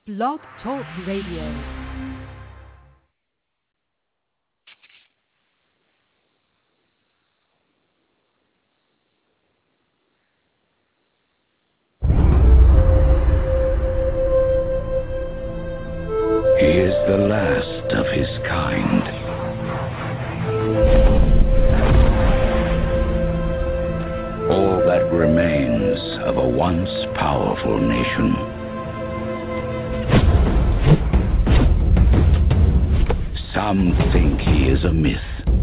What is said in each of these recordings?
Blog Talk Radio. He is the last of his kind. All that remains of a once powerful nation. Some think he is a myth.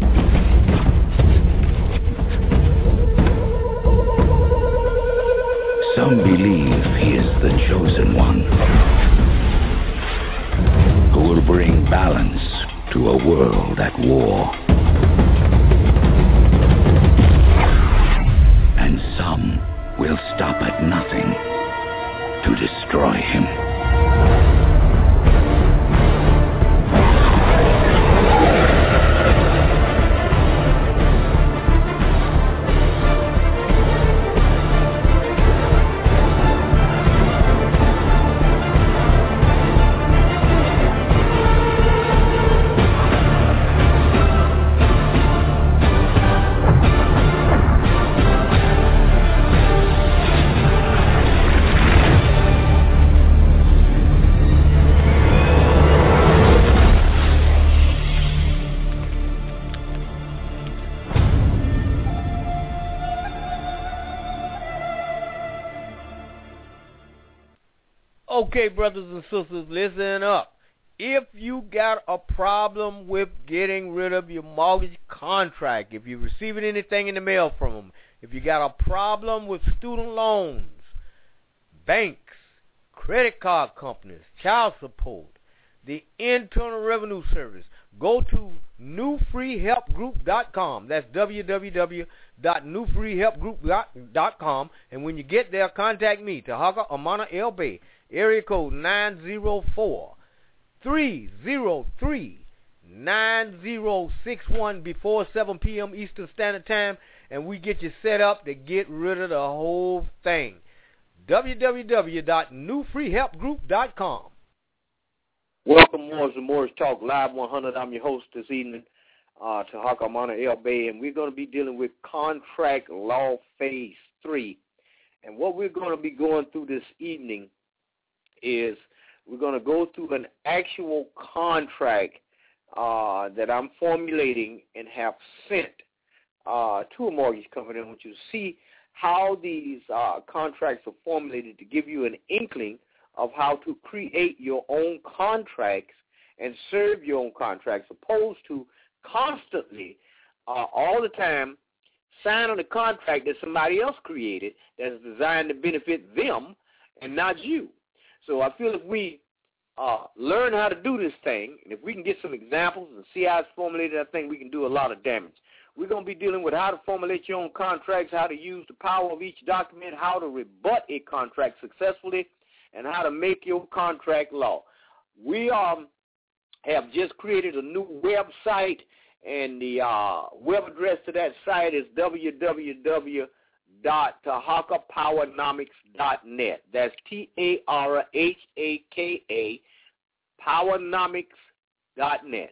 Some believe he is the chosen one, who will bring balance to a world at war. And some will stop at nothing to destroy him. Okay, brothers and sisters, listen up. If you got a problem with getting rid of your mortgage contract, if you're receiving anything in the mail from them, if you got a problem with student loans, banks, credit card companies, child support, the Internal Revenue Service, go to newfreehelpgroup.com. That's www.newfreehelpgroup.com. And when you get there, contact me, Tahaka Amana El Bay. Area code 904-303-9061 before 7 p.m. Eastern Standard Time, and we get you set up to get rid of the whole thing. www.newfreehelpgroup.com. Welcome, Morris and Morris Talk Live 100. I'm your host this evening, Tahaka Amana El Bay, and we're going to be dealing with Contract Law Phase 3. And what we're going to be going through this evening is we're going to go through an actual contract that I'm formulating and have sent to a mortgage company. I want you to see how these contracts are formulated to give you an inkling of how to create your own contracts and serve your own contracts, opposed to constantly, all the time, signing a contract that somebody else created that's designed to benefit them and not you. So I feel if we learn how to do this thing, and if we can get some examples and see how it's formulated, I think we can do a lot of damage. We're going to be dealing with how to formulate your own contracts, how to use the power of each document, how to rebut a contract successfully, and how to make your contract law. We have just created a new website, and the web address to that site is www.tahakapowernomics.net. That's Tarhaka Powernomics.net.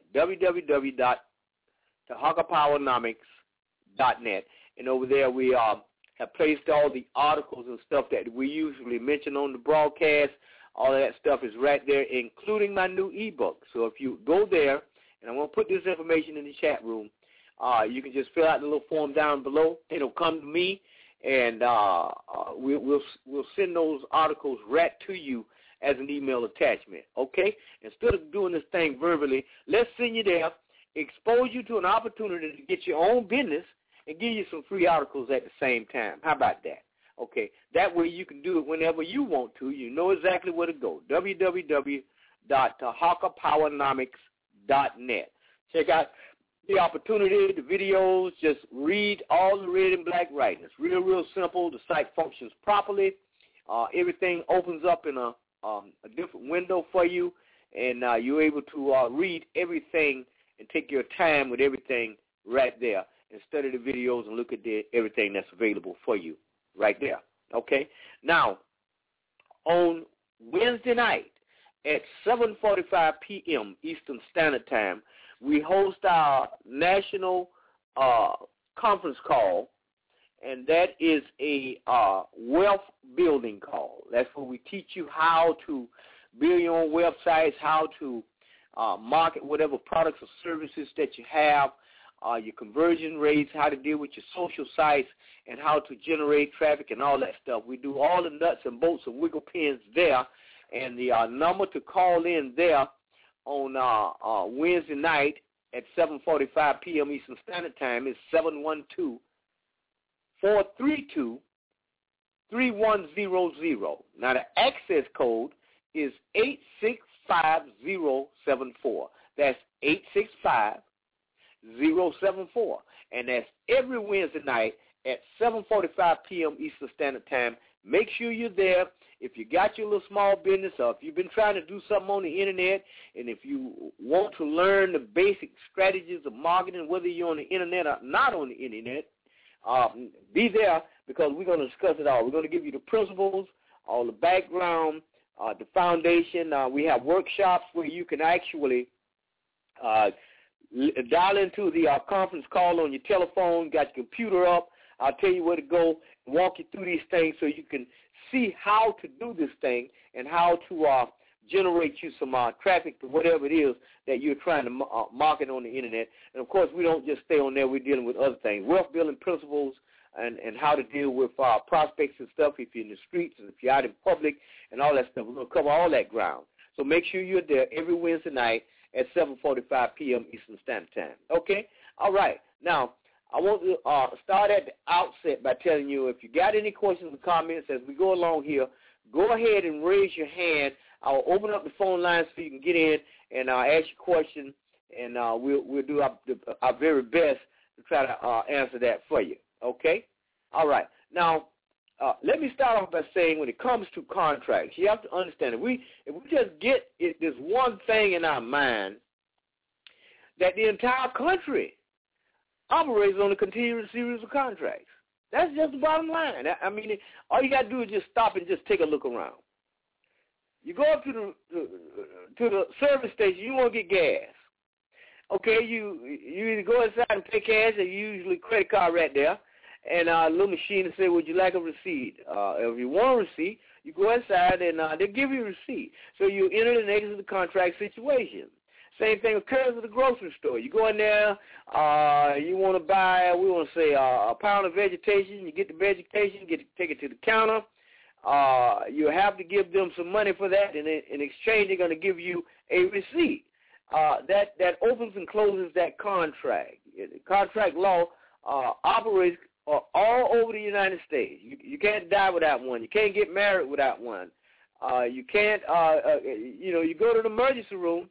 www.tahakapowernomics.net. And over there we have placed all the articles and stuff that we usually mention on the broadcast. All of that stuff is right there, including my new ebook. So if you go there, and I'm going to put this information in the chat room, you can just fill out the little form down below. It'll come to me, and we'll send those articles right to you as an email attachment, okay? Instead of doing this thing verbally, let's send you there, expose you to an opportunity to get your own business, and give you some free articles at the same time. How about that? Okay, that way you can do it whenever you want to. You know exactly where to go, www.tahakapowernomics.net. Check out the opportunity, the videos, just read all the red and black writing. It's real simple. The site functions properly. Everything opens up in a different window for you, and you're able to read everything and take your time with everything right there and study the videos and look at everything that's available for you right there, okay? Now, on Wednesday night at 7:45 p.m. Eastern Standard Time, we host our national conference call, and that is a wealth building call. That's where we teach you how to build your own websites, how to market whatever products or services that you have, your conversion rates, how to deal with your social sites, and how to generate traffic and all that stuff. We do all the nuts and bolts and wiggle pins there, and the number to call in there on Wednesday night at 7:45 p.m. Eastern Standard Time is 712-432-3100. Now, the access code is 865074. That's 865074. And that's every Wednesday night at 7:45 p.m. Eastern Standard Time. Make sure you're there. If you got your little small business, or if you've been trying to do something on the internet, and if you want to learn the basic strategies of marketing, whether you're on the internet or not on the internet, be there, because we're going to discuss it all. We're going to give you the principles, all the background, the foundation. We have workshops where you can actually dial into the conference call on your telephone, got your computer up. I'll tell you where to go, walk you through these things so you can see how to do this thing and how to generate you some traffic to whatever it is that you're trying to market on the internet. And, of course, we don't just stay on there. We're dealing with other things, wealth building principles, and how to deal with prospects and stuff if you're in the streets and if you're out in public and all that stuff. We're going to cover all that ground. So make sure you're there every Wednesday night at 7:45 p.m. Eastern Standard Time. Okay? All right. Now, I want to start at the outset by telling you, if you got any questions or comments as we go along here, go ahead and raise your hand. I'll open up the phone lines so you can get in and ask your question, and we'll do our very best to try to answer that for you. Okay? All right. Now, let me start off by saying, when it comes to contracts, you have to understand, if we just get this one thing in our mind, that the entire country operates on a continuous series of contracts. That's just the bottom line. I mean, all you got to do is just stop and just take a look around. You go up to the service station, you want to get gas. Okay, you either go inside and pay cash, or usually credit card right there, and a little machine will say, would you like a receipt? If you want a receipt, you go inside and they'll give you a receipt. So you enter and exit the contract situation. Same thing occurs at the grocery store. You go in there, you want to buy, we want to say, a pound of vegetation. You get the vegetation, take it to the counter. You have to give them some money for that, and in exchange, they're going to give you a receipt. That opens and closes that contract. Contract law operates all over the United States. You can't die without one. You can't get married without one. You can't, you go to the emergency room.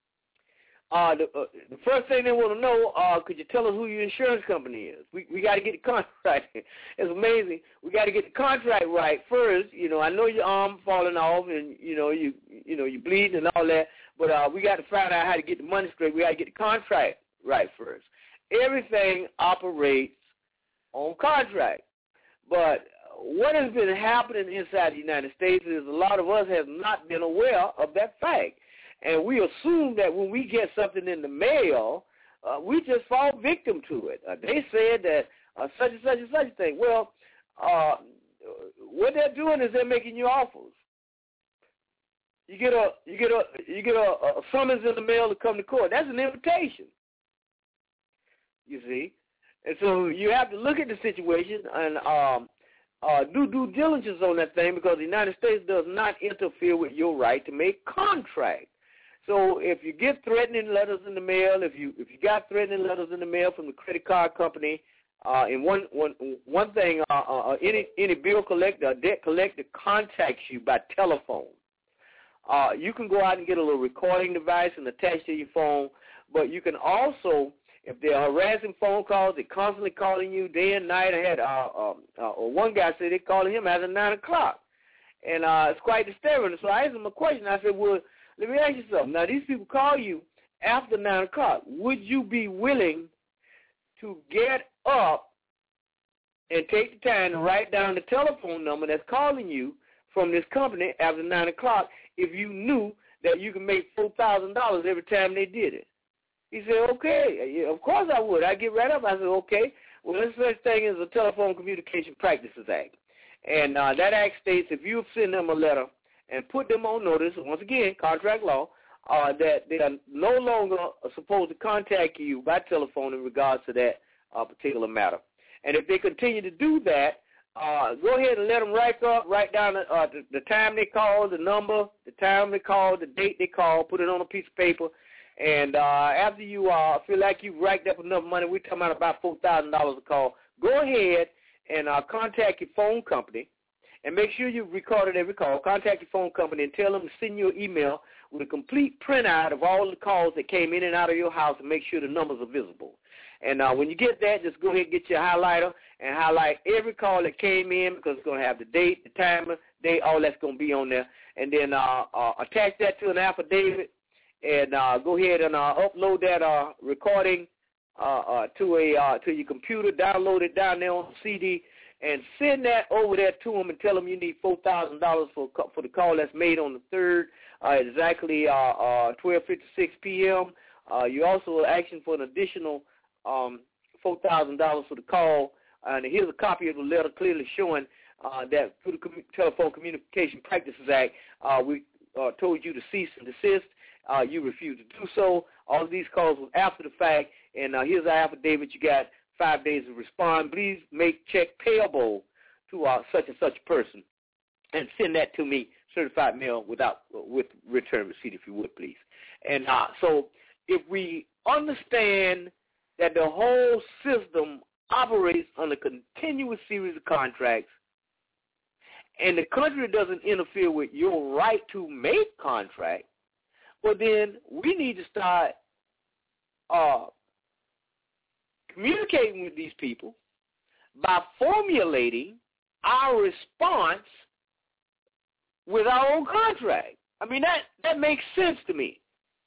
The first thing they want to know, could you tell us who your insurance company is? We got to get the contract. It's amazing. We got to get the contract right first. I know your arm falling off and you bleeding and all that, but we got to find out how to get the money straight. We got to get the contract right first. Everything operates on contract. But what has been happening inside the United States is a lot of us have not been aware of that fact. And we assume that when we get something in the mail, we just fall victim to it. They said that such and such and such thing. Well, what they're doing is they're making you offers. You get a summons in the mail to come to court. That's an invitation. You see, and so you have to look at the situation and do due diligence on that thing, because the United States does not interfere with your right to make contract. So if you get threatening letters in the mail, if you got threatening letters in the mail from the credit card company, and one thing, any bill collector or debt collector contacts you by telephone, you can go out and get a little recording device and attach to your phone. But you can also, if they're harassing phone calls, they're constantly calling you day and night. I had one guy said they're calling him after 9 o'clock, and it's quite disturbing. So I asked him a question. I said, well, let me ask you something. Now, these people call you after 9 o'clock. Would you be willing to get up and take the time to write down the telephone number that's calling you from this company after 9 o'clock if you knew you can make $4,000 every time they did it. He said, okay, of course I would. I get right up. I said, okay. Well, there's such thing as the Telephone Communication Practices Act. And that act states if you send them a letter and put them on notice, once again, contract law, that they are no longer supposed to contact you by telephone in regards to that particular matter. And if they continue to do that, go ahead and let them write down the time they called, the number, the time they called, the date they called, put it on a piece of paper. And after you feel like you've racked up enough money, we're talking about $4,000 a call, go ahead and contact your phone company and make sure you've recorded every call. Contact your phone company and tell them to send you an email with a complete printout of all the calls that came in and out of your house and make sure the numbers are visible. And when you get that, just go ahead and get your highlighter and highlight every call that came in because it's going to have the date, the timer, date, all that's going to be on there. And then attach that to an affidavit and go ahead and upload that recording to your computer, download it down there on the CD, and send that over there to them and tell them you need $4,000 for the call that's made on the 3rd, exactly 12:56 p.m. You also asking for an additional $4,000 for the call, and here's a copy of the letter clearly showing that through the Telephone Communication Practices Act, we told you to cease and desist. You refused to do so. All of these calls were after the fact, and here's our affidavit. You got 5 days to respond. Please make check payable to such and such person, and send that to me, certified mail with return receipt, if you would, please. And so if we understand that the whole system operates on a continuous series of contracts, and the country doesn't interfere with your right to make contracts, well, then we need to start communicating with these people by formulating our response with our own contract. I mean, that makes sense to me.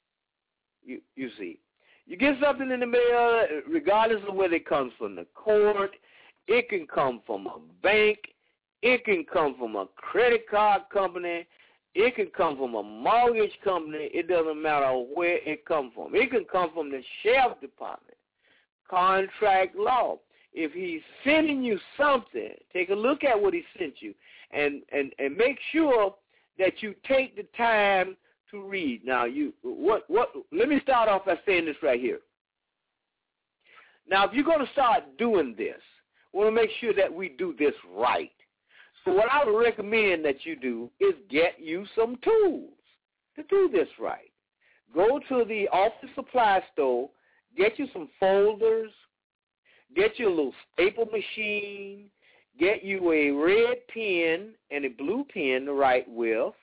You see. You get something in the mail, regardless of whether it comes from the court, it can come from a bank, it can come from a credit card company, it can come from a mortgage company. It doesn't matter where it comes from. It can come from the sheriff's department. Contract law. If he's sending you something, take a look at what he sent you and make sure that you take the time to read. Now, let me start off by saying this right here. Now, if you're going to start doing this, we want to make sure that we do this right. So what I would recommend that you do is get you some tools to do this right. Go to the office supply store, get you some folders, get you a little staple machine, get you a red pen and a blue pen to write with.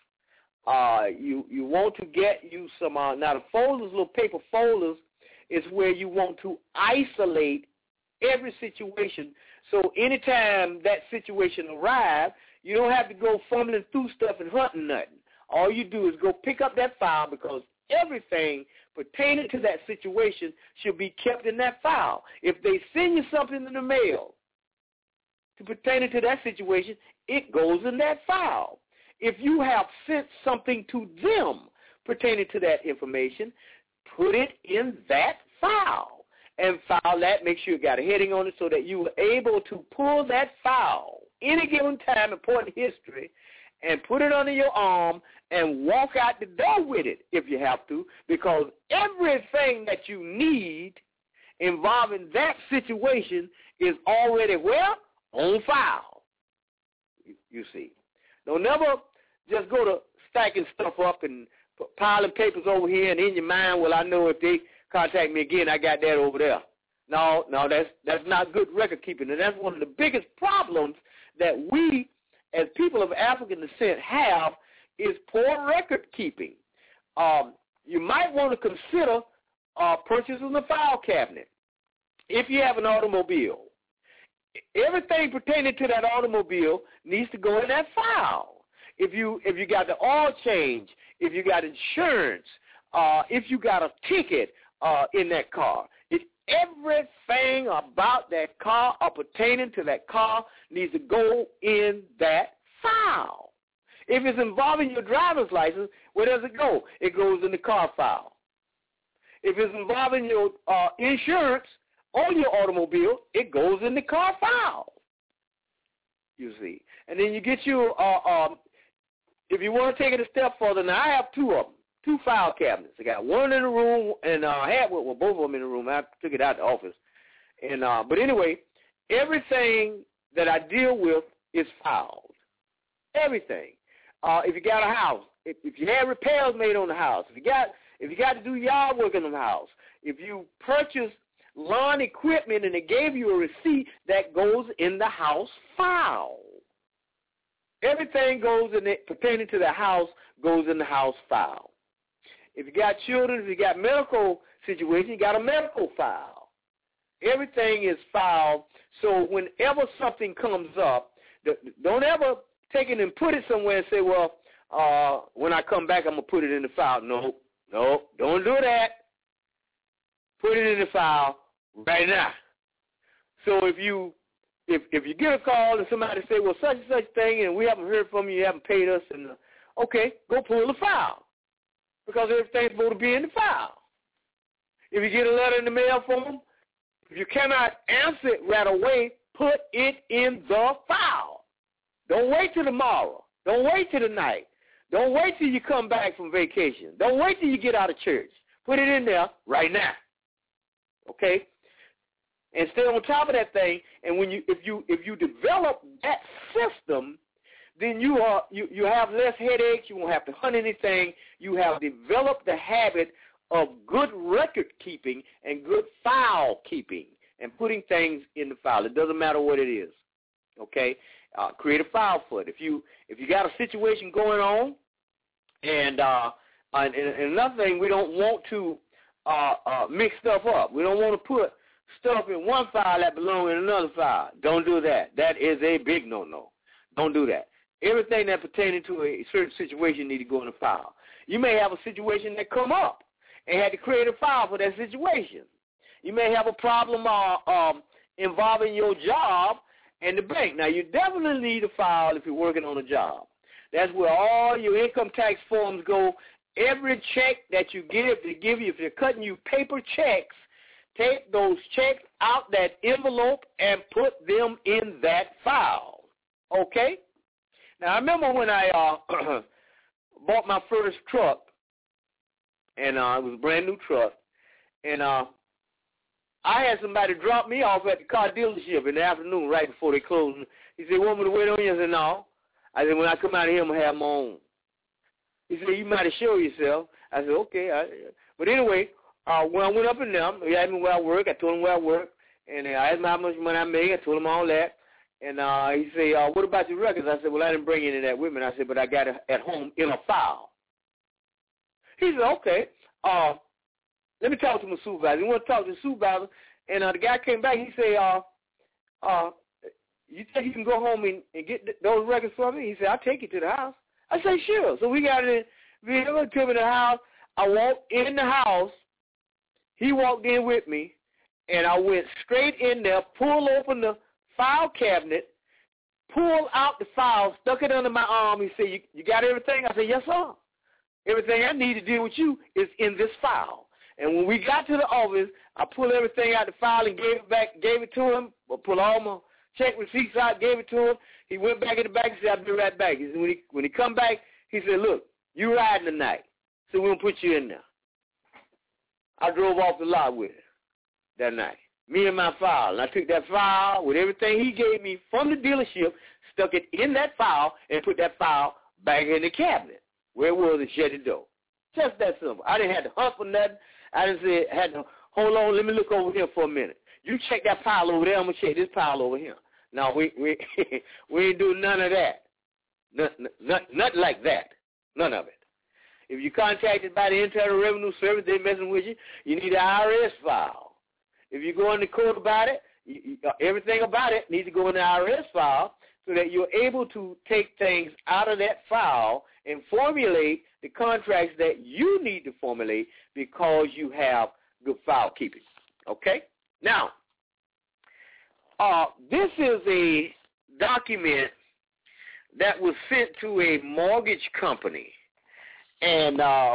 You want to get you some, now the folders, little paper folders, is where you want to isolate every situation. So anytime that situation arrives, you don't have to go fumbling through stuff and hunting nothing. All you do is go pick up that file because everything pertaining to that situation should be kept in that file. If they send you something in the mail pertaining to that situation, it goes in that file. If you have sent something to them pertaining to that information, put it in that file and file that. Make sure you got a heading on it so that you are able to pull that file any given time, important history, and put it under your arm and walk out the door with it if you have to, because everything that you need involving that situation is already where? On file. You see. Don't never just go to stacking stuff up and piling papers over here and in your mind, well, I know if they contact me again, I got that over there. No, that's not good record keeping, and that's one of the biggest problems that we as people of African descent have is poor record keeping. You might want to consider purchasing a file cabinet if you have an automobile. Everything pertaining to that automobile needs to go in that file. If you got the oil change, if you got insurance, if you got a ticket in that car, everything about that car or pertaining to that car needs to go in that file. If it's involving your driver's license, where does it go? It goes in the car file. If it's involving your insurance on your automobile, it goes in the car file, you see. And then you get your, if you want to take it a step further, now I have two of them, two file cabinets. I got one in the room, and I had both of them in the room. I took it out the office. And but anyway, everything that I deal with is filed. Everything. If you got a house, if you had repairs made on the house, if you got to do yard work in the house, if you purchase lawn equipment and they gave you a receipt, that goes in the house file. Everything goes in it pertaining to the house goes in the house file. If you got children, if you got medical situation, you got a medical file. Everything is filed, so whenever something comes up, don't ever take it and put it somewhere and say, well, when I come back, I'm going to put it in the file. No, don't do that. Put it in the file right now. So if you get a call and somebody say, well, such and such thing, and we haven't heard from you, you haven't paid us, and okay, go pull the file, because everything's supposed to be in the file. If you get a letter in the mail from them, if you cannot answer it right away, put it in the file. Don't wait till tomorrow. Don't wait till the night. Don't wait till you come back from vacation. Don't wait till you get out of church. Put it in there right now. Okay? And stay on top of that thing. And when if you develop that system, then you have less headaches. You won't have to hunt anything. You have developed the habit of good record keeping and good file keeping and putting things in the file. It doesn't matter what it is. Okay? Create a file for it. If you got a situation going on, and another thing, we don't want to mix stuff up. We don't want to put stuff in one file that belongs in another file. Don't do that. That is a big no-no. Don't do that. Everything that pertaining to a certain situation needs to go in a file. You may have a situation that come up and had to create a file for that situation. You may have a problem involving your job and the bank. Now, you definitely need a file if you're working on a job. That's where all your income tax forms go. Every check that you give, they give you, if they're cutting you paper checks, take those checks out that envelope and put them in that file. Okay? Now, I remember when I bought my first truck, and it was a brand-new truck, and I had somebody drop me off at the car dealership in the afternoon right before they closed. He said, want me to wait on you? I said, no. I said, when I come out of here, I'm going to have my own. He said, you might have show yourself. I said, okay. But anyway, when I went up in there, he asked me where I work. I told him where I work. And I asked him how much money I make. I told him all that. And he said, what about your records? I said, well, I didn't bring any of that with me. I said, but I got it at home in a file. He said, okay. Let me talk to my supervisor. He wanted to talk to the supervisor. And the guy came back. He said, you think you can go home and get those records for me? He said, I'll take you to the house. I said, sure. So we got in. We took me to the house. I walked in the house. He walked in with me, and I went straight in there, pulled open the file cabinet, pulled out the file, stuck it under my arm. He said, you got everything? I said, yes, sir. Everything I need to deal with you is in this file. And when we got to the office, I pulled everything out the file and gave it to him, pulled all my check receipts out, gave it to him. He went back in the back and said, I'll be right back. He said, when he come back, he said, look, you riding tonight, so we're going to put you in there. I drove off the lot with it that night, me and my file. And I took that file with everything he gave me from the dealership, stuck it in that file, and put that file back in the cabinet where it was and shut the door. Just that simple. I didn't have to hunt for nothing. I just had to, hold on, let me look over here for a minute. You check that pile over there, I'm going to check this pile over here. No, we ain't doing none of that. Nothing like that. None of it. If you're contacted by the Internal Revenue Service, they're messing with you, you need an IRS file. If you go in the court about it, everything about it needs to go in the IRS file so that you're able to take things out of that file and formulate the contracts that you need to formulate because you have good file keeping. Okay? Now, this is a document that was sent to a mortgage company. And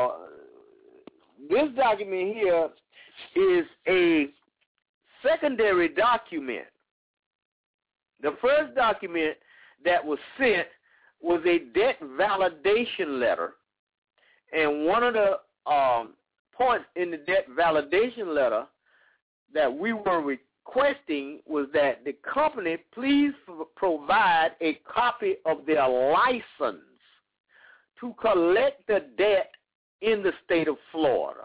this document here is a secondary document. The first document that was sent was a debt validation letter. And one of the points in the debt validation letter that we were requesting was that the company please provide a copy of their license to collect the debt in the state of Florida.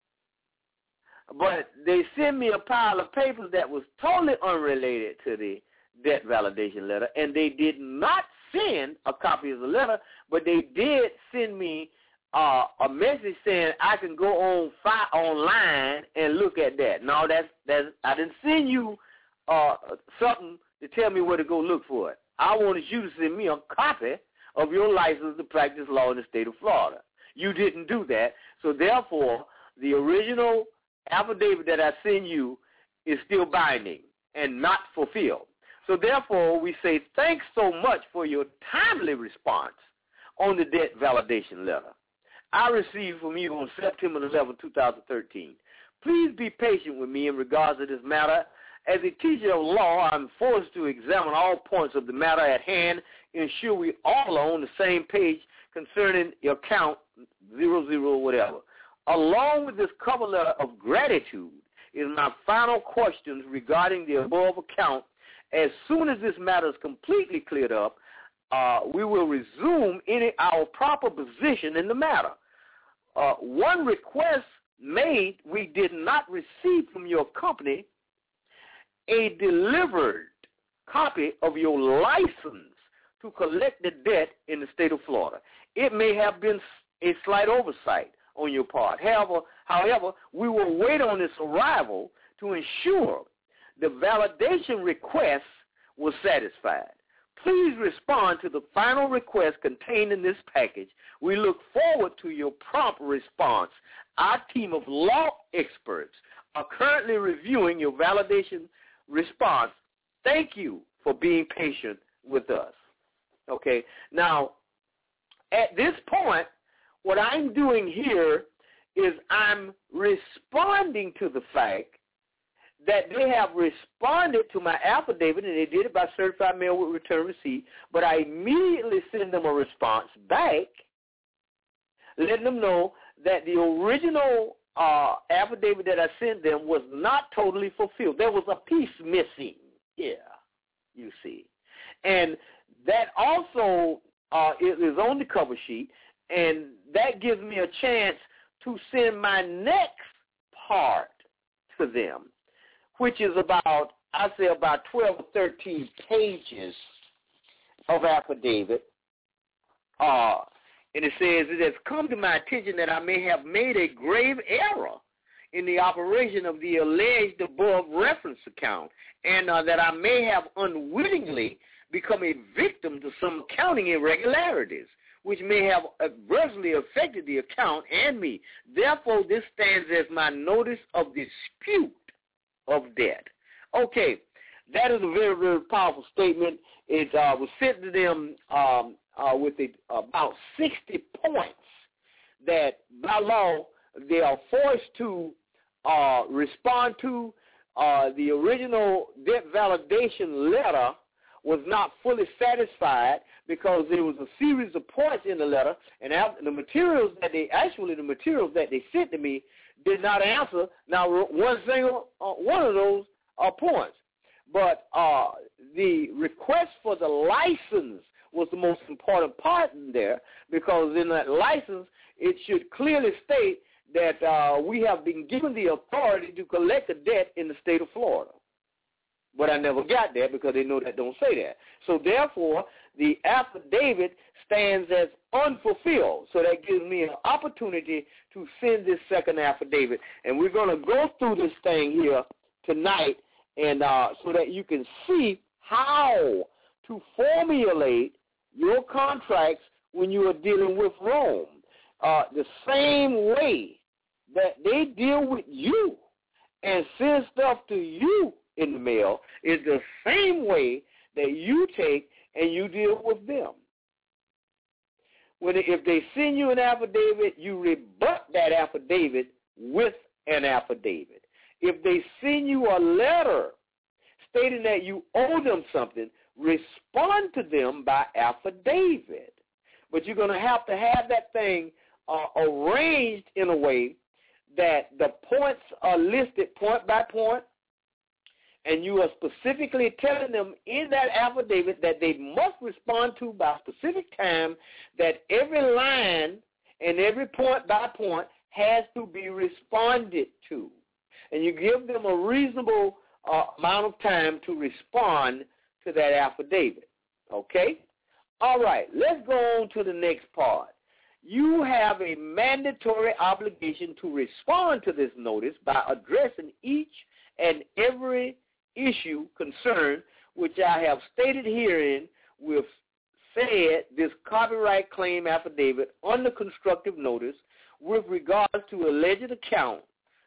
But they sent me a pile of papers that was totally unrelated to the debt validation letter, and they did not send a copy of the letter, but they did send me a message saying I can go online and look at that. No, that's I didn't send you something to tell me where to go look for it. I wanted you to send me a copy of your license to practice law in the state of Florida. You didn't do that, so therefore the original affidavit that I send you is still binding and not fulfilled. So therefore we say thanks so much for your timely response on the debt validation letter I received from you on September 11, 2013. Please be patient with me in regards to this matter. As a teacher of law, I'm forced to examine all points of the matter at hand, ensure we all are on the same page concerning your account 00 whatever. Along with this cover letter of gratitude is my final questions regarding the above account. As soon as this matter is completely cleared up, we will resume our proper position in the matter. One request made, we did not receive from your company a delivered copy of your license to collect the debt in the state of Florida. It may have been a slight oversight on your part. However, we will wait on its arrival to ensure the validation request was satisfied. Please respond to the final request contained in this package. We look forward to your prompt response. Our team of law experts are currently reviewing your validation response. Thank you for being patient with us. Okay, now, at this point, what I'm doing here is I'm responding to the fact that they have responded to my affidavit, and they did it by certified mail with return receipt, but I immediately send them a response back, letting them know that the original affidavit that I sent them was not totally fulfilled. There was a piece missing here, you see. And that also is on the cover sheet, and that gives me a chance to send my next part to them, which is about 12 or 13 pages of affidavit. And it says, it has come to my attention that I may have made a grave error in the operation of the alleged above reference account, and that I may have unwittingly become a victim to some accounting irregularities, which may have adversely affected the account and me. Therefore, this stands as my notice of dispute of debt. Okay, that is a very, very powerful statement. It was sent to them with about 60 points that by law they are forced to respond to. The original debt validation letter was not fully satisfied because there was a series of points in the letter, and the materials that they sent to me did not answer now one single one of those points. But the request for the license was the most important part in there, because in that license it should clearly state that we have been given the authority to collect the debt in the state of Florida. But I never got that because they know that don't say that. So therefore, the affidavit stands as unfulfilled. So that gives me an opportunity to send this second affidavit. And we're going to go through this thing here tonight, and so that you can see how to formulate your contracts when you are dealing with Rome. The same way that they deal with you and send stuff to you in the mail is the same way that you take and you deal with them. if they send you an affidavit, you rebut that affidavit with an affidavit. If they send you a letter stating that you owe them something, respond to them by affidavit. But you're going to have that thing arranged in a way that the points are listed point by point, and you are specifically telling them in that affidavit that they must respond to by a specific time, that every line and every point by point has to be responded to. And you give them a reasonable amount of time to respond to that affidavit. Okay? All right, let's go on to the next part. You have a mandatory obligation to respond to this notice by addressing each and every issue, concern, which I have stated herein with said this copyright claim affidavit under constructive notice with regards to alleged account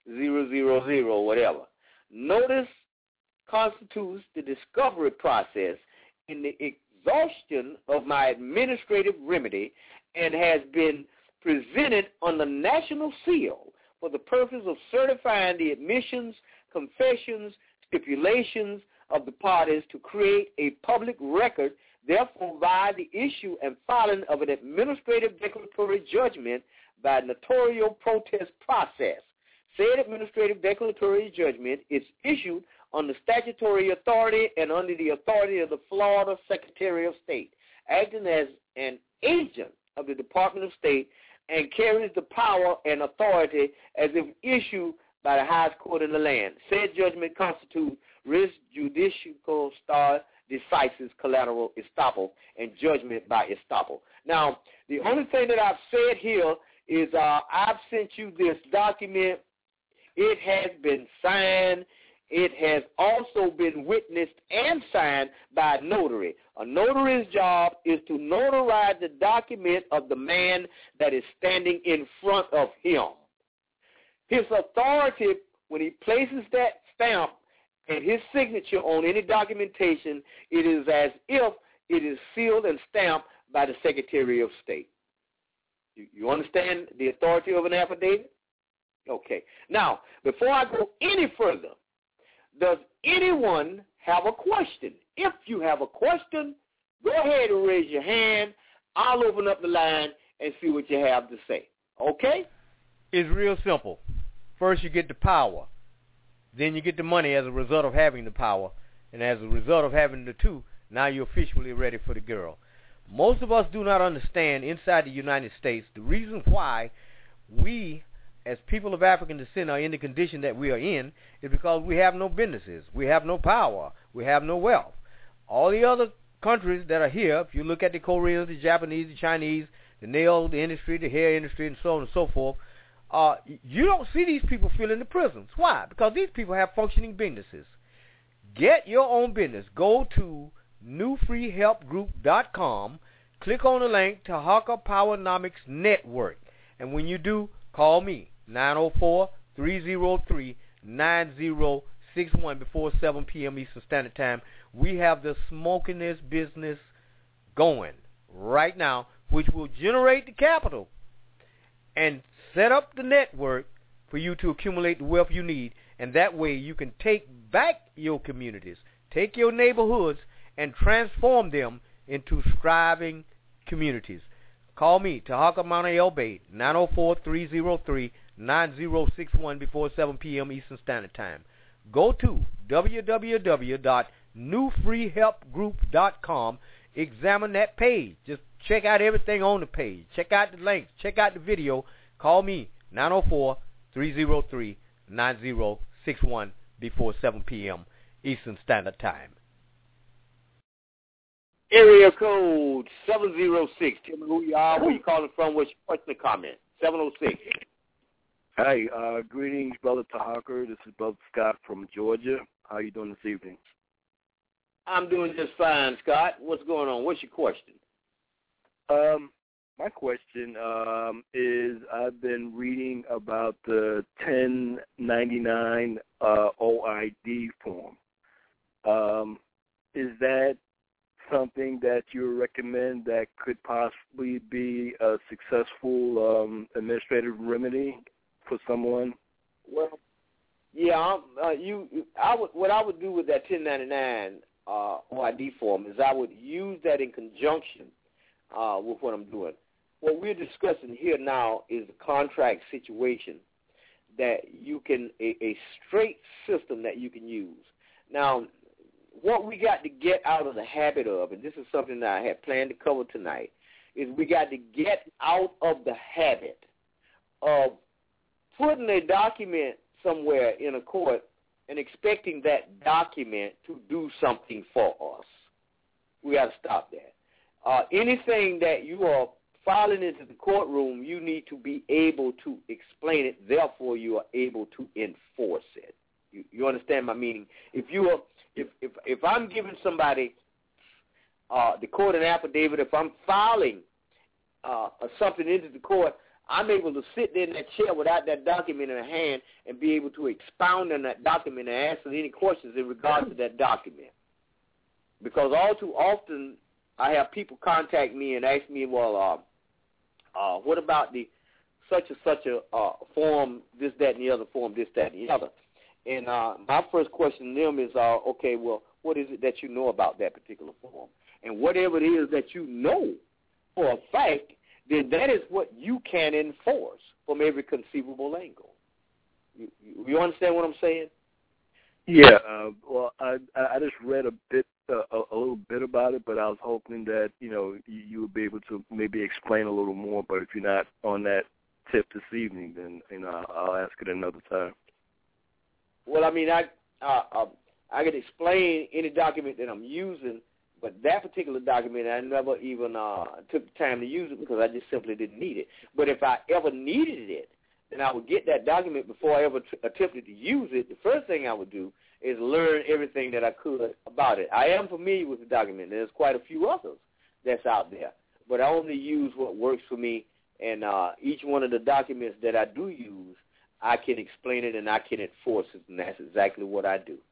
000 whatever. Notice constitutes the discovery process in the exhaustion of my administrative remedy and has been presented on the national seal for the purpose of certifying the admissions, confessions, stipulations of the parties to create a public record, therefore by the issue and filing of an administrative declaratory judgment by notarial protest process. Said administrative declaratory judgment is issued on the statutory authority and under the authority of the Florida Secretary of State, acting as an agent of the Department of State, and carries the power and authority as if issued by the highest court in the land. Said judgment constitutes res judicial stare decisis collateral estoppel and judgment by estoppel. Now, the only thing that I've said here is I've sent you this document. It has been signed. It has also been witnessed and signed by a notary. A notary's job is to notarize the document of the man that is standing in front of him. His authority, when he places that stamp and his signature on any documentation, it is as if it is sealed and stamped by the Secretary of State. You understand the authority of an affidavit? Okay. Now, before I go any further, does anyone have a question? If you have a question, go ahead and raise your hand. I'll open up the line and see what you have to say. Okay? It's real simple. First, you get the power. Then you get the money as a result of having the power. And as a result of having the two, now you're officially ready for the girl. Most of us do not understand inside the United States the reason why we, as people of African descent, are in the condition that we are in is because we have no businesses. We have no power. We have no wealth. All the other countries that are here, if you look at the Koreans, the Japanese, the Chinese, the nail industry, the hair industry, and so on and so forth, you don't see these people filling the prisons. Why? Because these people have functioning businesses. Get your own business. Go to newfreehelpgroup.com. Click on the link to Hawker Powernomics Network. And when you do, call me, 904-303-9061 before 7 p.m. Eastern Standard Time. We have the smokingest business going right now, which will generate the capital and set up the network for you to accumulate the wealth you need. And that way you can take back your communities, take your neighborhoods, and transform them into thriving communities. Call me, Tahaka Mount El Bay, 904-303-9061 before 7 p.m. Eastern Standard Time. Go to www.newfreehelpgroup.com. Examine that page. Just check out everything on the page. Check out the links. Check out the video. Call me, 904-303-9061 before 7 p.m. Eastern Standard Time. Area code 706. Tell me who you are, where you calling from, what's your question or comment. 706. Hi, greetings, Brother Tahaka. This is Brother Scott from Georgia. How are you doing this evening? I'm doing just fine, Scott. What's going on? What's your question? My question is I've been reading about the 1099 OID form. Is that something that you recommend that could possibly be a successful administrative remedy for someone? Well, yeah, what I would do with that 1099 OID form is I would use that in conjunction with what I'm doing. What we're discussing here now is the contract situation that you can, a straight system that you can use. Now, what we got to get out of the habit of, and this is something that I had planned to cover tonight, is we got to get out of the habit of putting a document somewhere in a court and expecting that document to do something for us. We got to stop that. Anything that you are filing into the courtroom, you need to be able to explain it. Therefore, you are able to enforce it. You understand my meaning? If I'm giving somebody the court an affidavit, if I'm filing something into the court, I'm able to sit there in that chair without that document in hand and be able to expound on that document and answer any questions in regard to that document. Because all too often I have people contact me and ask me, well, what about the such and such a form, this, that, and the other, form, this, that, and the other. And my first question to them is, okay, well, what is it that you know about that particular form? And whatever it is that you know for a fact, then that is what you can enforce from every conceivable angle. You understand what I'm saying? Yeah. Well, I just read a little bit about it, but I was hoping that you would be able to maybe explain a little more. But if you're not on that tip this evening, then I'll ask it another time. Well, I mean, I can explain any document that I'm using, but that particular document, I never even took the time to use it because I just simply didn't need it. But if I ever needed it, then I would get that document before I ever attempted to use it. The first thing I would do is learn everything that I could about it. I am familiar with the document. There's quite a few others that's out there, but I only use what works for me, and each one of the documents that I do use, I can explain it and I can enforce it, and that's exactly what I do.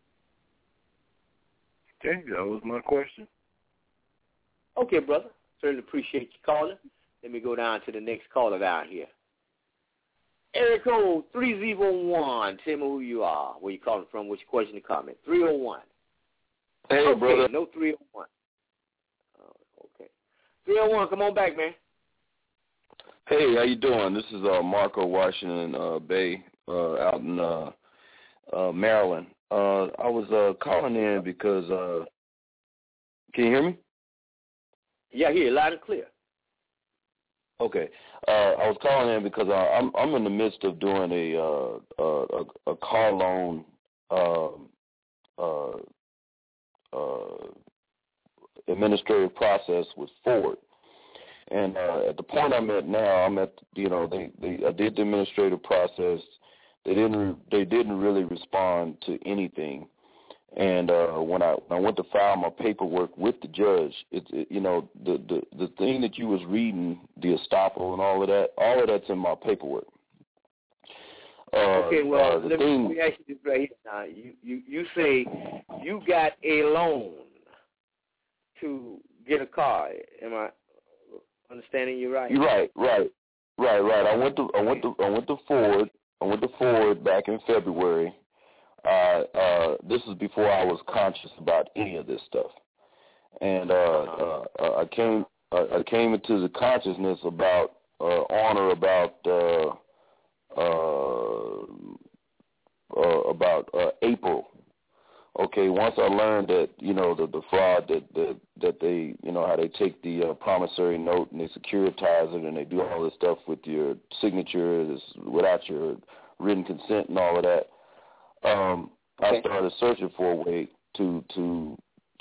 Okay, that was my question. Okay, brother. Certainly appreciate you calling. Let me go down to the next caller down here. Area code 301. Tell me who you are, where you calling from, what's your question or comment. 301. Hey, okay, brother. No 301. Okay. 301, come on back, man. Hey, how you doing? This is Marco Washington Bay out in Maryland. I was calling in because can you hear me? Yeah, here, loud and clear. Okay. I was calling in because I'm in the midst of doing a car loan administrative process with Ford. And at the point I'm at now, I did the administrative process. They didn't really respond to anything. And when I went to file my paperwork with the judge, the thing that you was reading, the estoppel and all of that's in my paperwork. Okay, well, let me ask you this right here now. You say you got a loan to get a car. Am I understanding you right? Right. I went to Ford. I went to Ford back in February. This is before I was conscious about any of this stuff, and I came into the consciousness about April. Okay, once I learned that the fraud that they how they take the promissory note and they securitize it and they do all this stuff with your signature without your written consent and all of that. I started searching for a way to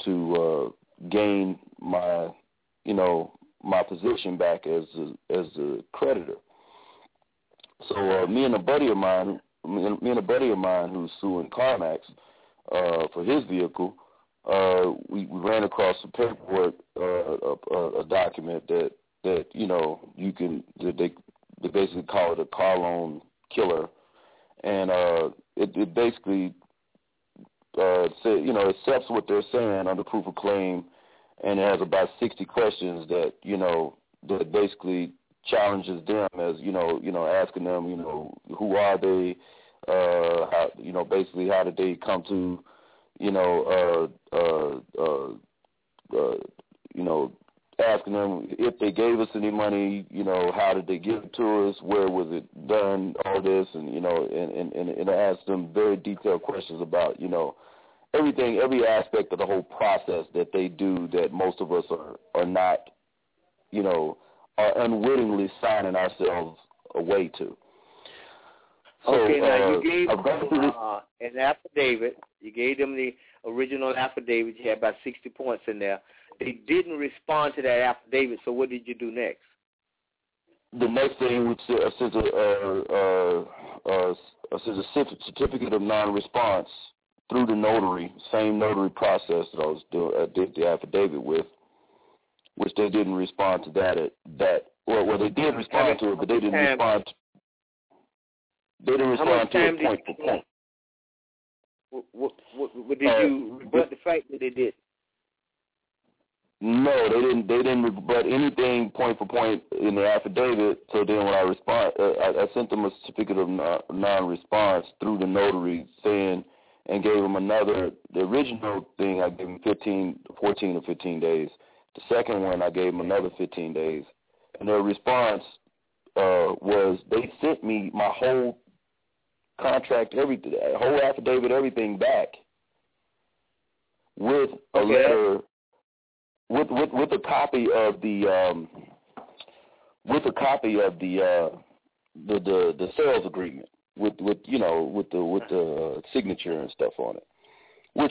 gain my my position back as a creditor. So me and a buddy of mine who's suing CarMax for his vehicle, we ran across some paperwork, a document that you can they basically call it a car loan killer, and it basically accepts what they're saying under proof of claim, and it has about 60 questions that, that basically challenges them as, asking them, who are they, how, basically how did they come to, asking them if they gave us any money, how did they give it to us, where was it done, all this, and, and ask them very detailed questions about, everything, every aspect of the whole process that they do that most of us are not, are unwittingly signing ourselves away to. So, okay, now you gave them an affidavit. You gave them the original affidavit. You had about 60 points in there. They didn't respond to that affidavit, so what did you do next? The next thing was sent a certificate of non-response through the notary, same notary process that I did the affidavit with, which they didn't respond to well, they did respond to it, but they didn't respond. They didn't respond to it point for point. What did you rebut the fact that they did? No, they didn't rebut anything point for point in the affidavit. So then when I sent them a certificate of non-response through the notary saying, and gave them the original thing I gave them 14 or 15 days. The second one I gave them another 15 days. And their response was they sent me my whole contract, everything, whole affidavit, everything back with a letter, with a copy of the sales agreement with the signature and stuff on it, which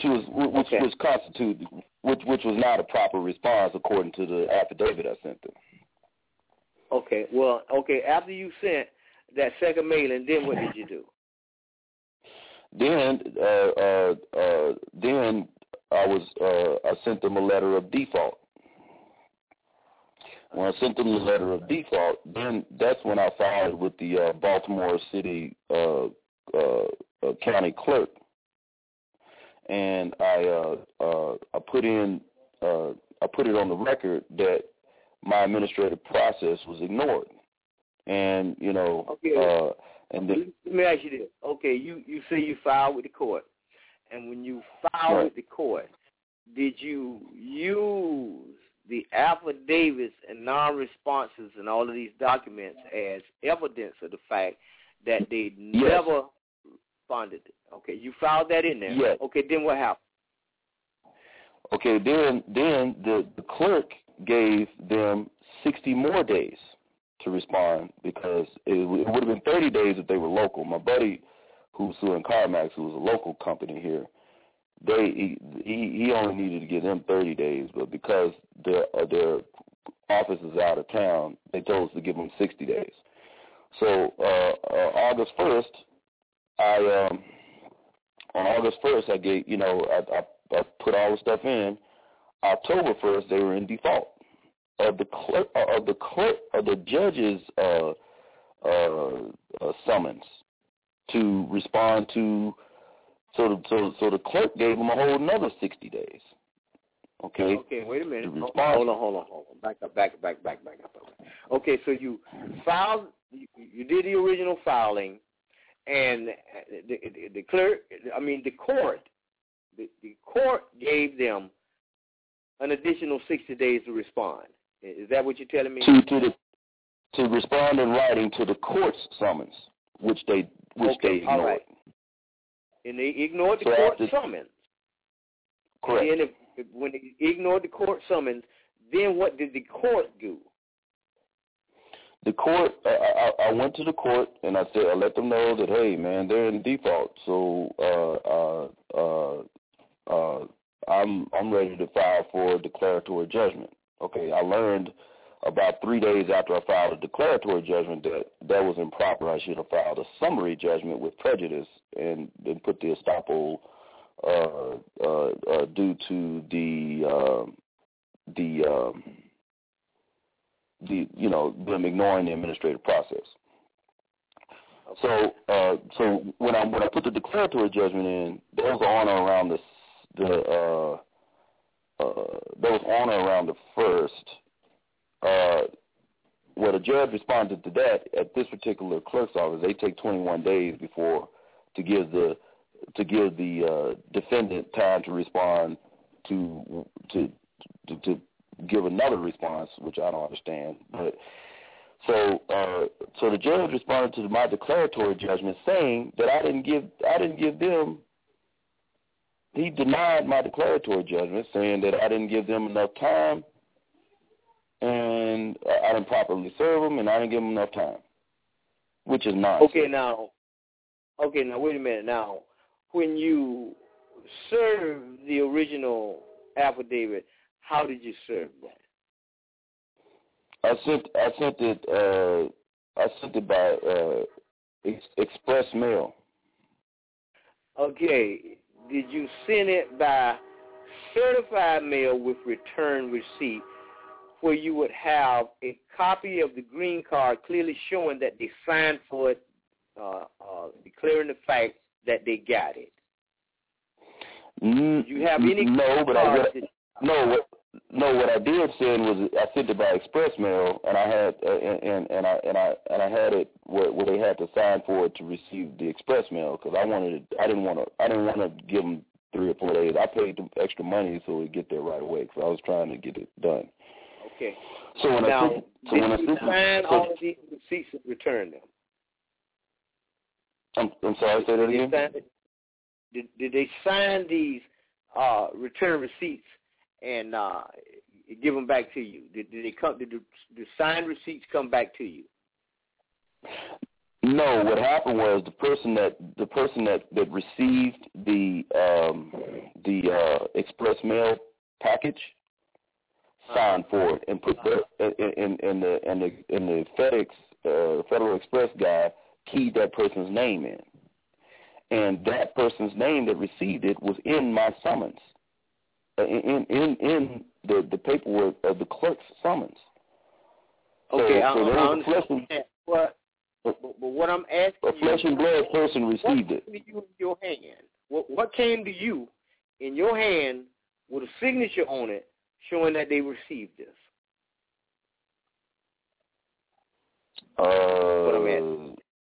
was not a proper response according to the affidavit I sent them. Okay, well, after you sent that second mailing, then what did you do? Then I sent them a letter of default. When I sent them the letter of default, then that's when I filed with the Baltimore City county clerk, and I put it on the record that my administrative process was ignored, and and then, let me ask you this. Okay, you say you filed with the court, and when you filed with the court, did you use the affidavits and non-responses and all of these documents as evidence of the fact that they never responded? Okay, you filed that in there. Yes. Okay, then what happened? Okay, then the clerk gave them 60 more days to respond because it would have been 30 days if they were local. My buddy who's suing CarMax, who was a local company here, he only needed to give them 30 days, but because their office is out of town, they told us to give them 60 days. So August 1st, on August 1st, I gave, I put all the stuff in. October 1st, they were in default of the judge's summons to respond to. So the clerk gave them a whole another 60 days. Okay. Okay, wait a minute. Hold on. Back up. Okay, so you filed, you did the original filing, and the court gave them an additional 60 days to respond. Is that what you're telling me? To respond in writing to the court's summons, which they ignored. All right. And they ignored the court summons. Correct. And then when they ignored the court summons, then what did the court do? The court, I went to the court and I let them know that, hey, man, they're in default. So I'm ready to file for a declaratory judgment. Okay, I learned about 3 days after I filed a declaratory judgment that was improper. I should have filed a summary judgment with prejudice and then put the estoppel due to them ignoring the administrative process. So when I put the declaratory judgment in, that was on or around that was on or around the 1st. Well, the judge responded to that at this particular clerk's office. They take 21 days before to give the defendant time to respond to give another response, which I don't understand. But so the judge responded to my declaratory judgment saying that I didn't give them. He denied my declaratory judgment, saying that I didn't give them enough time, and I didn't properly serve them, and I didn't give them enough time, which is nonsense. Okay, now, wait a minute. Now, when you serve the original affidavit, how did you serve that? I sent it by express mail. Okay. Did you send it by certified mail with return receipt, where you would have a copy of the green card clearly showing that they signed for it, declaring the fact that they got it? You have any what I did send was I sent it by express mail, and I had I had it where they had to sign for it to receive the express mail, because I didn't want to give them 3 or 4 days. I paid them extra money so it would get there right away, because I was trying to get it done. Okay. So when now, I sign all of these receipts and return them? I'm sorry, say that again. Did they sign these return receipts and give them back to you? Did they come? Did the signed receipts come back to you? No. What happened was the person that received the express mail package signed for it and put the FedEx Federal Express guy keyed that person's name in, and that person's name that received it was in my summons. In the paperwork of the clerk's summons. Okay, so I understand. But what I'm asking a flesh and blood person received it. What came to you in your hand? What came to you in your hand with a signature on it showing that they received this? What I'm asking.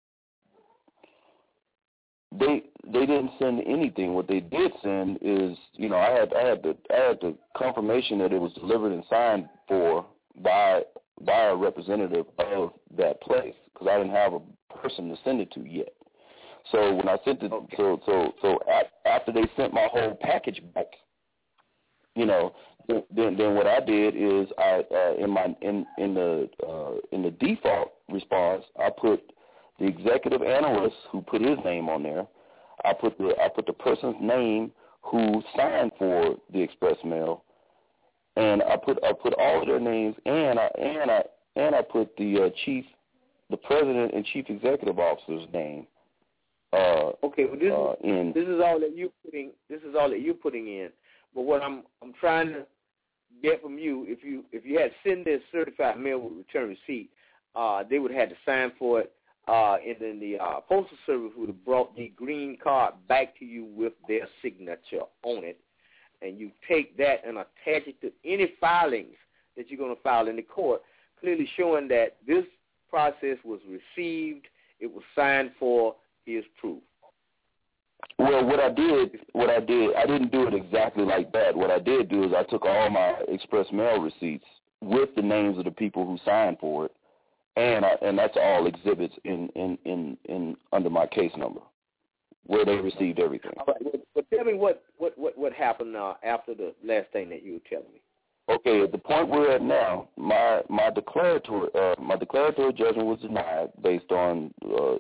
They didn't send anything. What they did send is, I had the confirmation that it was delivered and signed for by a representative of that place, because I didn't have a person to send it to yet. So when I sent it, after they sent my whole package back, then what I did is in the default response, I put the executive analyst who put his name on there. I put the person's name who signed for the express mail, and I put all of their names, and I put the president and chief executive officer's name. Okay, well, this is all that you're putting. This is all that you're putting in. But what I'm trying to get from you, if you had sent this certified mail with return receipt, they would have had to sign for it. And then the Postal Service would have brought the green card back to you with their signature on it. And you take that and attach it to any filings that you're going to file in the court, clearly showing that this process was received, it was signed for, is proof. Well, what I did, I didn't do it exactly like that. What I did do is I took all my express mail receipts with the names of the people who signed for it, and that's all exhibits in under my case number, where they received everything. All right, but tell me what happened now after the last thing that you were telling me. Okay, at the point we're at now, my declaratory judgment was denied based on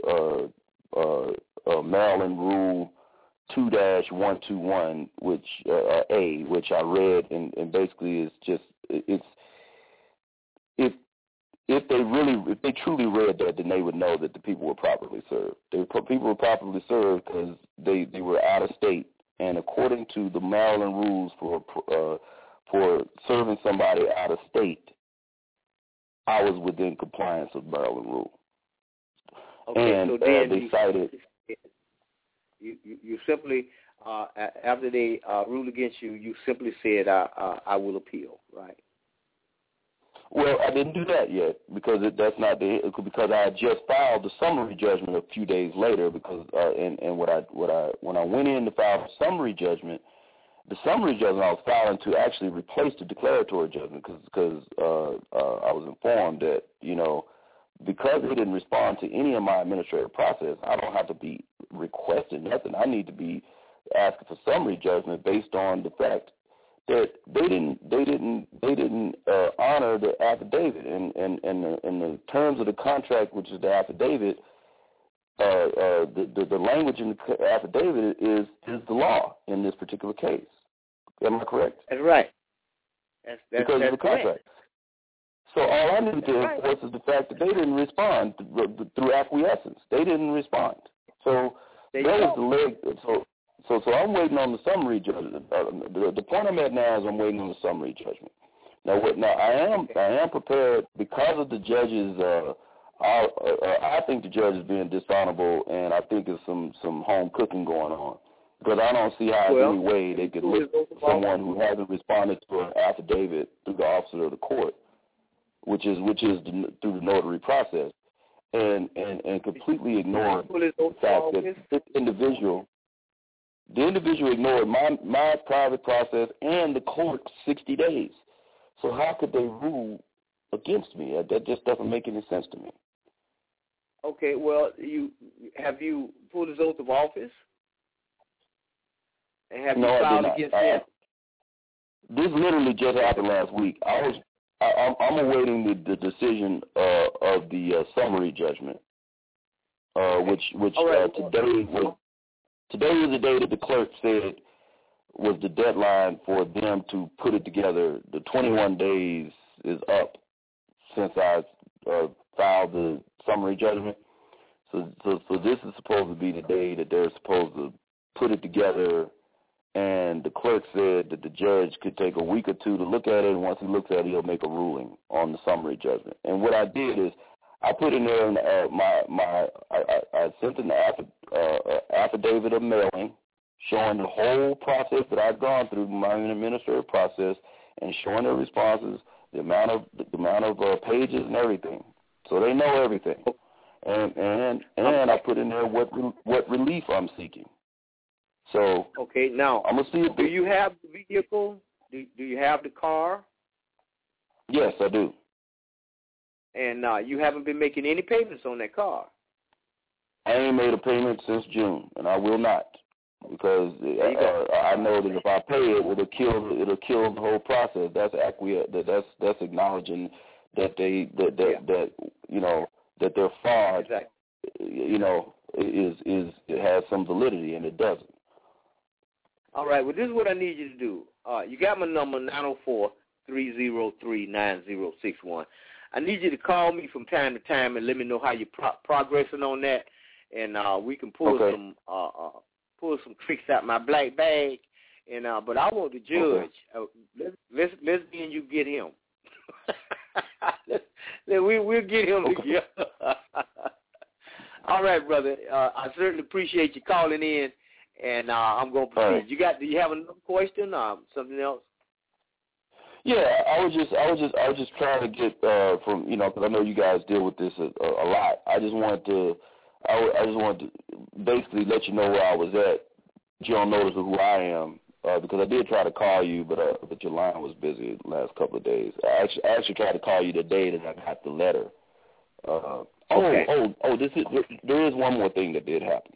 Maryland Rule 2-121, which which I read, and basically is just if they truly read that, then they would know that the people were properly served. People were properly served because they were out of state, and according to the Maryland rules for serving somebody out of state, I was within compliance with Maryland rule. Okay, and so then they cited. You simply after they ruled against you, you simply said, I will appeal, right? Well, I didn't do that yet because because I had just filed the summary judgment a few days later because when I went in to file the summary judgment I was filing to actually replace the declaratory judgment because I was informed that, because they didn't respond to any of my administrative process, I don't have to be requesting nothing. I need to be asking for summary judgment based on the fact that they didn't honor the affidavit and the terms of the contract, which is the affidavit. The language in the affidavit is the law in this particular case. Am I correct? That's right. That's because of the contract. Correct. So all I need to enforce is the fact that they didn't respond through acquiescence. They didn't respond. So that is the leg. So I'm waiting on the summary judgment. The point I'm at now is I'm waiting on the summary judgment. Now I am prepared because of the judge's. I think the judge is being dishonorable, and I think there's some home cooking going on. Because I don't see how in any way they could look at someone who hasn't responded to an affidavit through the officer of the court, which is through the notary process, and completely ignore the fact that this individual ignored my private process and the court's 60 days. So how could they rule against me? That just doesn't make any sense to me. Okay, well, have you pulled his oath of office? And have you filed against him? This literally just happened last week. I'm awaiting the decision of the summary judgment, which today was the day that the clerk said was the deadline for them to put it together. The 21 days is up since I filed the summary judgment. So this is supposed to be the day that they're supposed to put it together. And the clerk said that the judge could take a week or two to look at it, and once he looks at it, he'll make a ruling on the summary judgment. And what I did is I put in there I sent an affidavit of mailing showing the whole process that I've gone through, my administrative process, and showing their responses, the amount of pages and everything, so they know everything. And I put in there what relief I'm seeking. So okay, now I'm gonna see. Do you have the vehicle? Do you have the car? Yes, I do. And you haven't been making any payments on that car? I ain't made a payment since June, and I will not, because I know that if I pay it, it'll kill the whole process. That's That's acknowledging that that their fraud, it has some validity, and it doesn't. All right. Well, this is what I need you to do. You got my number, 904-303-9061. I need you to call me from time to time and let me know how you're progressing on that, and we can pull some tricks out my black bag. And but I want the judge. Let's me and you get him. We'll get him together. All right, brother. I certainly appreciate you calling in, and I'm going to proceed. Right. Do you have another question or something else? Yeah, I was just trying to get from because I know you guys deal with this a lot. I just wanted to basically let you know where I was at. You don't notice of who I am because I did try to call you, but your line was busy the last couple of days. I actually tried to call you the day that I got the letter. Okay. There is one more thing that did happen.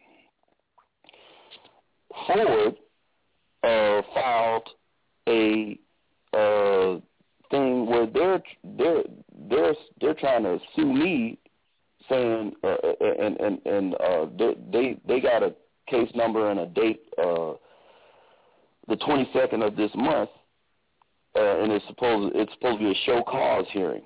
Ford filed a thing where they're trying to sue me, saying they got a case number and a date, the 22nd of this month, and it's supposed to be a show cause hearing.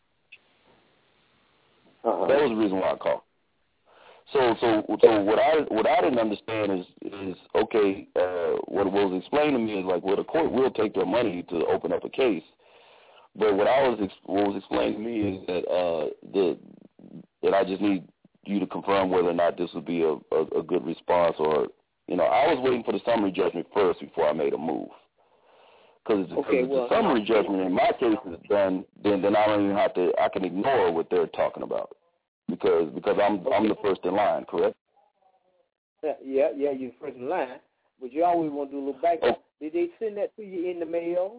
Uh-huh. That was the reason why I called. So what I didn't understand is okay. What was explained to me is like, well, the court will take their money to open up a case, but what was explained to me is that that I just need you to confirm whether or not this would be a good response, or You know, I was waiting for the summary judgment first before I made a move. Because the summary judgment in my case is done, then I don't even have to. I can ignore what they're talking about because I'm the first in line, correct? Yeah, you're first in line. But you always want to do a little back. Oh. Did they send that to you in the mail?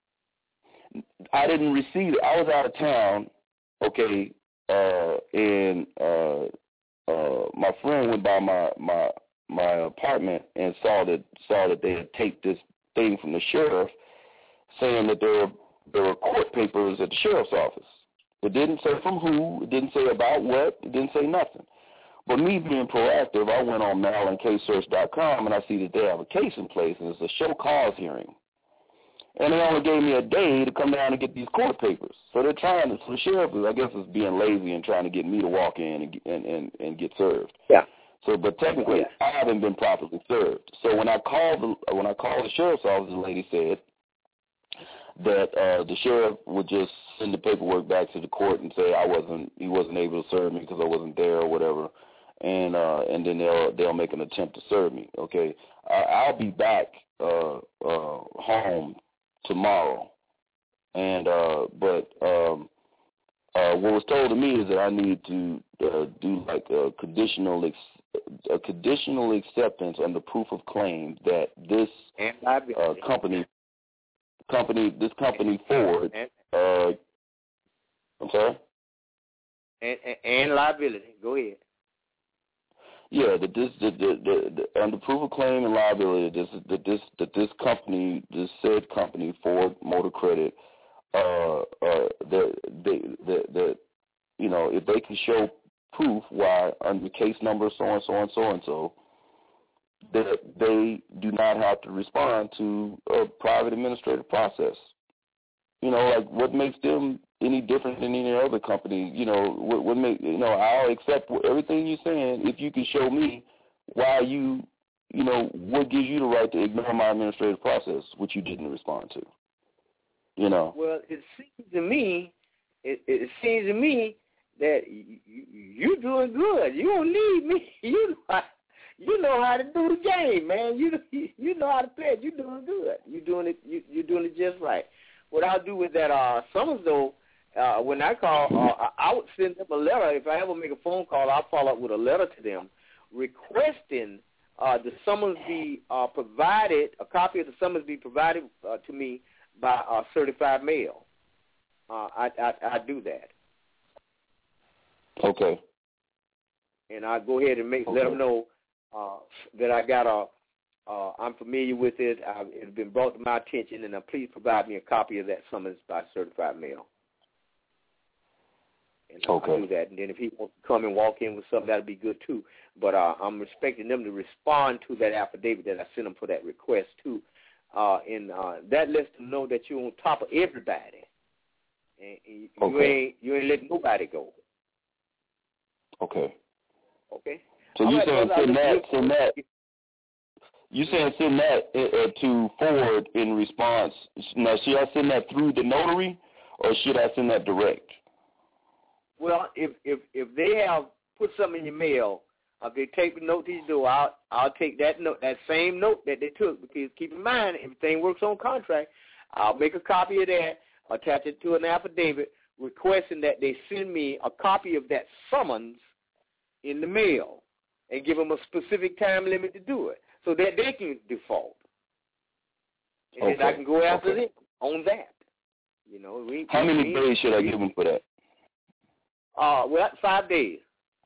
I didn't receive it. I was out of town, okay, and my friend went by my apartment and saw that they had taped this thing from the sheriff saying that there were court papers at the sheriff's office. It didn't say from who. It didn't say about what. It didn't say nothing. But me being proactive, I went on MarylandCaseSearch.com and I see that they have a case in place and it's a show cause hearing. And they only gave me a day to come down and get these court papers. So they're trying to, so the sheriff, I guess, is being lazy and trying to get me to walk in and get served. Yeah. So, but technically, I haven't been properly served. So when I called the sheriff's office, the lady said that the sheriff would just send the paperwork back to the court and say he wasn't able to serve me because I wasn't there or whatever, and then they'll make an attempt to serve me. Okay, I'll be back home tomorrow, and but what was told to me is that I need to do like a conditional acceptance under proof of claim that this company Ford. I'm sorry. And liability. Go ahead. Yeah, that this under proof of claim and liability, that this company, this said company, Ford Motor Credit, that you know, if they can show proof why under case number so and so and so and so, that they do not have to respond to a private administrative process. You know, like what makes them any different than any other company? You know, what make, you know, I'll accept everything you're saying if you can show me why you know, what gives you the right to ignore my administrative process, which you didn't respond to. You know. Well, it seems to me that you're doing good. You don't need me. You know how to do the game, man. You know how to play it. You're doing good. You're doing it just right. What I'll do with that summons, though, when I call, I would send them a letter. If I ever make a phone call, I'll follow up with a letter to them requesting the summons be provided, a copy of the summons be provided to me by certified mail. I do that. Okay. And I go ahead and let them know that I got I'm familiar with it. It's been brought to my attention, and please provide me a copy of that summons by certified mail. And I'll do that. And then if he wants to come and walk in with something, that'll be good too. But I'm expecting them to respond to that affidavit that I sent them for that request too. And that lets them know that you're on top of everybody, and you ain't letting nobody go. Okay. Okay. So you saying send that. You saying send that to Ford in response? Now, should I send that through the notary, or should I send that direct? Well, if they have put something in your mail, if they take the note to your door, I'll take that note, that same note that they took, because keep in mind, everything works on contract. I'll make a copy of that, attach it to an affidavit, requesting that they send me a copy of that summons in the mail, and give them a specific time limit to do it, so that they can default. And then I can go after them on that. You know, how many days should I give them for that? Well, 5 days.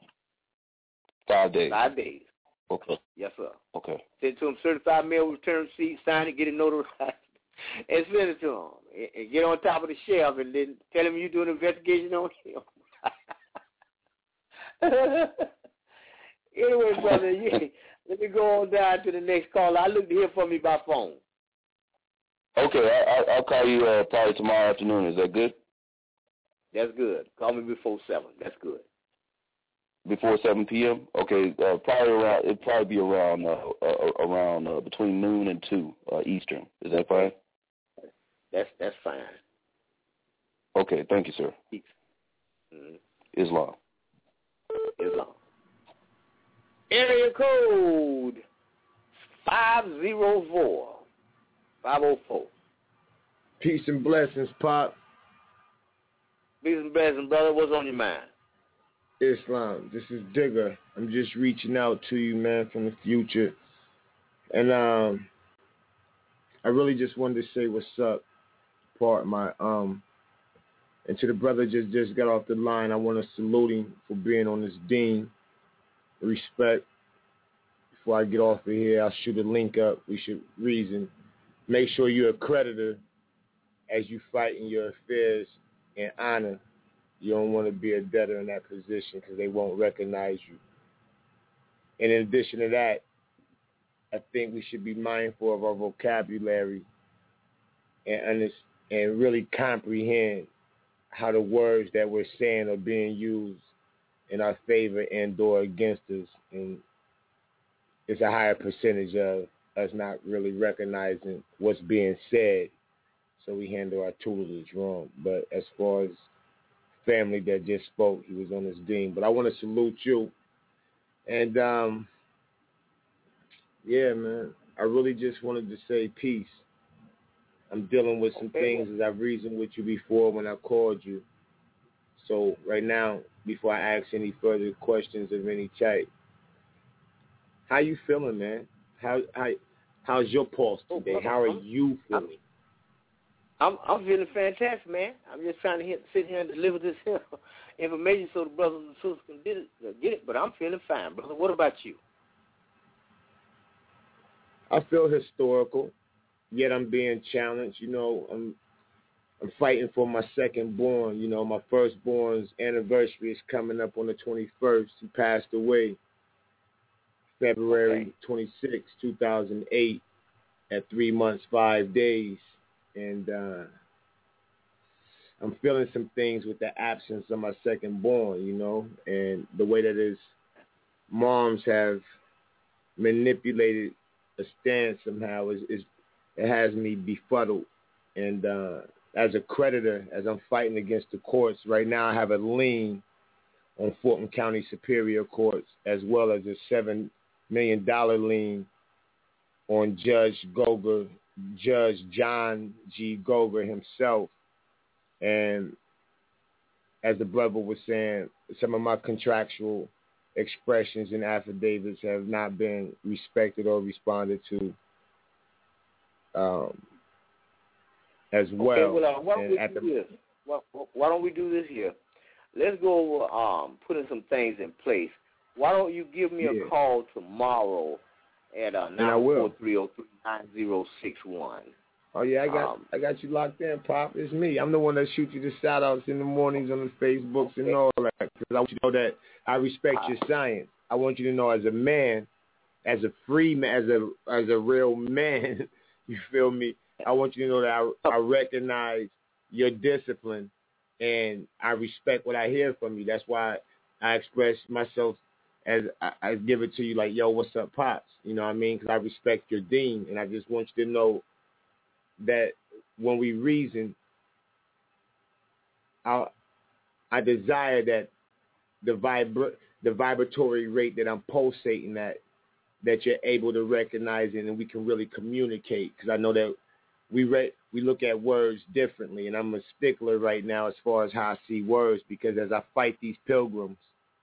5 days. 5 days. Okay. Yes, sir. Okay. Send to them certified mail return receipt, sign it, get it notarized, and send it to them. And get on top of the shelf, and then tell him you're doing an investigation on him. Anyway, brother, let me go on down to the next call. I look to hear from you by phone. Okay, I'll call you probably tomorrow afternoon. Is that good? That's good. Call me before 7. That's good. Before 7 p.m.? Okay, it'll probably be around between noon and 2 Eastern. Is that fine? That's fine. Okay, thank you, sir. Mm-hmm. Islam. Area code 504. Peace and blessings, Pop. Peace and blessings, brother. What's on your mind? Islam. This is Digger. I'm just reaching out to you, man, from the future. And I really just wanted to say what's up, part my and to the brother just got off the line, I want to salute him for being on this Dean. Respect. Before I get off of here, I'll shoot a link up. We should reason. Make sure you're a creditor as you fight in your affairs in honor. You don't want to be a debtor in that position because they won't recognize you. And in addition to that, I think we should be mindful of our vocabulary and really comprehend how the words that we're saying are being used in our favor and or against us. And it's a higher percentage of us not really recognizing what's being said, so we handle our tutelage wrong. But as far as family that just spoke, he was on his Dean. But I want to salute you. And, yeah, man, I really just wanted to say peace. I'm dealing with some things as I've reasoned with you before when I called you. So right now, before I ask any further questions of any type, how you feeling, man? How's your pulse today? How are you feeling? I'm feeling fantastic, man. I'm just trying to sit here and deliver this information so the brothers and sisters can get it. But I'm feeling fine, brother. What about you? I feel historical, yet I'm being challenged. You know, I'm fighting for my second born. You know, my firstborn's anniversary is coming up on the 21st. He passed away February 26, 2008, at 3 months, 5 days. And I'm feeling some things with the absence of my second born, you know, and the way that his moms have manipulated a stance somehow it has me befuddled. And as a creditor, as I'm fighting against the courts, right now I have a lien on Fulton County Superior Courts, as well as a $7 million lien on Judge John G. Goger himself. And as the brother was saying, some of my contractual expressions and affidavits have not been respected or responded to as well. Okay, why don't we do this here? Let's go over putting some things in place. Why don't you give me a call tomorrow at 943-03-9061. Oh yeah, I got you locked in, Pop. It's me. I'm the one that shoots you the shout outs in the mornings on the Facebooks and all that. Because I want you to know that I respect your science. I want you to know as a man, as a free man, as a real man, you feel me? I want you to know that I recognize your discipline and I respect what I hear from you. That's why I express myself as I give it to you like, yo, what's up, Pops? You know what I mean? Because I respect your dean, and I just want you to know that when we reason, I desire that the vibratory rate that I'm pulsating at, that you're able to recognize it and we can really communicate. Because I know that we look at words differently, and I'm a stickler right now as far as how I see words, because as I fight these pilgrims,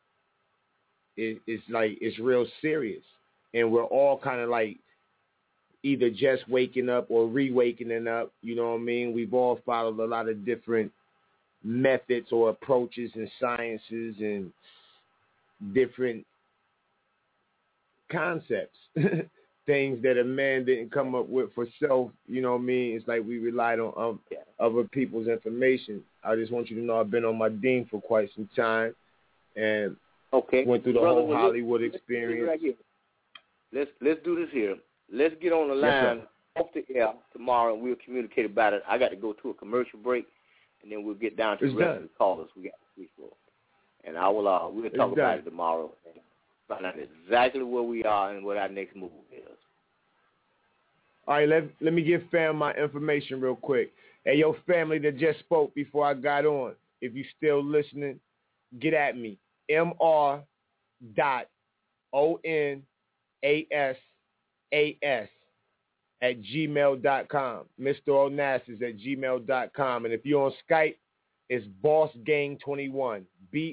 it's real serious, and we're all kind of like either just waking up or re-wakening up. You know what I mean? We've all followed a lot of different methods or approaches and sciences and different concepts, things that a man didn't come up with for self. You know what I mean? It's like we relied on other people's information. I just want you to know I've been on my dean for quite some time, and went through the whole Hollywood experience. Let's do this here. Let's get on the line off the air tomorrow, and we'll communicate about it. I got to go to a commercial break, and then we'll get down to the rest of the callers we got to speak for. And we'll talk about it tomorrow and find out exactly where we are and what our next move is. All right, let me give fam my information real quick. Hey, yo, family that just spoke before I got on, if you still listening, get at me. MR.ONAS @gmail.com. Mr. Onassis @gmail.com. And if you're on Skype, it's BossGang21.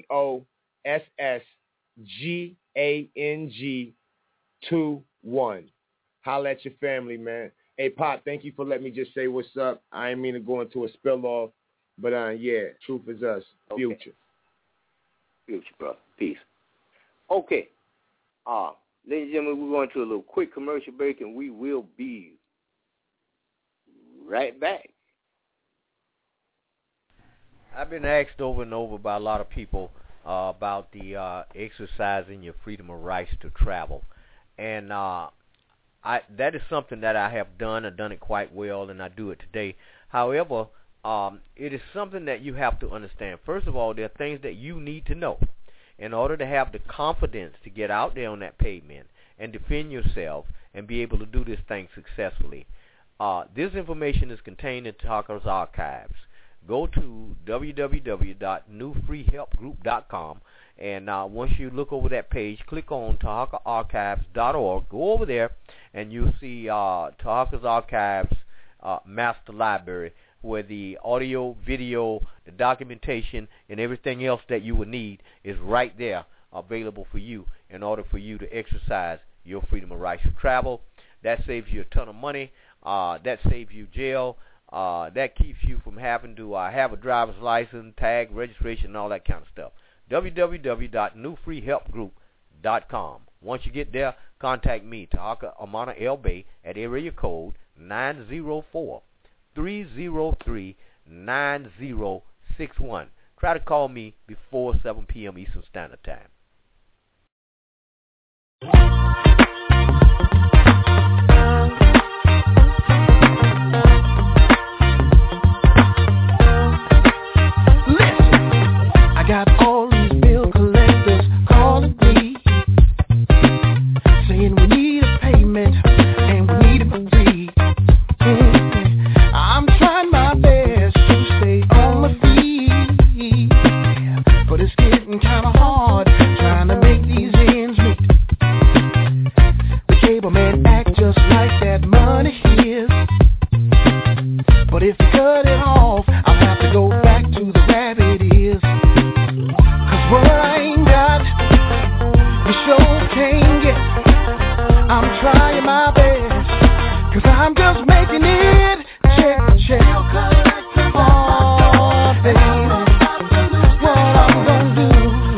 BossGang21. Holla at your family, man. Hey, Pop, thank you for letting me just say what's up. I ain't mean to go into a spill off, but yeah, truth is us. Future. Future, brother. Peace. Okay. Ladies and gentlemen, we're going to a little quick commercial break, and we will be right back. I've been asked over and over by a lot of people about the exercising your freedom of rights to travel. And that is something that I have done. I've done it quite well, and I do it today. However, it is something that you have to understand. First of all, there are things that you need to know in order to have the confidence to get out there on that pavement and defend yourself and be able to do this thing successfully. This information is contained in Tahaka's archives. Go to www.newfreehelpgroup.com, and once you look over that page, click on TahakaArchives.org. Go over there, and you'll see Tahaka's Archives Master Library, where the audio, video, the documentation, and everything else that you would need is right there available for you in order for you to exercise your freedom of rights to travel. That saves you a ton of money. That saves you jail. That keeps you from having to have a driver's license, tag, registration, and all that kind of stuff. www.newfreehelpgroup.com. Once you get there, contact me, Tahaka Amana L. Bay, at area code 904-303-9061. Try to call me before 7 p.m. Eastern Standard Time. Got all these bill collectors calling me, saying we need a payment and we need it for free. I'm trying my best to stay on my feet, but it's getting kinda hard trying to make these ends meet. The cable man act just like that money is, but if you cut it off, I'll have to go back to the rabbit ears. What I ain't got, you sure can't get. I'm trying my best, 'cause I'm just making it check to check. Oh, baby, what I'm gonna do,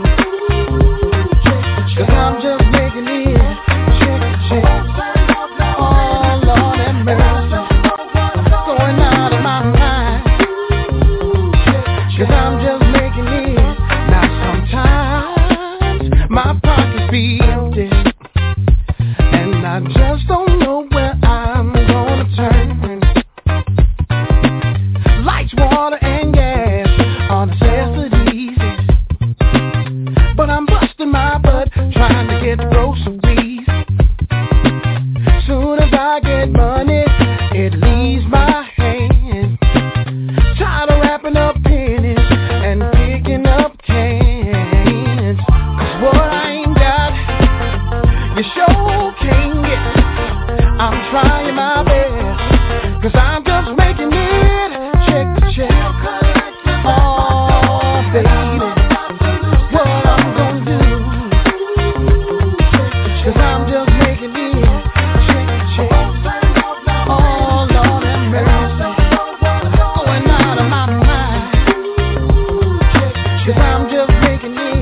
'cause I'm just making it check to check. Oh, Lord have mercy, going out of my mind, 'cause I'm just making it. Sometimes my pockets be empty, and I just don't know where I'm gonna turn. Lights, water, and gas are necessities, but I'm busting my butt trying to get groceries. Soon as I get money, it leaves my hand. Tired of wrapping up pennies and picking up cans. What I ain't got, you sure can't get. I'm trying my best, 'cause I'm just making it check to check. Oh, baby, what I'm gonna do, 'cause I'm just making it check to check. Oh, Lord have mercy, going out of my mind, 'cause I'm just making it.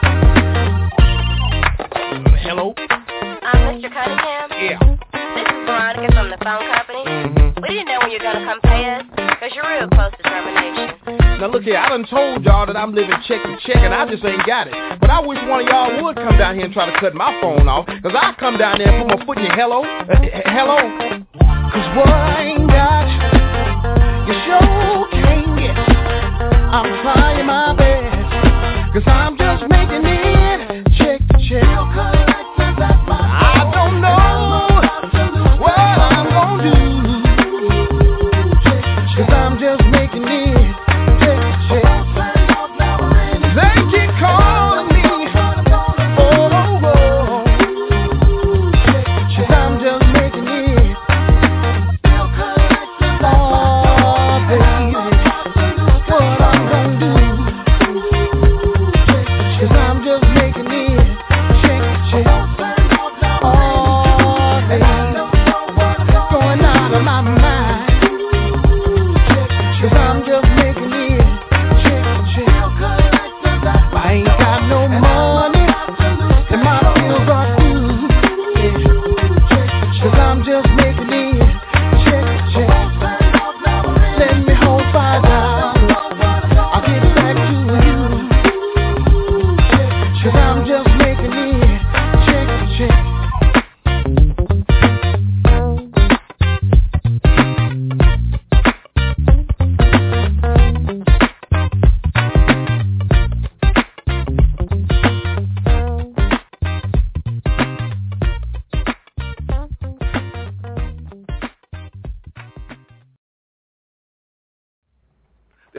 Hello? Mr. Cunningham? Yeah. This is Veronica from the phone company. We didn't know when you're going to come pay us, because you're real close to termination. Now look here, I done told y'all that I'm living check to check, and I just ain't got it. But I wish one of y'all would come down here and try to cut my phone off, 'cause I come down there and put my foot in your hello. 'Cause what I ain't got, you sure can't get. I'm trying my best, 'cause I'm just making it check to check. I don't know what I'm gonna do, 'cause I'm just making it check to check. They keep calling me, oh, 'cause I'm just making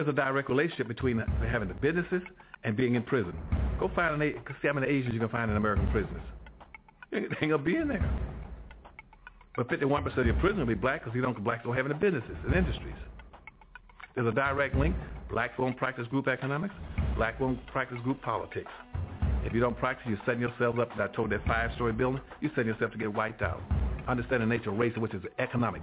there's a direct relationship between having the businesses and being in prison. Go find see how many Asians you can find in American prisons. They ain't going to be in there. But 51% of your prison will be black because blacks don't have any businesses and industries. There's a direct link. Blacks won't practice group economics. Black won't practice group politics. If you don't practice, you're setting yourself up. I told that 5-story building, you're setting yourself to get wiped out. Understand the nature of race, which is economics.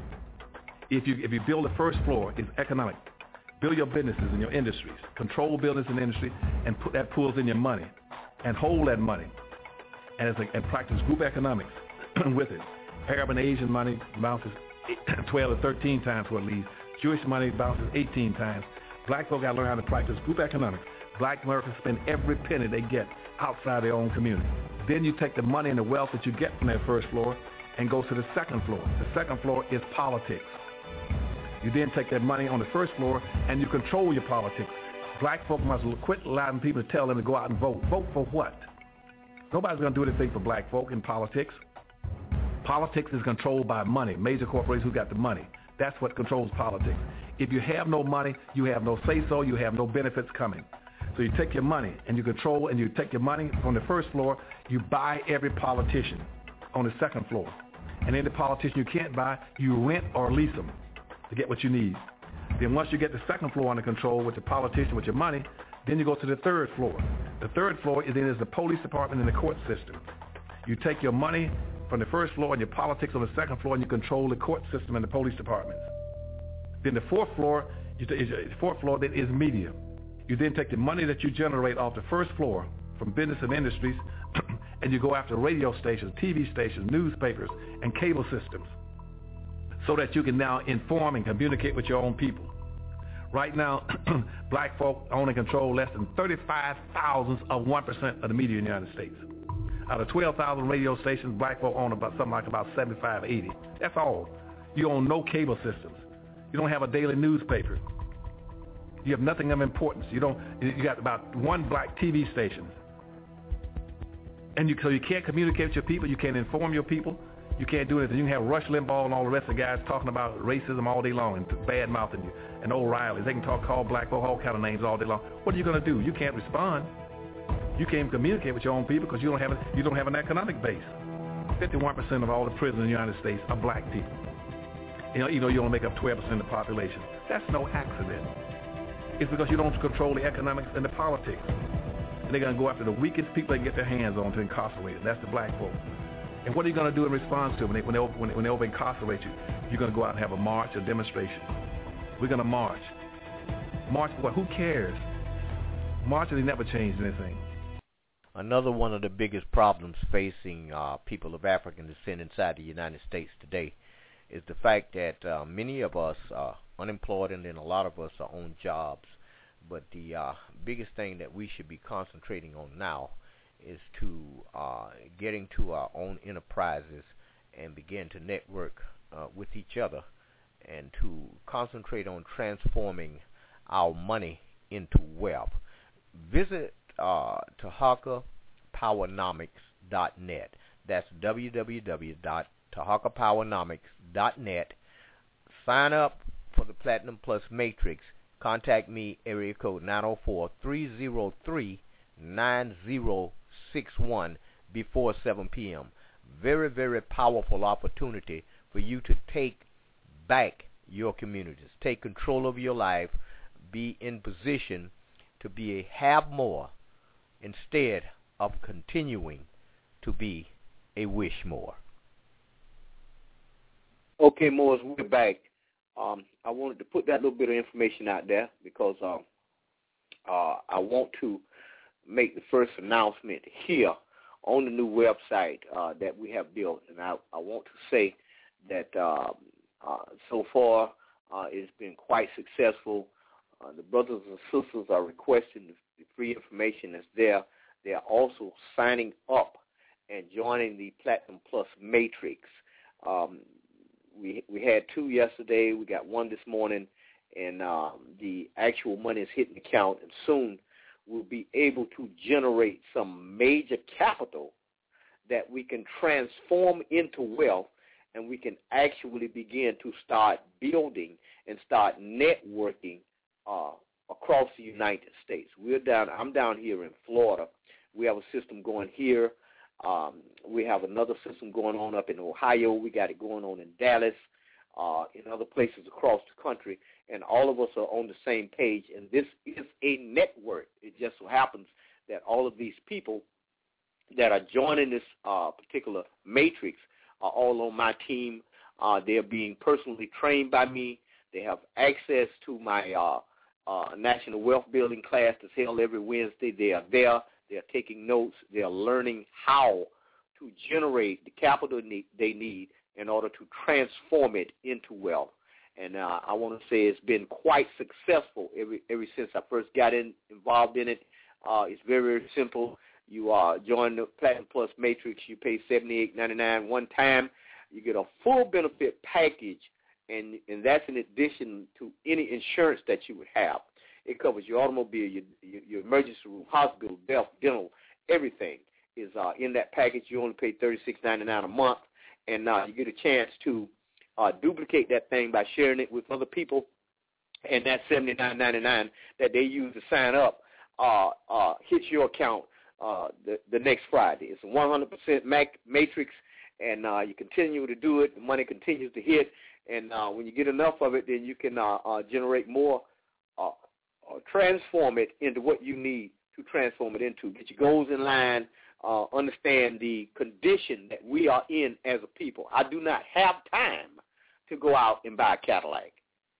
If you build the first floor, it's economic. Build your businesses and your industries. Control business and industry, and put that pools in your money, and hold that money, and practice group economics with it. Arab and Asian money bounces 12 to 13 times what it leaves. Jewish money bounces 18 times. Black folk got to learn how to practice group economics. Black Americans spend every penny they get outside their own community. Then you take the money and the wealth that you get from that first floor and go to the second floor. The second floor is politics. You then take that money on the first floor and you control your politics. Black folk must quit allowing people to tell them to go out and vote. Vote for what? Nobody's going to do anything for black folk in politics. Politics is controlled by money, major corporations who got the money. That's what controls politics. If you have no money, you have no say-so, you have no benefits coming. So you take your money and you control, and you take your money from the first floor, you buy every politician on the second floor. And any politician you can't buy, you rent or lease them to get what you need. Then once you get the second floor under control with the politician, with your money, then you go to the third floor. The third floor is the police department and the court system. You take your money from the first floor and your politics on the second floor, and you control the court system and the police departments. Then the fourth floor then is media. You then take the money that you generate off the first floor from business and industries, and you go after radio stations, TV stations, newspapers, and cable systems, so that you can now inform and communicate with your own people. Right now, black folk own and control less than 35 thousandths of 1% of the media in the United States. Out of 12,000 radio stations, black folk own about 75, 80. That's all. You own no cable systems. You don't have a daily newspaper. You have nothing of importance. You got about one black TV station. And so you can't communicate with your people. You can't inform your people. You can't do anything. You can have Rush Limbaugh and all the rest of the guys talking about racism all day long and bad-mouthing you. And O'Reilly. They can call black folk all kind of names all day long. What are you going to do? You can't respond. You can't communicate with your own people because you don't have an economic base. 51% of all the prisoners in the United States are black people. You only make up 12% of the population. That's no accident. It's because you don't control the economics and the politics. And they're going to go after the weakest people they can get their hands on to incarcerate them. That's the black folk. And what are you going to do in response to them when they over-incarcerate you? You're going to go out and have a march, a demonstration. We're going to march. March for what? Who cares? Marching has never changed anything. Another one of the biggest problems facing people of African descent inside the United States today is the fact that many of us are unemployed, and then a lot of us are on jobs. But the biggest thing that we should be concentrating on now is to getting to our own enterprises and begin to network with each other and to concentrate on transforming our money into wealth. Visit TahakaPowernomics.net. That's www.TahakaPowernomics.net. Sign up for the Platinum Plus Matrix. Contact me, area code 904-303-9061 before 7 p.m. Very, very powerful opportunity for you to take back your communities. Take control of your life. Be in position to be a have more instead of continuing to be a wish more. Okay, Morris, we're back. I wanted to put that little bit of information out there because I want to make the first announcement here on the new website that we have built. And I want to say that so far it's been quite successful. The brothers and sisters are requesting the free information that's there. They are also signing up and joining the Platinum Plus Matrix. We had 2 yesterday. We got 1 this morning, and the actual money is hitting the account, and soon we'll be able to generate some major capital that we can transform into wealth, and we can actually begin to start building and start networking across the United States. I'm down here in Florida. We have a system going here. We have another system going on up in Ohio. We got it going on in Dallas, in other places across the country, and all of us are on the same page, and this is a network. It just so happens that all of these people that are joining this particular matrix are all on my team. They're being personally trained by me. They have access to my National Wealth Building class that's held every Wednesday. They are there. They are taking notes. They are learning how to generate the capital they need in order to transform it into wealth. And I want to say it's been quite successful ever since I first got involved in it. It's very, very simple. You join the Platinum Plus Matrix. You pay $78.99 one time. You get a full benefit package, and that's in addition to any insurance that you would have. It covers your automobile, your emergency room, hospital, dental, everything is in that package. You only pay $36.99 a month, and you get a chance to duplicate that thing by sharing it with other people, and that $79.99 that they use to sign up hits your account the next Friday. It's a 100% matrix, and you continue to do it. The money continues to hit, and when you get enough of it, then you can generate more, transform it into what you need to transform it into. Get your goals in line, understand the condition that we are in as a people. I do not have time to go out and buy a Cadillac.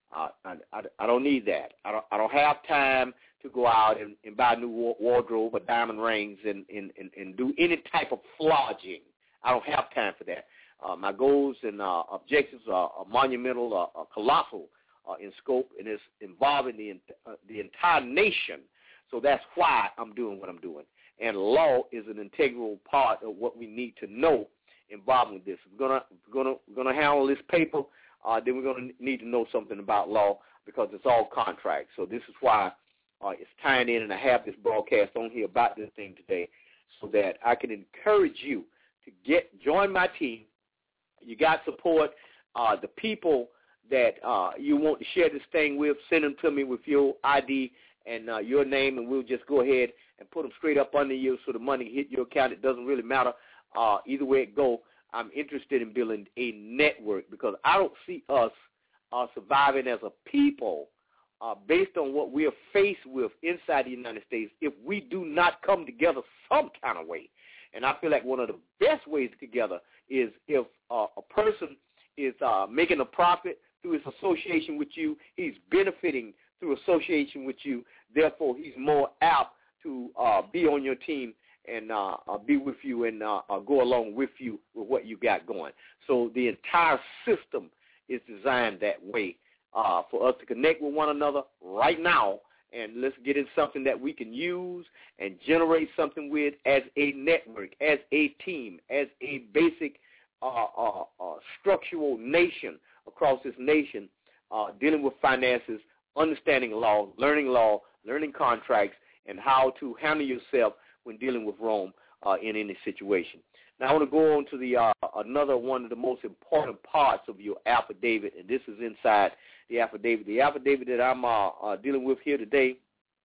I don't need that. I don't have time to go out and buy a new wardrobe or diamond rings and do any type of flogging. I don't have time for that. My goals and objectives are monumental, colossal in scope, and it's involving the entire nation. So that's why I'm doing what I'm doing. And law is an integral part of what we need to know involved with this. If we're gonna handle this paper, then we're going to need to know something about law, because it's all contracts. So this is why it's tying in, and I have this broadcast on here about this thing today, so that I can encourage you to join my team. You got support. The people that you want to share this thing with, send them to me with your ID and your name, and we'll just go ahead and put them straight up under you so the money hit your account. It doesn't really matter either way it go. I'm interested in building a network, because I don't see us surviving as a people based on what we are faced with inside the United States if we do not come together some kind of way. And I feel like one of the best ways together is if a person is making a profit through his association with you, he's benefiting through association with you, therefore he's more apt to be on your team and be with you and go along with you with what you got going. So the entire system is designed that way for us to connect with one another right now, and let's get in something that we can use and generate something with as a network, as a team, as a basic structural nation across this nation, dealing with finances, understanding law, learning contracts, and how to handle yourself when dealing with Rome in any situation. Now I want to go on to the another one of the most important parts of your affidavit, and this is inside the affidavit. The affidavit that I'm dealing with here today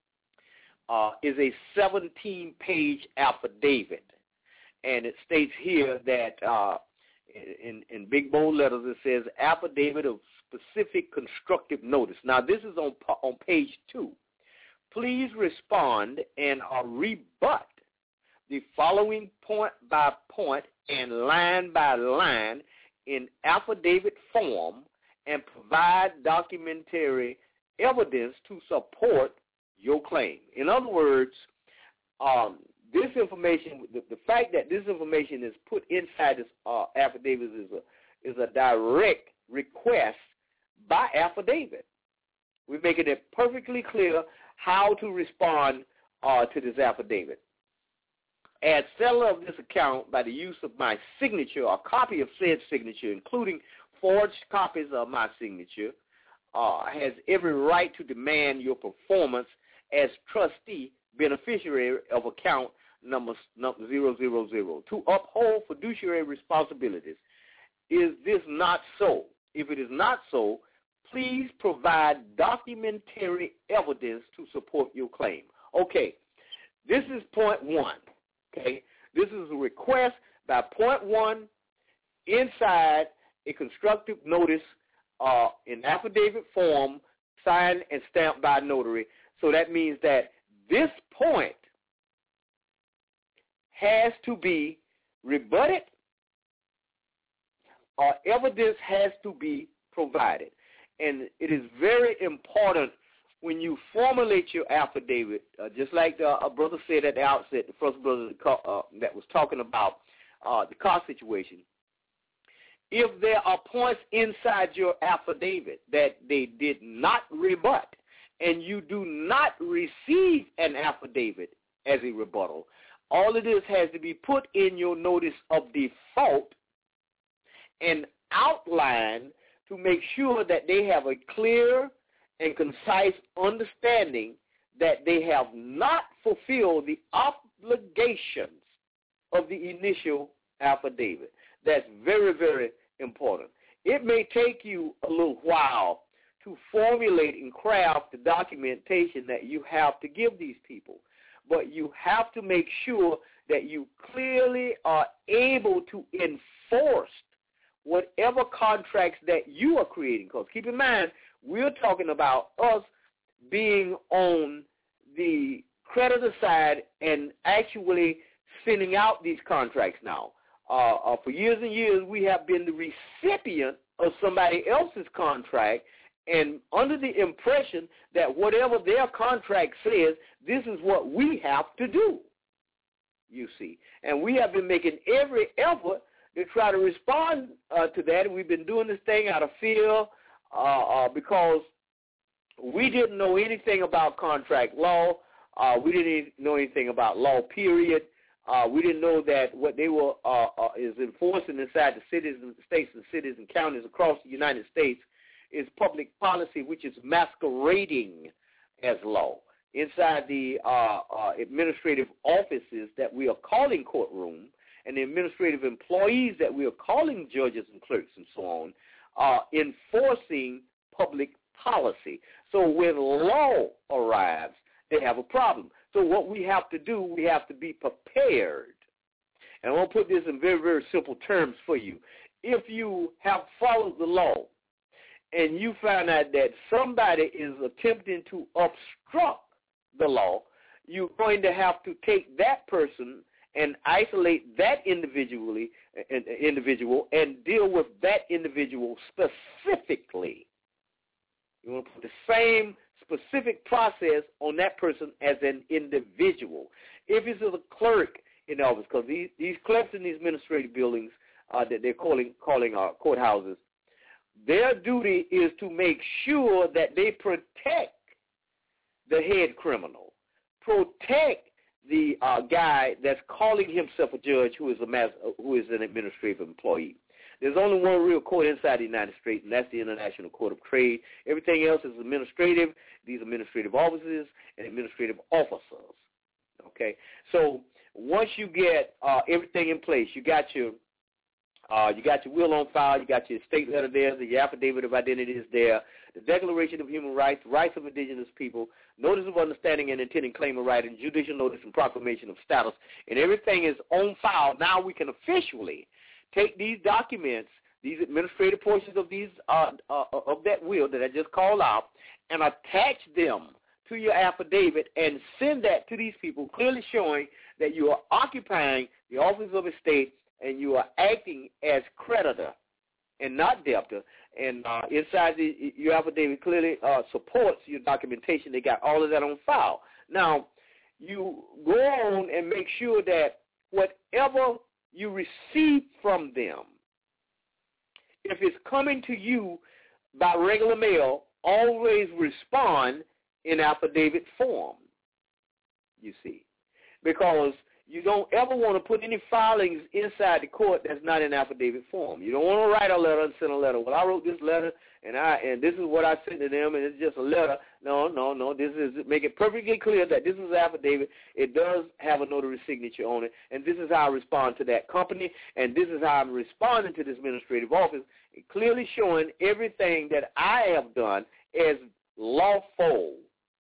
is a 17-page affidavit, and it states here that in big bold letters it says affidavit of specific constructive notice. Now this is on page 2. Please respond and rebut the following point by point and line by line in affidavit form, and provide documentary evidence to support your claim. In other words, this information, the fact that this information is put inside this affidavit is a direct request by affidavit. We're making it perfectly clear how to respond to this affidavit. As seller of this account, by the use of my signature or copy of said signature, including forged copies of my signature, has every right to demand your performance as trustee beneficiary of account number 000 to uphold fiduciary responsibilities. Is this not so? If it is not so, please provide documentary evidence to support your claim. Okay, this is point one. Okay, this is a request by point one inside a constructive notice in affidavit form, signed and stamped by a notary. So that means that this point has to be rebutted or evidence has to be provided. And it is very important when you formulate your affidavit, just like a brother said at the outset, the first brother that was talking about the car situation. If there are points inside your affidavit that they did not rebut, and you do not receive an affidavit as a rebuttal, all of this has to be put in your notice of default and outlined to make sure that they have a clear and concise understanding that they have not fulfilled the obligations of the initial affidavit. That's very, very important. It may take you a little while to formulate and craft the documentation that you have to give these people, but you have to make sure that you clearly are able to enforce whatever contracts that you are creating. Because keep in mind, we're talking about us being on the creditor side and actually sending out these contracts now. For years and years, we have been the recipient of somebody else's contract and under the impression that whatever their contract says, this is what we have to do, you see. And we have been making every effort to try to respond to that, and we've been doing this thing out of fear because we didn't know anything about contract law. We didn't know anything about law, period. We didn't know that what they were is enforcing inside the cities and states and cities and counties across the United States is public policy, which is masquerading as law. Inside the administrative offices that we are calling courtroom and the administrative employees that we are calling judges and clerks and so on are enforcing public policy. So when law arrives, they have a problem. So what we have to do, we have to be prepared. And I want to put this in very, very simple terms for you. If you have followed the law and you find out that somebody is attempting to obstruct the law, you're going to have to take that person and isolate that individual and deal with that individual specifically. You want to put the same specific process on that person as an individual. If it's a clerk in the office, because these clerks in these administrative buildings that they're calling courthouses, their duty is to make sure that they protect the head criminal, protect the guy that's calling himself a judge who is an administrative employee. There's only one real court inside the United States, and that's the International Court of Trade. Everything else is administrative, these administrative offices and administrative officers. Okay? So once you get everything in place, you got your will on file, you got your state letter there, the affidavit of identity is there, the Declaration of Human Rights, rights of indigenous people, notice of understanding and intending claim of right, and judicial notice and proclamation of status, and everything is on file. Now we can officially take these documents, these administrative portions of these of that will that I just called out, and attach them to your affidavit and send that to these people, clearly showing that you are occupying the office of a state and you are acting as creditor and not debtor. And inside your affidavit clearly supports your documentation. They got all of that on file. Now, you go on and make sure that whatever you receive from them, if it's coming to you by regular mail, always respond in affidavit form, you see. Because you don't ever want to put any filings inside the court that's not in affidavit form. You don't want to write a letter and send a letter. Well, I wrote this letter, and this is what I sent to them, and it's just a letter. No. This is make it perfectly clear that this is an affidavit. It does have a notary signature on it, and this is how I respond to that company, and this is how I'm responding to this administrative office, clearly showing everything that I have done as lawful.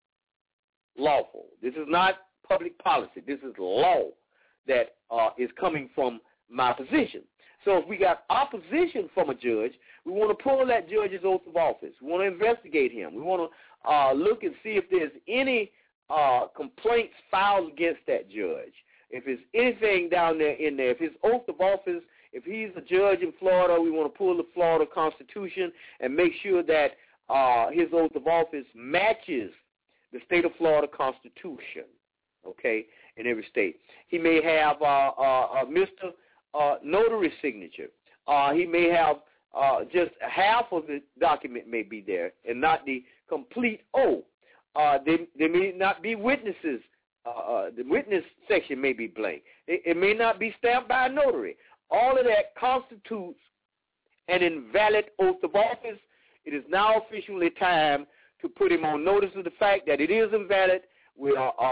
Lawful. This is not public policy. This is law that is coming from my position. So if we got opposition from a judge, we want to pull that judge's oath of office. We want to investigate him. We want to look and see if there's any complaints filed against that judge. If there's anything down there in there, if his oath of office, if he's a judge in Florida, we want to pull the Florida Constitution and make sure that his oath of office matches the state of Florida Constitution, okay, in every state. He may have Mr. Notary signature. He may have just half of the document may be there and not the complete oath. There may not be witnesses. The witness section may be blank. It may not be stamped by a notary. All of that constitutes an invalid oath of office. It is now officially time to put him on notice of the fact that it is invalid. We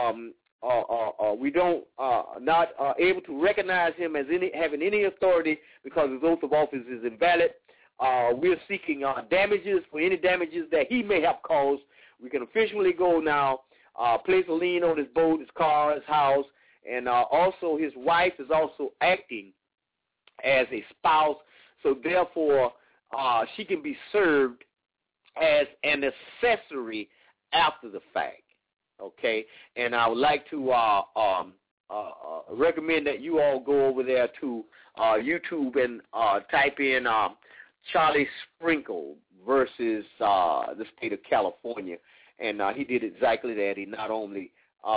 don't not able to recognize him as having any authority because his oath of office is invalid. We're seeking damages for any damages that he may have caused. We can officially go now, place a lien on his boat, his car, his house, and also his wife is also acting as a spouse, so therefore she can be served as an accessory after the fact, okay? And I would like to recommend that you all go over there to YouTube and type in Charlie Sprinkle versus the state of California, and he did exactly that. He not only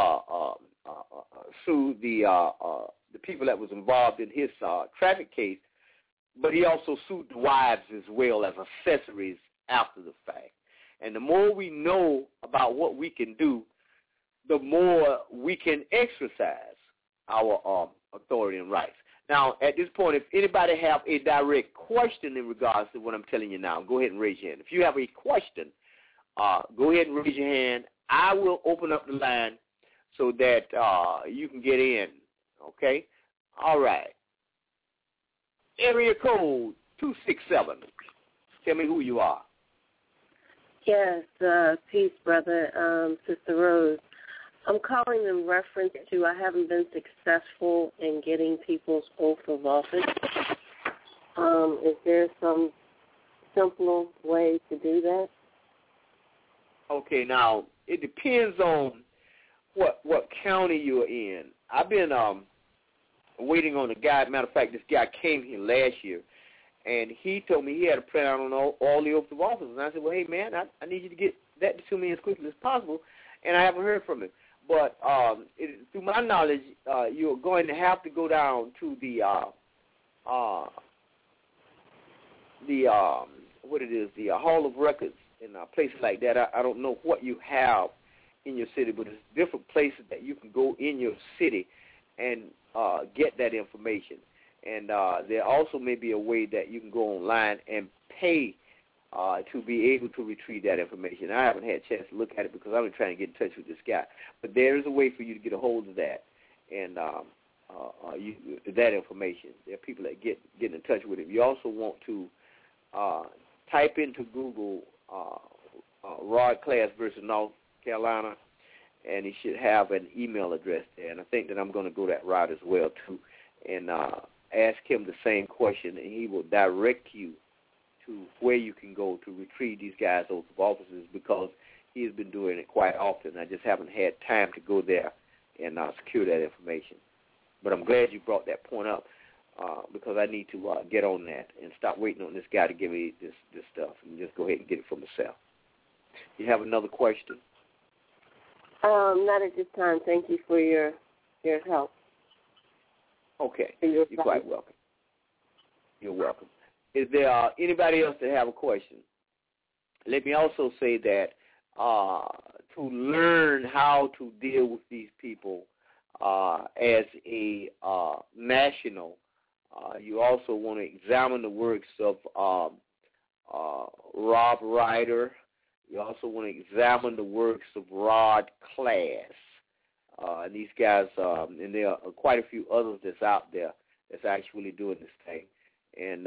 sued the people that was involved in his traffic case, but he also sued the wives as well as accessories after the fact. And the more we know about what we can do, the more we can exercise our authority and rights. Now, at this point, if anybody have a direct question in regards to what I'm telling you now, go ahead and raise your hand. If you have a question, go ahead and raise your hand. I will open up the line so that you can get in, okay? All right. Area code 267. Tell me who you are. Yes, peace, brother, Sister Rose. I'm calling in reference to I haven't been successful in getting people's oath of office. Is there some simpler way to do that? Okay, now, it depends on what county you're in. I've been waiting on a guy. Matter of fact, this guy came here last year, and he told me he had a print out on all the oaths of office. And I said, well, hey, man, I need you to get that to me as quickly as possible, and I haven't heard from him. But through my knowledge, you're going to have to go down to the Hall of Records in places like that. I don't know what you have in your city, but there's different places that you can go in your city and get that information. And there also may be a way that you can go online and pay to be able to retrieve that information. I haven't had a chance to look at it because I've been trying to get in touch with this guy. But there is a way for you to get a hold of that and that information. There are people that get in touch with it. You also want to type into Google Rod Class versus North Carolina, and he should have an email address there. And I think that I'm going to go that route as well, too, and ask him the same question, and he will direct you to where you can go to retrieve these guys' oath of offices because he has been doing it quite often. I just haven't had time to go there and secure that information. But I'm glad you brought that point up because I need to get on that and stop waiting on this guy to give me this stuff and just go ahead and get it for myself. You have another question? Not at this time. Thank you for your help. Okay. You're quite welcome. You're welcome. Is there anybody else that have a question? Let me also say that to learn how to deal with these people, as a national. You also want to examine the works of Rob Ryder. You also want to examine the works of Rod Class. These guys, and there are quite a few others that's out there that's actually doing this thing. And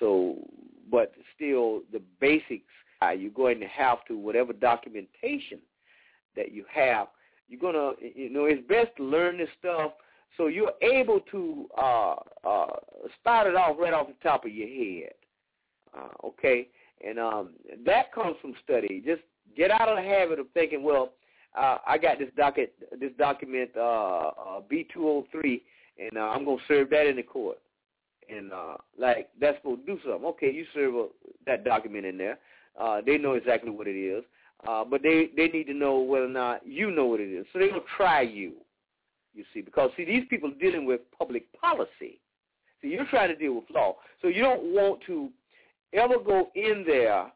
but still the basics, you're going to have to, whatever documentation that you have, you're going to, it's best to learn this stuff so you're able to start it off right off the top of your head. Okay? And that comes from study. Just get out of the habit of thinking, well, I got this document B203, and I'm going to serve that in the court. And, that's supposed to do something. Okay, you serve that document in there. They know exactly what it is. But they need to know whether or not you know what it is. So they're going to try you, you see. Because, see, these people are dealing with public policy. See, you're trying to deal with law. So you don't want to ever go in there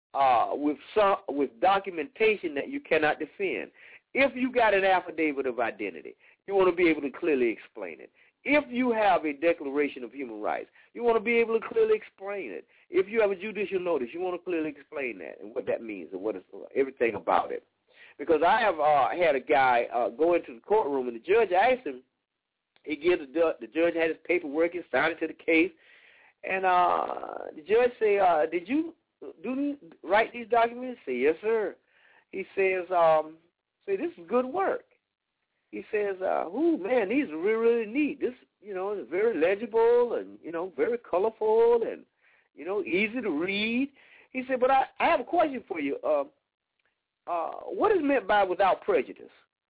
with documentation that you cannot defend. If you got an affidavit of identity, you want to be able to clearly explain it. If you have a Declaration of Human Rights, you want to be able to clearly explain it. If you have a judicial notice, you want to clearly explain that and what that means and what is everything about it. Because I have had a guy go into the courtroom, and the judge asked him, the judge had his paperwork, he signed it to the case, and the judge say, did you write these documents? Say, yes, sir. He says, this is good work. He says, man, these are really, really neat. This, is very legible and, very colorful and, easy to read. He said, but I have a question for you. What is meant by without prejudice?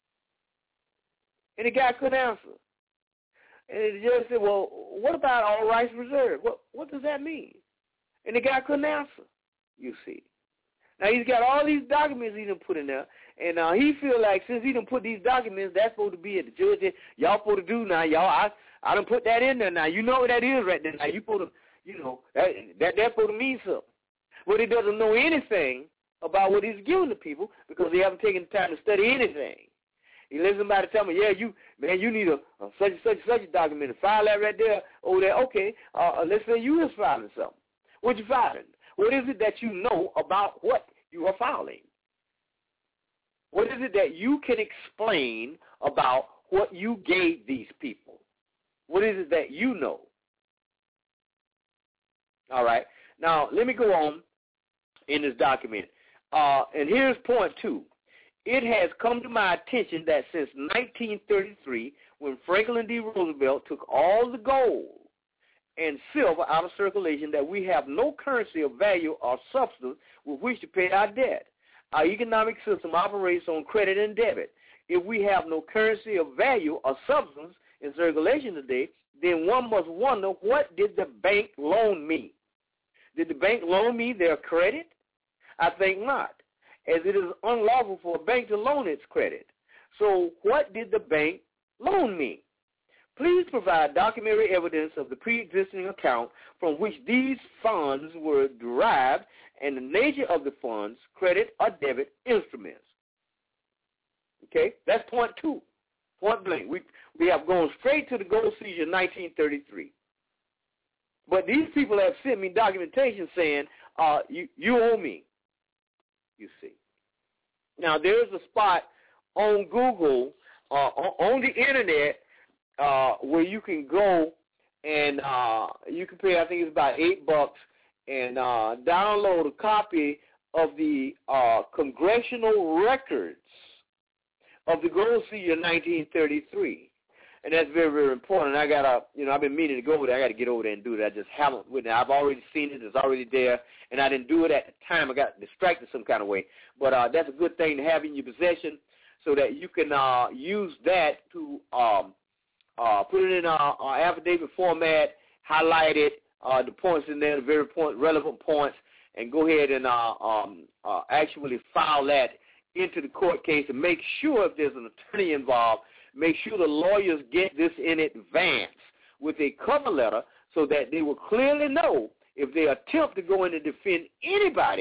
And the guy couldn't answer. And the judge said, well, what about all rights reserved? What does that mean? And the guy couldn't answer, you see. Now, he's got all these documents he done put in there, and he feel like since he done put these documents, that's supposed to be it. The judge said, y'all supposed to do now, y'all. I done put that in there now. You know what that is right there. Now, you supposed to, that's supposed to mean something. But he doesn't know anything about what he's giving to people because they haven't taken the time to study anything. He lets somebody tell me, you need a such a document and file that right there, over there. Okay, let's say you is filing something. What you filing? What is it that you know about what you are filing? What is it that you can explain about what you gave these people? What is it that you know? All right. Now, let me go on in this document. And here's point 2. It has come to my attention that since 1933, when Franklin D. Roosevelt took all the gold and silver out of circulation, that we have no currency of value or substance with which to pay our debt. Our economic system operates on credit and debit. If we have no currency of value or substance in circulation today, then one must wonder, what did the bank loan me? Did the bank loan me their credit? I think not, as it is unlawful for a bank to loan its credit. So what did the bank loan me? Please provide documentary evidence of the pre-existing account from which these funds were derived and the nature of the funds, credit or debit instruments. Okay, that's point 2, point blank. We have gone straight to the gold seizure in 1933. But these people have sent me documentation saying, you owe me, you see. Now, there's a spot on Google, on the Internet, where you can go and you can pay, I think it's about $8, and download a copy of the congressional records of the gold seizure in 1933. And that's very, very important. I got I've been meaning to go over there. I got to get over there and do it. I just haven't with it. I've already seen it. It's already there. And I didn't do it at the time. I got distracted some kind of way. But that's a good thing to have in your possession so that you can use that to put it in affidavit format, highlight it, the points in there, the very relevant points, and go ahead and actually file that into the court case and make sure if there's an attorney involved, make sure the lawyers get this in advance with a cover letter so that they will clearly know if they attempt to go in and defend anybody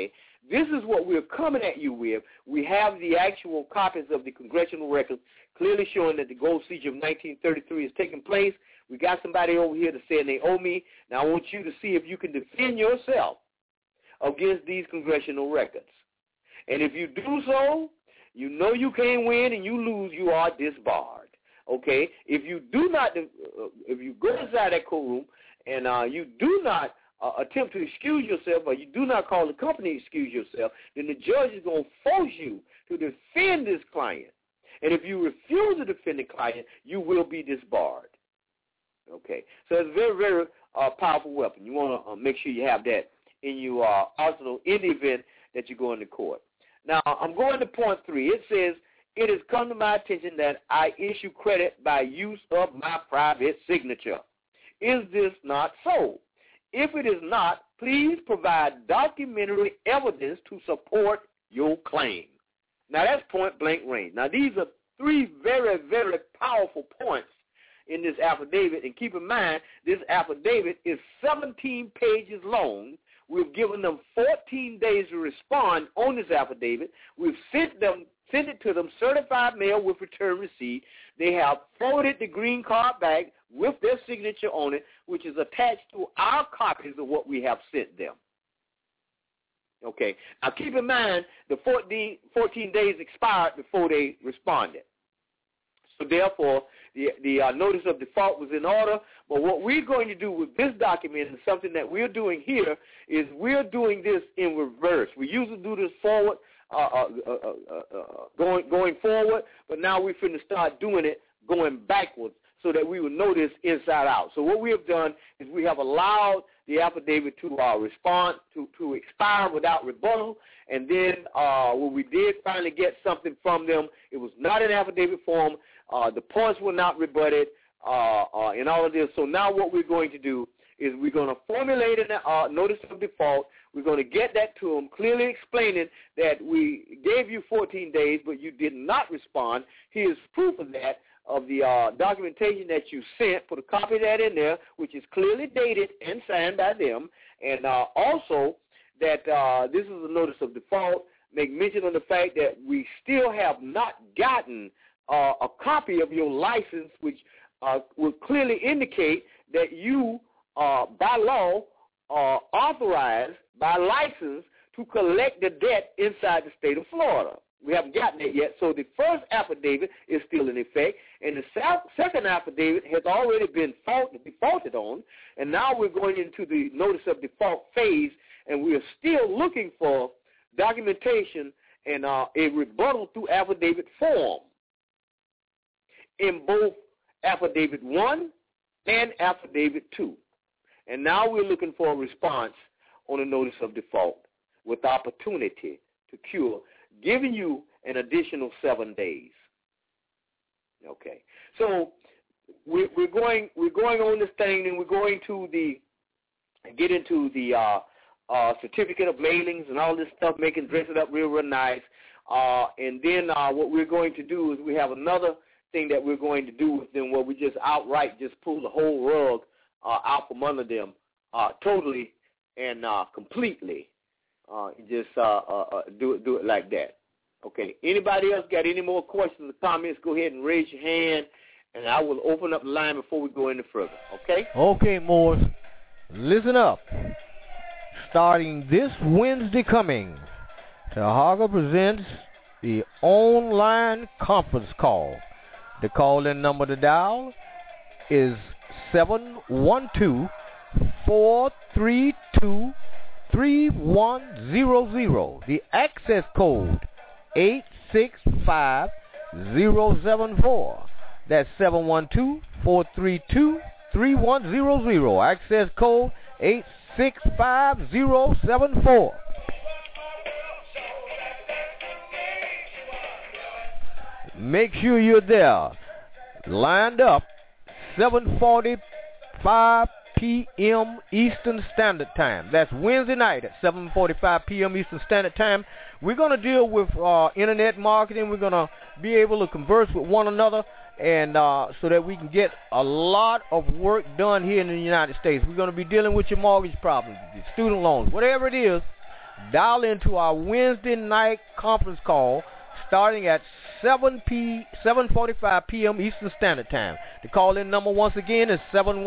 this is what we're coming at you with. We have the actual copies of the congressional records clearly showing that the gold siege of 1933 is taking place. We got somebody over here that's saying they owe me. Now I want you to see if you can defend yourself against these congressional records. And if you do so, you know you can't win, and you lose, you are disbarred. Okay? If you do not, if you go inside that courtroom and you do not attempt to excuse yourself, or you do not call the company to excuse yourself, then the judge is going to force you to defend this client. And if you refuse to defend the client, you will be disbarred. Okay? So it's a very, very powerful weapon. You want to make sure you have that in your arsenal in the event that you go into court. Now, I'm going to point 3. It says, it has come to my attention that I issue credit by use of my private signature. Is this not so? If it is not, please provide documentary evidence to support your claim. Now, that's point blank range. Now, these are 3 very, very powerful points in this affidavit. And keep in mind, this affidavit is 17 pages long. We've given them 14 days to respond on this affidavit. We've sent it to them certified mail with return receipt. They have forwarded the green card back with their signature on it, which is attached to our copies of what we have sent them. Okay. Now, keep in mind, the 14 days expired before they responded. So, therefore, the notice of default was in order. But what we're going to do with this document and something that we're doing here is we're doing this in reverse. We usually do this forward, going forward, but now we're going to start doing it going backwards so that we will know this inside out. So what we have done is we have allowed the affidavit to respond, to expire without rebuttal, and then when we did finally get something from them, it was not in affidavit form. The points were not rebutted, and all of this. So now what we're going to do is we're going to formulate a notice of default. We're going to get that to them, clearly explaining that we gave you 14 days, but you did not respond. Here's proof of that, of the documentation that you sent. Put a copy of that in there, which is clearly dated and signed by them. And also that this is a notice of default. Make mention of the fact that we still have not gotten a copy of your license, which will clearly indicate that you, by law, are authorized by license to collect the debt inside the state of Florida. We haven't gotten it yet. So the first affidavit is still in effect, and the second affidavit has already been defaulted on, and now we're going into the notice of default phase, and we are still looking for documentation and a rebuttal through affidavit form in both affidavit 1 and affidavit 2. And now we're looking for a response on a notice of default with opportunity to cure, giving you an additional 7 days. Okay, so we're going on this thing, and we're going to get into the certificate of mailings and all this stuff, dress it up real nice. And then what we're going to do is we have another thing that we're going to do with them, where we just outright just pull the whole rug out from under them totally and completely. Just do it like that. Okay. Anybody else got any more questions or comments? Go ahead and raise your hand, and I will open up the line before we go any further. Okay? Okay, Morris. Listen up. Starting this Wednesday coming, Tahaga presents the online conference call. The call-in number to dial is 712-432-3100. The access code 865074. That's 712-432-3100. Access code 865074. Make sure you're there, lined up, 7:45 p.m. Eastern Standard Time. That's Wednesday night at 7:45 p.m. Eastern Standard Time. We're going to deal with internet marketing. We're going to be able to converse with one another, and so that we can get a lot of work done here in the United States. We're going to be dealing with your mortgage problems, your student loans, whatever it is. Dial into our Wednesday night conference call starting at 7:45 p.m. Eastern Standard Time. The call-in number once again is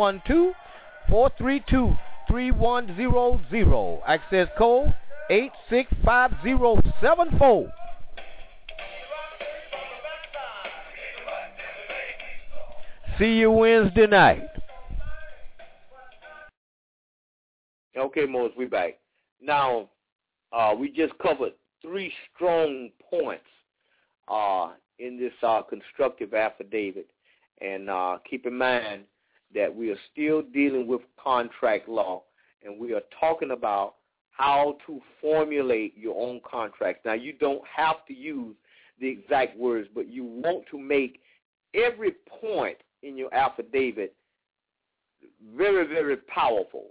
712-432-3100. Access code 865074. See you Wednesday night. Okay, Mose, we back. Now, we just covered 3 strong points in this constructive affidavit. And keep in mind that we are still dealing with contract law, and we are talking about how to formulate your own contracts. Now, you don't have to use the exact words, but you want to make every point in your affidavit very, very powerful,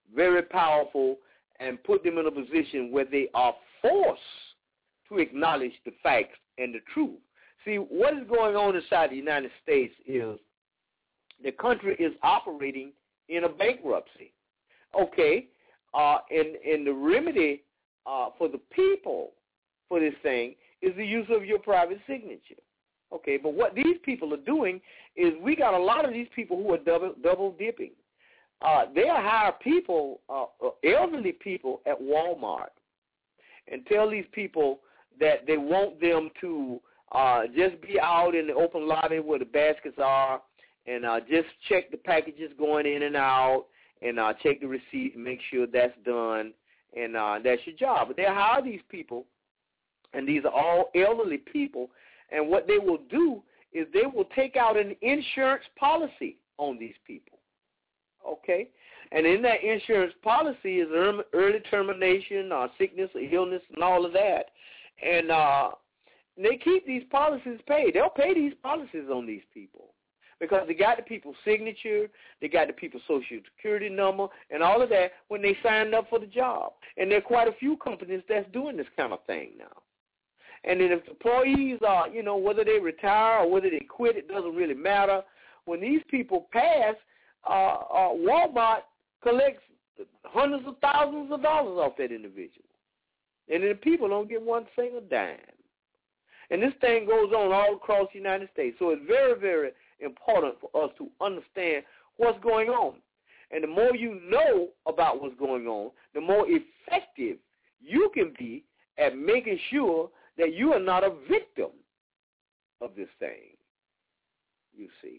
and put them in a position where they are forced to acknowledge the facts and the truth. See, what is going on inside the United States is the country is operating in a bankruptcy. Okay, and the remedy for the people for this thing is the use of your private signature. Okay, but what these people are doing is we got a lot of these people who are double dipping. They'll hire people, elderly people at Walmart, and tell these people that they want them to just be out in the open lobby where the baskets are and just check the packages going in and out and check the receipt and make sure that's done, and that's your job. But they'll hire these people, and these are all elderly people, and what they will do is they will take out an insurance policy on these people. Okay, and in that insurance policy is early termination, sickness, illness, and all of that. And they keep these policies paid. They'll pay these policies on these people because they got the people's signature, they got the people's social security number, and all of that when they signed up for the job. And there are quite a few companies that's doing this kind of thing now. And then if employees are, whether they retire or whether they quit, it doesn't really matter. When these people pass, Walmart collects hundreds of thousands of dollars off that individual. And then the people don't get one single dime. And this thing goes on all across the United States. So it's very, very important for us to understand what's going on. And the more you know about what's going on, the more effective you can be at making sure that you are not a victim of this thing, you see.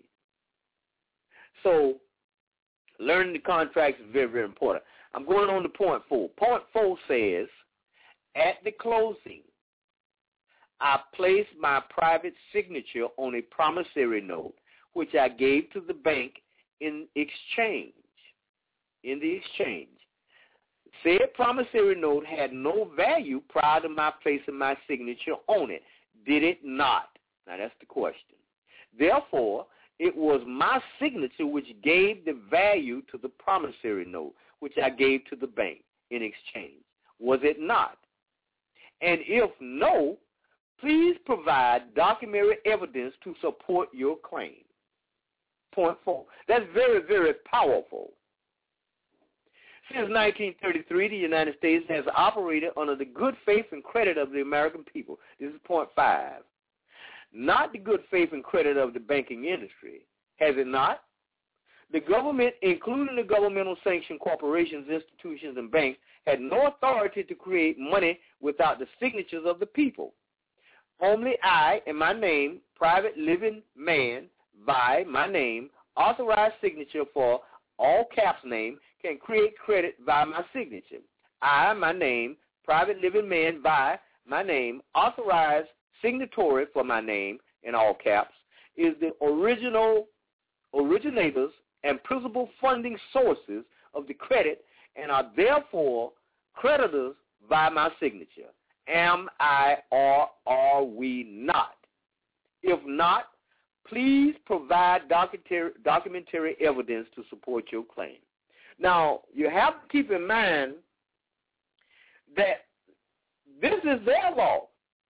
So learning the contracts is very, very important. I'm going on to point 4. Point 4 says, at the closing, I placed my private signature on a promissory note, which I gave to the bank in exchange. In the exchange. Said promissory note had no value prior to my placing my signature on it. Did it not? Now, that's the question. Therefore, it was my signature which gave the value to the promissory note, which I gave to the bank in exchange. Was it not? And if no, please provide documentary evidence to support your claim. Point 4. That's very, very powerful. Since 1933, the United States has operated under the good faith and credit of the American people. This is point 5. Not the good faith and credit of the banking industry. Has it not? The government, including the governmental sanctioned corporations, institutions, and banks, had no authority to create money without the signatures of the people. Only I, in my name, private living man, by my name, authorized signature for all caps name, can create credit by my signature. I, my name, private living man, by my name, authorized signatory for my name, in all caps, is the originators and principal funding sources of the credit and are therefore creditors by my signature. Am I or are we not? If not, please provide documentary evidence to support your claim. Now, you have to keep in mind that this is their law.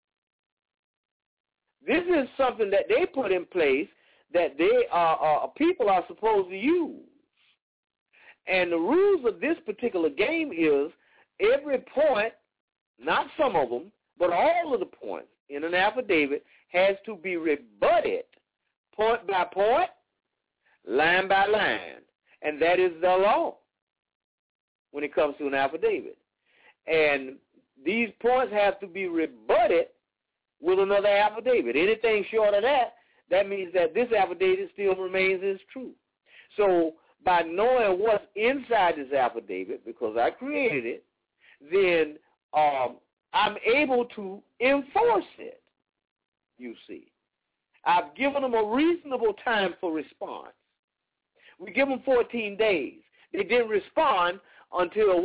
This is something that they put in place that people are supposed to use. And the rules of this particular game is every point not some of them, but all of the points in an affidavit has to be rebutted point by point, line by line. And that is the law when it comes to an affidavit. And these points have to be rebutted with another affidavit. Anything short of that, that means that this affidavit still remains as true. So by knowing what's inside this affidavit, because I created it, then I'm able to enforce it, you see. I've given them a reasonable time for response. We give them 14 days. They didn't respond until,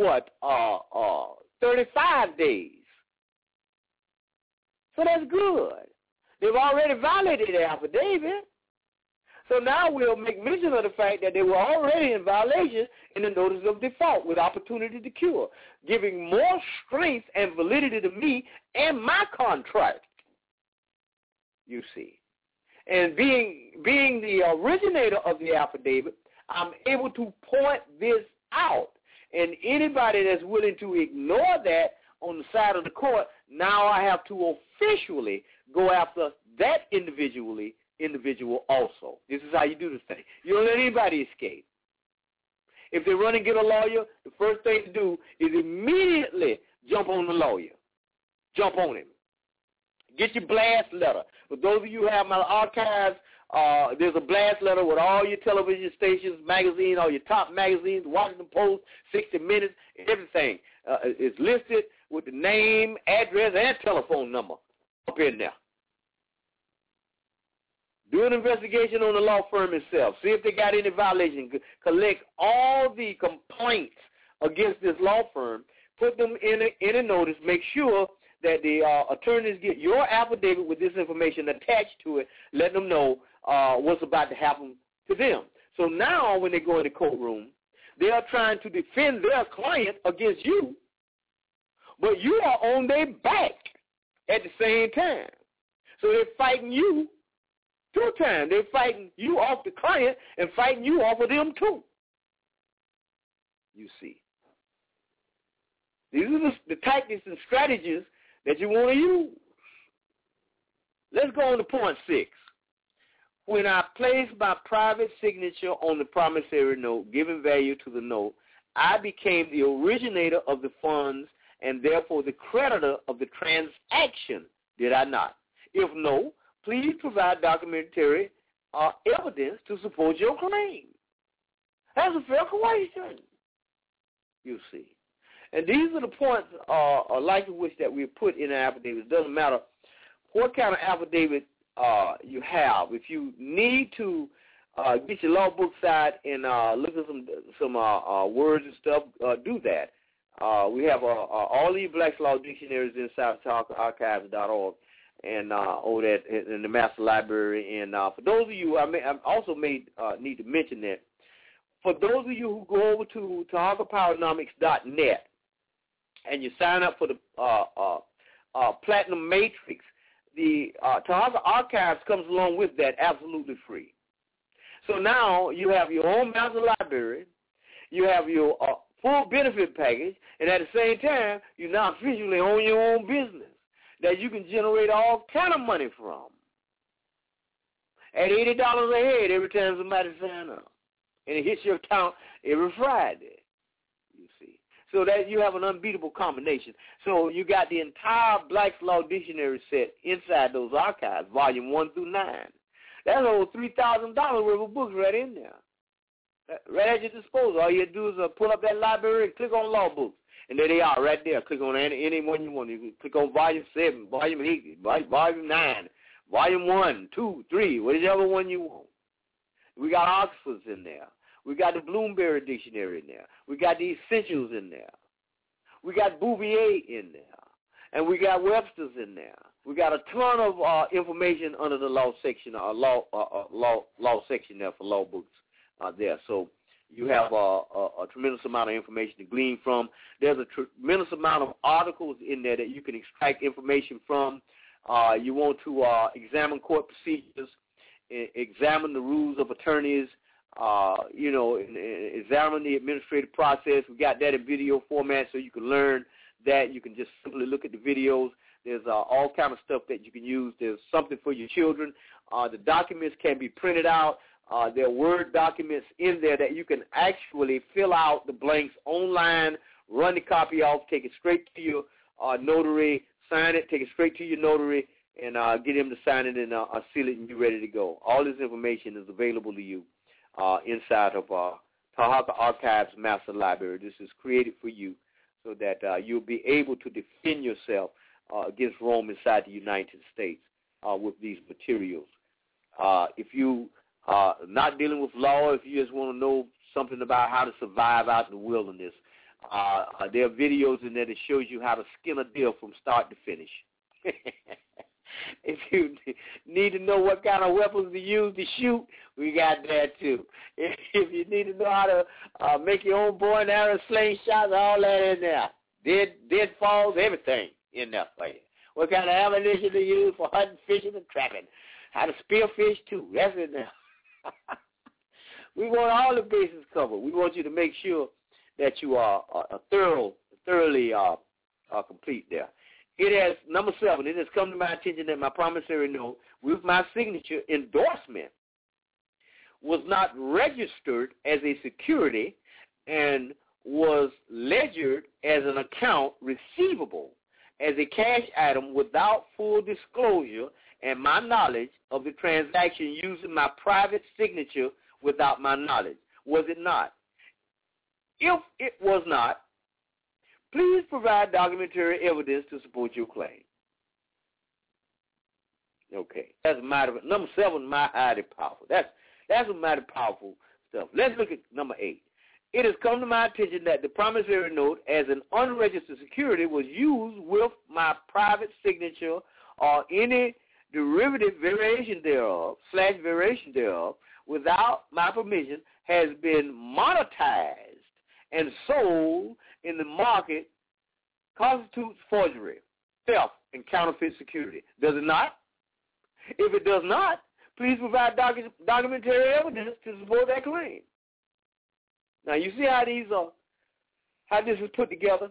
35 days. So that's good. They've already violated the affidavit. So now we'll make mention of the fact that they were already in violation in the notice of default with opportunity to cure, giving more strength and validity to me and my contract, you see. And being the originator of the affidavit, I'm able to point this out. And anybody that's willing to ignore that on the side of the court, now I have to officially go after that individual also. This is how you do this thing. You don't let anybody escape. If they run and get a lawyer, the first thing to do is immediately jump on the lawyer. Jump on him. Get your blast letter. For those of you who have my archives, there's a blast letter with all your television stations, magazines, all your top magazines, Washington Post, 60 Minutes, everything. It's listed with the name, address, and telephone number up in there. Do an investigation on the law firm itself. See if they got any violation. Collect all the complaints against this law firm. Put them in a notice. Make sure that the attorneys get your affidavit with this information attached to it. Let them know what's about to happen to them. So now when they go in the courtroom, they are trying to defend their client against you, but you are on their back at the same time. So they're fighting you two times. They're fighting you off the client and fighting you off of them too. You see. These are the tactics and strategies that you want to use. Let's go on to point 6. When I place my private signature on the promissory note, giving value to the note, I became the originator of the funds and therefore the creditor of the transaction, did I not? If no, please provide documentary evidence to support your claim. That's a fair question, you see. And these are the points like which that we put in an affidavit. It doesn't matter what kind of affidavit you have. If you need to get your law book side and look at some words and stuff, do that. We have all these Black's Law dictionaries inside archives.org and over that in the Master Library. And for those of you, I also need to mention that for those of you who go over to TaharkaPowernomics.net and you sign up for the Platinum Matrix, the Taharka Archives comes along with that absolutely free. So now you have your own Master Library, you have your full benefit package, and at the same time, you now officially own your own business that you can generate all kind of money from at $80 a head every time somebody signs up. And it hits your account every Friday, you see. So that you have an unbeatable combination. So you got the entire Black's Law Dictionary set inside those archives, volume 1 through 9. That's over $3,000 worth of books right in there. Right at your disposal. All you have to do is pull up that library and click on law books. And there they are right there. Click on any one you want. You can click on volume 7, volume 8, volume 9, volume 1, 2, 3, whichever one you want. We got Oxford's in there. We got the Bloomberry Dictionary in there. We got the Essentials in there. We got Bouvier in there. And we got Webster's in there. We got a ton of information under the law section, law section there for law books there. So you have a tremendous amount of information to glean from. There's a tremendous amount of articles in there that you can extract information from. You want to examine court procedures, examine the rules of attorneys, examine the administrative process. We got that in video format so you can learn that. You can just simply look at the videos. There's all kind of stuff that you can use. There's something for your children. The documents can be printed out. There are Word documents in there that you can actually fill out the blanks online, run the copy off, take it straight to your notary, sign it, take it straight to your notary, and get him to sign it and seal it, and you're ready to go. All this information is available to you inside of Tahaka Archives Master Library. This is created for you so that you'll be able to defend yourself against Rome inside the United States with these materials. If you are not dealing with law, if you just want to know something about how to survive out in the wilderness, there are videos in there that shows you how to skin a deer from start to finish. If you need to know what kind of weapons to use to shoot, we got that too. If you need to know how to make your own bow and arrow, slingshots, all that in there. Deadfalls, everything in there for you. What kind of ammunition to use for hunting, fishing, and trapping. How to spear fish too. That's in there. We want all the bases covered. We want you to make sure that you are thoroughly complete there. It has, number 7, it has come to my attention that my promissory note with my signature endorsement was not registered as a security and was ledgered as an account receivable as a cash item without full disclosure and my knowledge of the transaction using my private signature without my knowledge. Was it not? If it was not, please provide documentary evidence to support your claim. Okay. That's number 7, mighty powerful. That's a mighty powerful stuff. Let's look at number 8. It has come to my attention that the promissory note as an unregistered security was used with my private signature or any derivative variation thereof, without my permission, has been monetized and sold in the market, constitutes forgery, theft, and counterfeit security. Does it not? If it does not, please provide documentary evidence to support that claim. Now, you see how this is put together?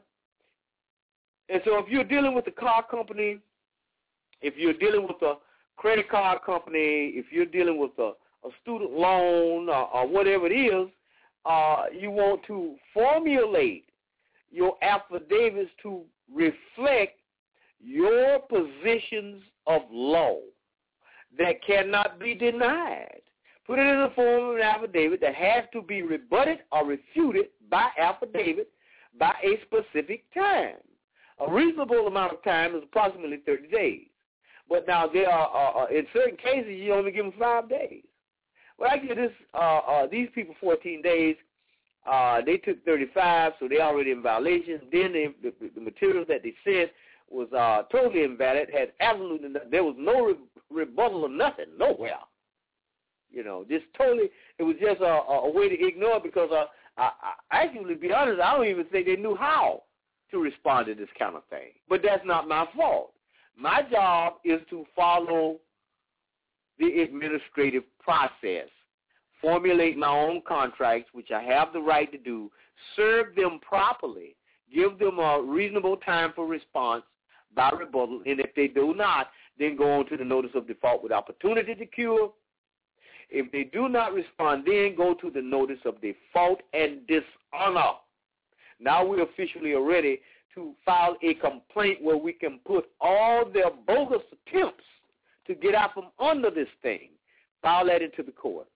And so if you're dealing with a car company, if you're dealing with a credit card company, if you're dealing with a student loan or whatever it is, you want to formulate your affidavits to reflect your positions of law that cannot be denied. Put it in the form of an affidavit that has to be rebutted or refuted by affidavit by a specific time. A reasonable amount of time is approximately 30 days. But now there are in certain cases, you only give them 5 days. Well, I give these people 14 days. They took 35, so they're already in violation. Then the materials that they sent was totally invalid, had absolutely nothing. There was no rebuttal of nothing, nowhere. You know, just totally, it was just a way to ignore it because I actually, to be honest, I don't even think they knew how to respond to this kind of thing. But that's not my fault. My job is to follow the administrative process, formulate my own contracts, which I have the right to do, serve them properly, give them a reasonable time for response by rebuttal, and if they do not, then go on to the notice of default with opportunity to cure. If they do not respond, then go to the notice of default and dishonor. Now we officially are ready to file a complaint where we can put all their bogus attempts to get out from under this thing, file that into the court.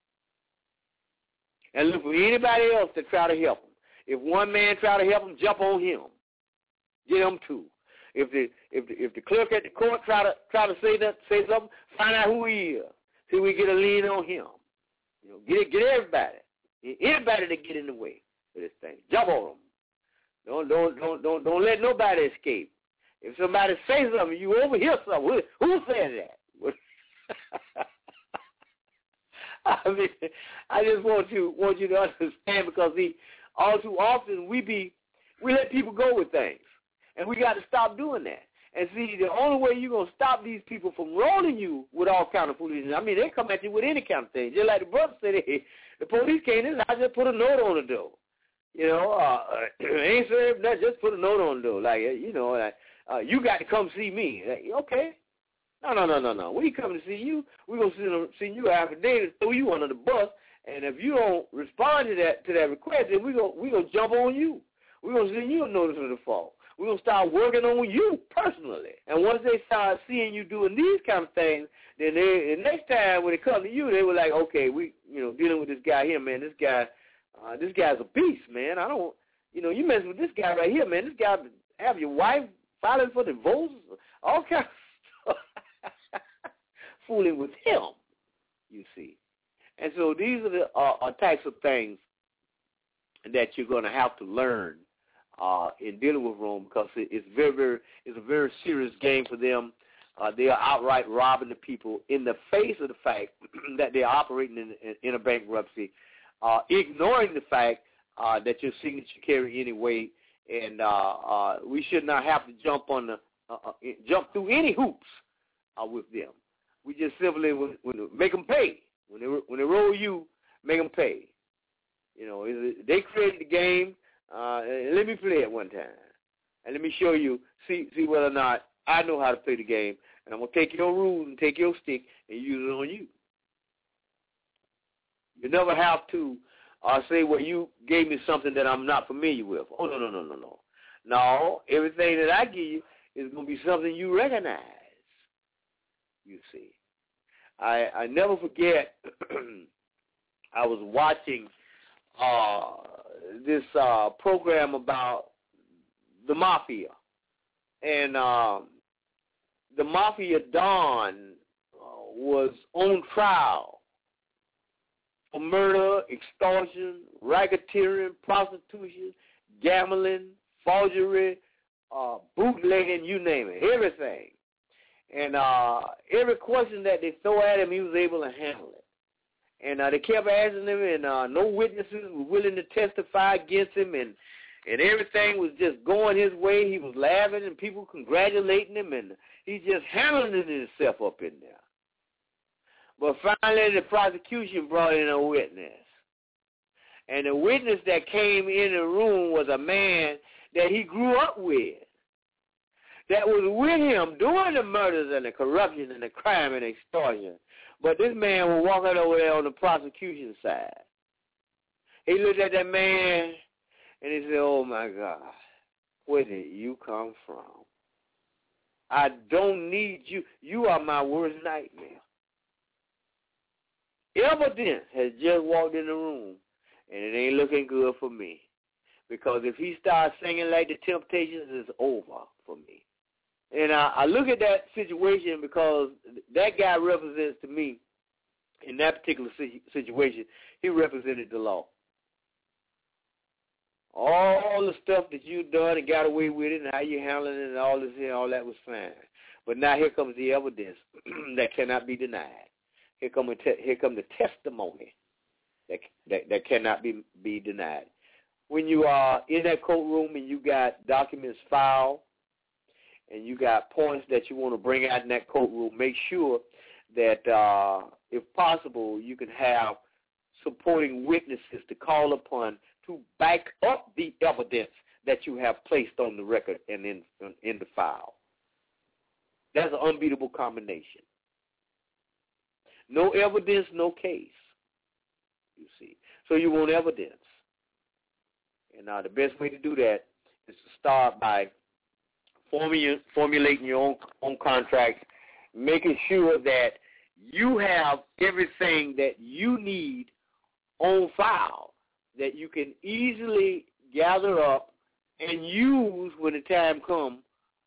And look for anybody else that try to help them. If one man try to help them, jump on him. Get him too. If the clerk at the court try to say something, find out who he is. See, we get a lien on him. You know, get everybody. Anybody that get in the way of this thing, jump on them. Don't let nobody escape. If somebody says something, you overhear something. Who said that? I mean, I just want you to understand because all too often we let people go with things, and we got to stop doing that. And see, the only way you're going to stop these people from rolling you with all kind of foolishness, I mean, they come at you with any kind of thing. Just like the brother said, hey, the police came in, I just put a note on the door. You know, ain't served nothing. Just put a note on the door. Like, you know, like, you got to come see me. Like, okay. No. We coming to see you. We're going to send you an affidavit, throw you under the bus, and if you don't respond to that request, then we're going to jump on you. We're going to send you a notice of default. We're going to start working on you personally. And once they start seeing you doing these kind of things, then the next time when they come to you, they were like, okay, we, you know, dealing with this guy here, man, this guy's a beast, man. I don't, you know, you mess with this guy right here, man. This guy have your wife filing for divorce, all kinds of stuff. Fooling with him, you see. And so these are the types of things that you're going to have to learn in dealing with Rome, because it's a very serious game for them. They are outright robbing the people in the face of the fact that they're operating in a bankruptcy, ignoring the fact that your signature carry any weight, and we should not have to jump through any hoops with them. We just simply make them pay. When they roll you, make them pay. You know, they created the game. Let me play it one time, and let me show you, see whether or not I know how to play the game, and I'm going to take your rules and take your stick and use it on you. You never have to say, well, you gave me something that I'm not familiar with. Oh, no. No, everything that I give you is going to be something you recognize, you see. I never forget, I was watching this program about the mafia, and the mafia Don was on trial for murder, extortion, racketeering, prostitution, gambling, forgery, bootlegging, you name it, everything. And every question that they throw at him, he was able to handle it. And they kept asking him, and no witnesses were willing to testify against him, and everything was just going his way. He was laughing, and people congratulating him, and he's just handling himself up in there. But finally, the prosecution brought in a witness. And the witness that came in the room was a man that he grew up with, that was with him doing the murders and the corruption and the crime and extortion. But this man was walking over there on the prosecution side. He looked at that man, and he said, oh, my God, where did you come from? I don't need you. You are my worst nightmare. Evidence has just walked in the room, and it ain't looking good for me. Because if he starts singing like the Temptations, it's over for me. And I look at that situation because that guy represents to me, in that particular situation, he represented the law. All the stuff that you done and got away with it and how you handling it and all this here, all that was fine. But now here comes the evidence that cannot be denied. Here come the testimony that cannot be denied. When you are in that courtroom and you got documents filed and you got points that you want to bring out in that courtroom, make sure that, if possible, you can have supporting witnesses to call upon to back up the evidence that you have placed on the record and in the file. That's an unbeatable combination. No evidence, no case, you see. So you want evidence. And the best way to do that is to start by formulating your own contracts, making sure that you have everything that you need on file that you can easily gather up and use when the time comes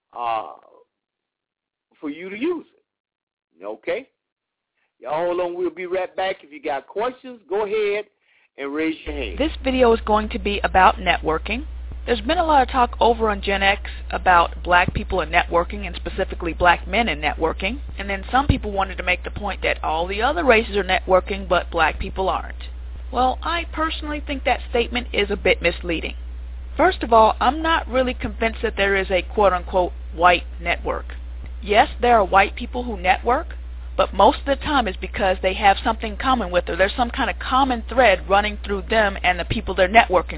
for you to use it. Okay? Y'all hold on. We'll be right back. If you got questions, go ahead and raise your hand. This video is going to be about networking. There's been a lot of talk over on Gen X about black people and networking, and specifically black men and networking. And then some people wanted to make the point that all the other races are networking, but black people aren't. Well, I personally think that statement is a bit misleading. First of all, I'm not really convinced that there is a quote-unquote white network. Yes, there are white people who network, but most of the time it's because they have something common with, or there's some kind of common thread running through them and the people they're networking with.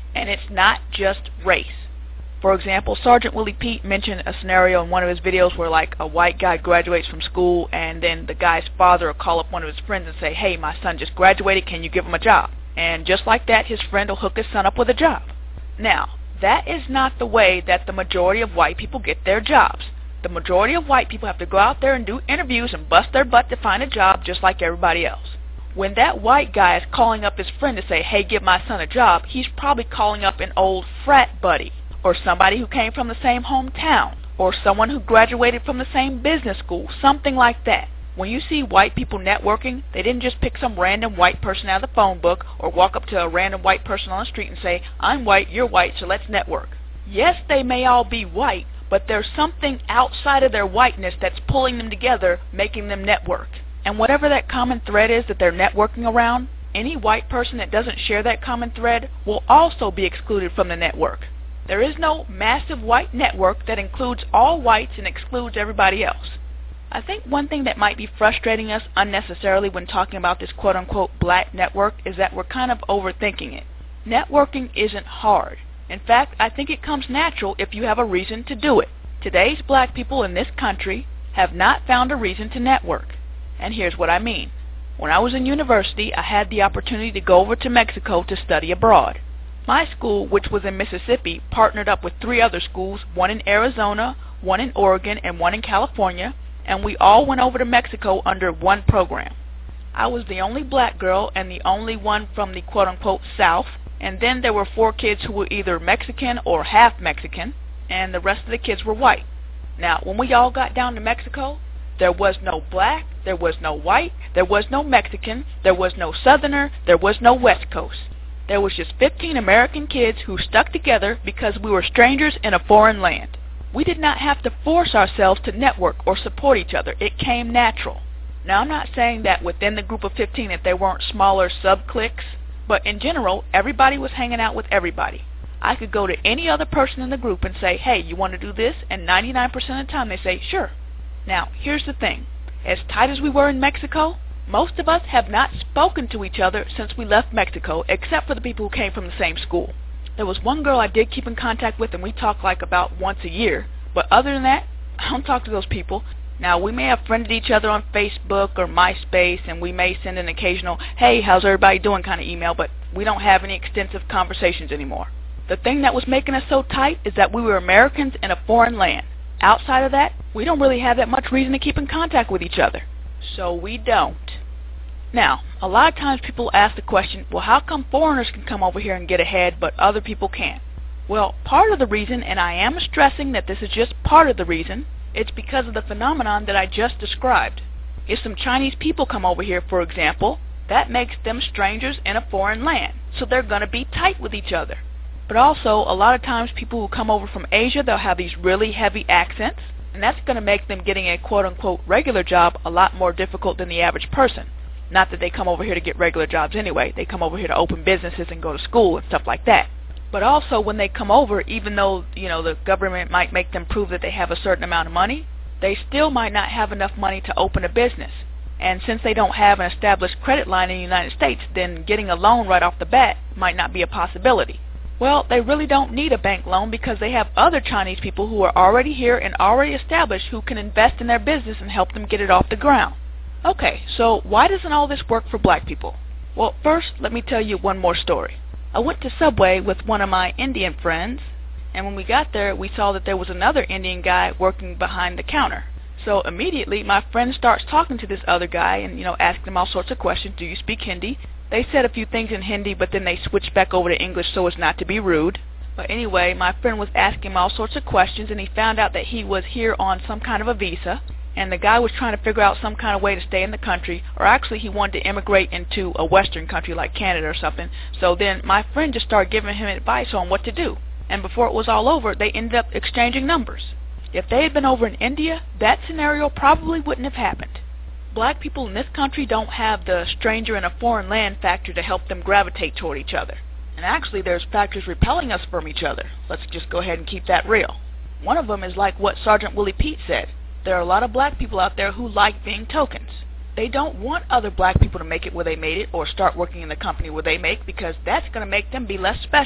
And it's not just race. For example, Sergeant Willie Pete mentioned a scenario in one of his videos where like a white guy graduates from school and then the guy's father will call up one of his friends and say, hey, my son just graduated, can you give him a job? And just like that, his friend will hook his son up with a job. Now, that is not the way that the majority of white people get their jobs. The majority of white people have to go out there and do interviews and bust their butt to find a job just like everybody else. When that white guy is calling up his friend to say, hey, give my son a job, he's probably calling up an old frat buddy, or somebody who came from the same hometown, or someone who graduated from the same business school, something like that. When you see white people networking, they didn't just pick some random white person out of the phone book or walk up to a random white person on the street and say, I'm white, you're white, so let's network. Yes, they may all be white, but there's something outside of their whiteness that's pulling them together, making them network. And whatever that common thread is that they're networking around, any white person that doesn't share that common thread will also be excluded from the network. There is no massive white network that includes all whites and excludes everybody else. I think one thing that might be frustrating us unnecessarily when talking about this quote-unquote black network is that we're kind of overthinking it. Networking isn't hard. In fact, I think it comes natural if you have a reason to do it. Today's black people in this country have not found a reason to network. And here's what I mean. When I was in university, I had the opportunity to go over to Mexico to study abroad. My school, which was in Mississippi, partnered up with 3 other schools, one in Arizona, one in Oregon, and one in California, and we all went over to Mexico under one program. I was the only black girl and the only one from the quote-unquote South, and then there were 4 kids who were either Mexican or half Mexican, and the rest of the kids were white. Now, when we all got down to Mexico, there was no black, there was no white, there was no Mexican, there was no Southerner, there was no West Coast. There was just 15 American kids who stuck together because we were strangers in a foreign land. We did not have to force ourselves to network or support each other. It came natural. Now, I'm not saying that within the group of 15 that there weren't smaller sub-cliques, but in general, everybody was hanging out with everybody. I could go to any other person in the group and say, hey, you want to do this? And 99% of the time they say, sure. Now, here's the thing. As tight as we were in Mexico, most of us have not spoken to each other since we left Mexico, except for the people who came from the same school. There was one girl I did keep in contact with, and we talked like about once a year. But other than that, I don't talk to those people. Now, we may have friended each other on Facebook or MySpace, and we may send an occasional, hey, how's everybody doing kind of email, but we don't have any extensive conversations anymore. The thing that was making us so tight is that we were Americans in a foreign land. Outside of that, we don't really have that much reason to keep in contact with each other. So we don't. Now, a lot of times people ask the question, well, how come foreigners can come over here and get ahead, but other people can't? Well, part of the reason, and I am stressing that this is just part of the reason, it's because of the phenomenon that I just described. If some Chinese people come over here, for example, that makes them strangers in a foreign land, so they're going to be tight with each other. But also, a lot of times people who come over from Asia, they'll have these really heavy accents, and that's going to make them getting a quote-unquote regular job a lot more difficult than the average person. Not that they come over here to get regular jobs anyway. They come over here to open businesses and go to school and stuff like that. But also, when they come over, even though, the government might make them prove that they have a certain amount of money, they still might not have enough money to open a business. And since they don't have an established credit line in the United States, then getting a loan right off the bat might not be a possibility. Well, they really don't need a bank loan because they have other Chinese people who are already here and already established who can invest in their business and help them get it off the ground. Okay, so why doesn't all this work for black people? Well, first, let me tell you one more story. I went to Subway with one of my Indian friends, and when we got there, we saw that there was another Indian guy working behind the counter. So immediately, my friend starts talking to this other guy and, asking him all sorts of questions. Do you speak Hindi? They said a few things in Hindi, but then they switched back over to English so as not to be rude. But anyway, my friend was asking him all sorts of questions, and he found out that he was here on some kind of a visa, and the guy was trying to figure out some kind of way to stay in the country, or actually he wanted to immigrate into a Western country like Canada or something. So then my friend just started giving him advice on what to do. And before it was all over, they ended up exchanging numbers. If they had been over in India, that scenario probably wouldn't have happened. Black people in this country don't have the stranger in a foreign land factor to help them gravitate toward each other. And actually, there's factors repelling us from each other. Let's just go ahead and keep that real. One of them is like what Sergeant Willie Pete said. There are a lot of black people out there who like being tokens. They don't want other black people to make it where they made it or start working in the company where they make because that's going to make them be less special.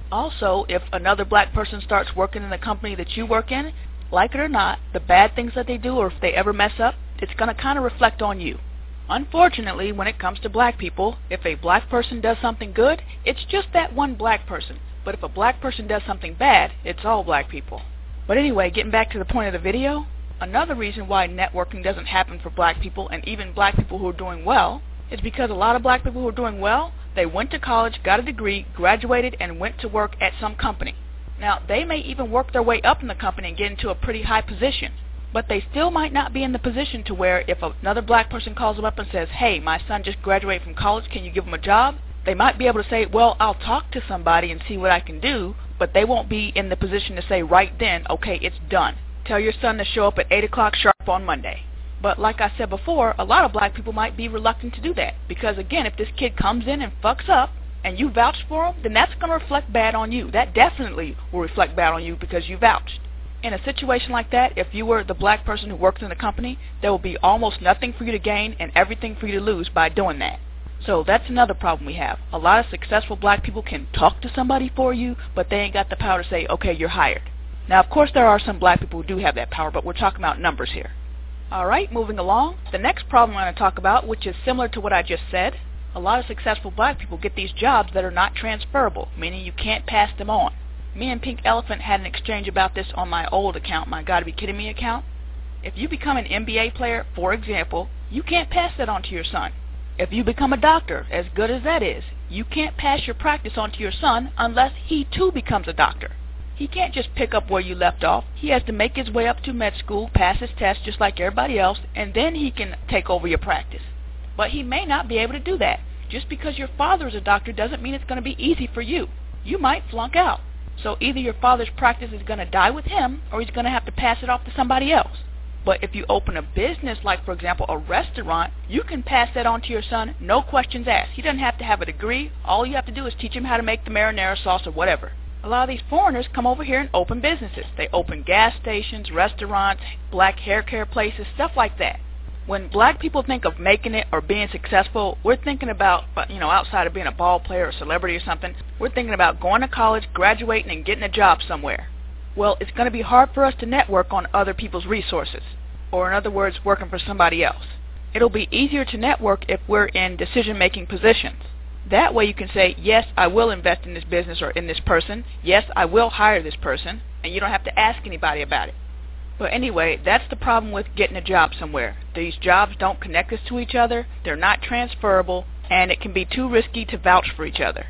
Also, if another black person starts working in the company that you work in, like it or not, the bad things that they do, or if they ever mess up, it's going to kind of reflect on you. Unfortunately, when it comes to black people, if a black person does something good, it's just that one black person. But if a black person does something bad, it's all black people. But anyway, getting back to the point of the video, another reason why networking doesn't happen for black people, and even black people who are doing well, is because a lot of black people who are doing well, they went to college, got a degree, graduated, and went to work at some company. Now, they may even work their way up in the company and get into a pretty high position, but they still might not be in the position to where if another black person calls them up and says, hey, my son just graduated from college, can you give him a job? They might be able to say, well, I'll talk to somebody and see what I can do, but they won't be in the position to say right then, okay, it's done. Tell your son to show up at 8 o'clock sharp on Monday. But like I said before, a lot of black people might be reluctant to do that because, again, if this kid comes in and fucks up and you vouch for him, then that's going to reflect bad on you. That definitely will reflect bad on you because you vouched. In a situation like that, if you were the black person who works in the company, there will be almost nothing for you to gain and everything for you to lose by doing that. So that's another problem we have. A lot of successful black people can talk to somebody for you, but they ain't got the power to say, okay, you're hired. Now, of course, there are some black people who do have that power, but we're talking about numbers here. All right, moving along. The next problem I'm going to talk about, which is similar to what I just said, a lot of successful black people get these jobs that are not transferable, meaning you can't pass them on. Me and Pink Elephant had an exchange about this on my old account, my Gotta Be Kidding Me account. If you become an NBA player, for example, you can't pass that on to your son. If you become a doctor, as good as that is, you can't pass your practice on to your son unless he too becomes a doctor. He can't just pick up where you left off. He has to make his way up to med school, pass his test just like everybody else, and then he can take over your practice. But he may not be able to do that. Just because your father is a doctor doesn't mean it's going to be easy for you. You might flunk out. So either your father's practice is going to die with him, or he's going to have to pass it off to somebody else. But if you open a business, like for example a restaurant, you can pass that on to your son, no questions asked. He doesn't have to have a degree. All you have to do is teach him how to make the marinara sauce or whatever. A lot of these foreigners come over here and open businesses. They open gas stations, restaurants, black hair care places, stuff like that. When black people think of making it or being successful, we're thinking about, outside of being a ball player or celebrity or something, we're thinking about going to college, graduating, and getting a job somewhere. Well, it's going to be hard for us to network on other people's resources, or in other words, working for somebody else. It'll be easier to network if we're in decision-making positions. That way you can say, yes, I will invest in this business or in this person. Yes, I will hire this person, and you don't have to ask anybody about it. But anyway, that's the problem with getting a job somewhere. These jobs don't connect us to each other, they're not transferable, and it can be too risky to vouch for each other.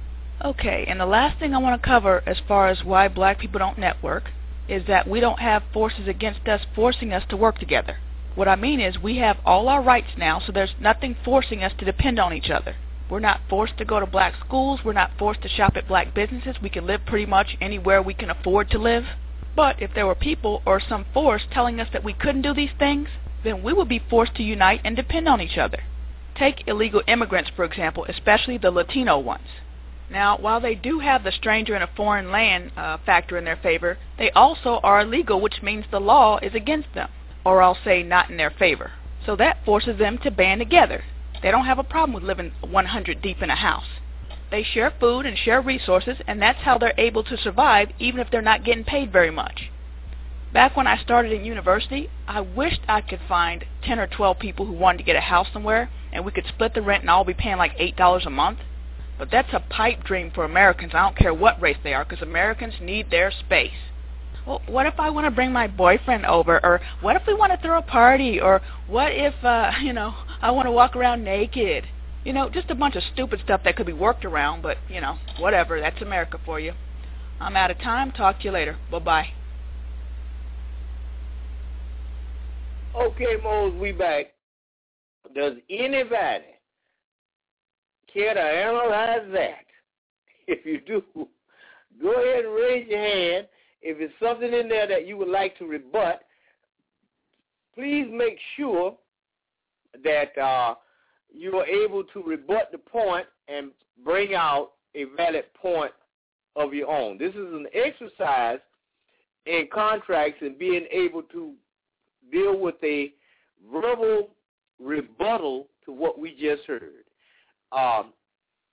Okay, and the last thing I want to cover as far as why black people don't network is that we don't have forces against us forcing us to work together. What I mean is we have all our rights now, so there's nothing forcing us to depend on each other. We're not forced to go to black schools. We're not forced to shop at black businesses. We can live pretty much anywhere we can afford to live. But if there were people or some force telling us that we couldn't do these things, then we would be forced to unite and depend on each other. Take illegal immigrants, for example, especially the Latino ones. Now, while they do have the stranger in a foreign land factor in their favor, they also are illegal, which means the law is against them, or I'll say not in their favor. So that forces them to band together. They don't have a problem with living 100 deep in a house. They share food and share resources, and that's how they're able to survive even if they're not getting paid very much. Back when I started in university, I wished I could find 10 or 12 people who wanted to get a house somewhere, and we could split the rent and all be paying like $8 a month. But that's a pipe dream for Americans. I don't care what race they are, because Americans need their space. Well, what if I want to bring my boyfriend over? Or what if we want to throw a party? Or what if, I want to walk around naked? Just a bunch of stupid stuff that could be worked around, but, whatever. That's America for you. I'm out of time. Talk to you later. Bye-bye. Okay, Mose, we back. Does anybody care to analyze that? If you do, go ahead and raise your hand. If it's something in there that you would like to rebut, please make sure that you are able to rebut the point and bring out a valid point of your own. This is an exercise in contracts and being able to deal with a verbal rebuttal to what we just heard.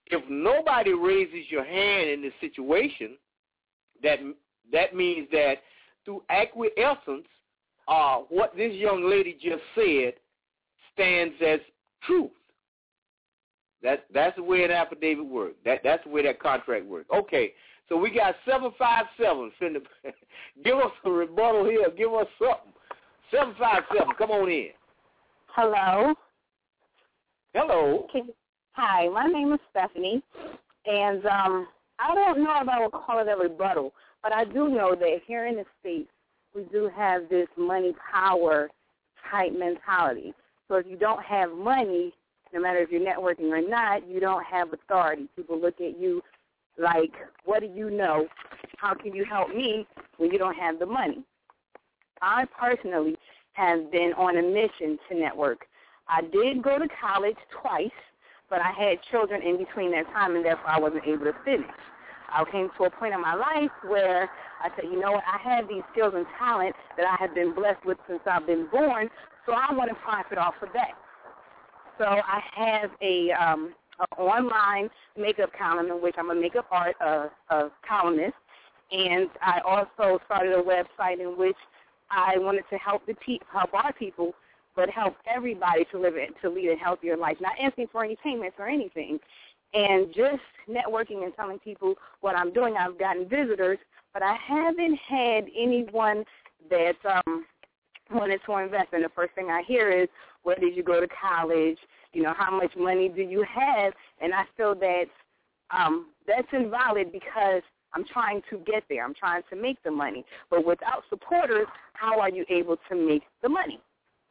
if nobody raises your hand in this situation, that means that through acquiescence, what this young lady just said stands as truth. That's the way an affidavit works. That's the way that contract works. Okay, so we got 757. Give us a rebuttal here. Give us something. 757, come on in. Hello. Hello. Hi, my name is Stephanie, and I don't know if I would call it a rebuttal, but I do know that here in the States, we do have this money power type mentality. So if you don't have money, no matter if you're networking or not, you don't have authority. People look at you like, what do you know? How can you help me when you don't have the money? I personally have been on a mission to network. I did go to college twice, but I had children in between that time, and therefore I wasn't able to finish. I came to a point in my life where I said, you know what, I have these skills and talent that I have been blessed with since I've been born, so I want to profit off of that. So I have a online makeup column in which I'm a makeup art columnist, and I also started a website in which I wanted to help our people, but help everybody to lead a healthier life, not asking for any payments or anything. And just networking and telling people what I'm doing, I've gotten visitors, but I haven't had anyone that wanted to invest. And the first thing I hear is, where did you go to college? You know, how much money do you have? And I feel that that's invalid because I'm trying to get there. I'm trying to make the money. But without supporters, how are you able to make the money?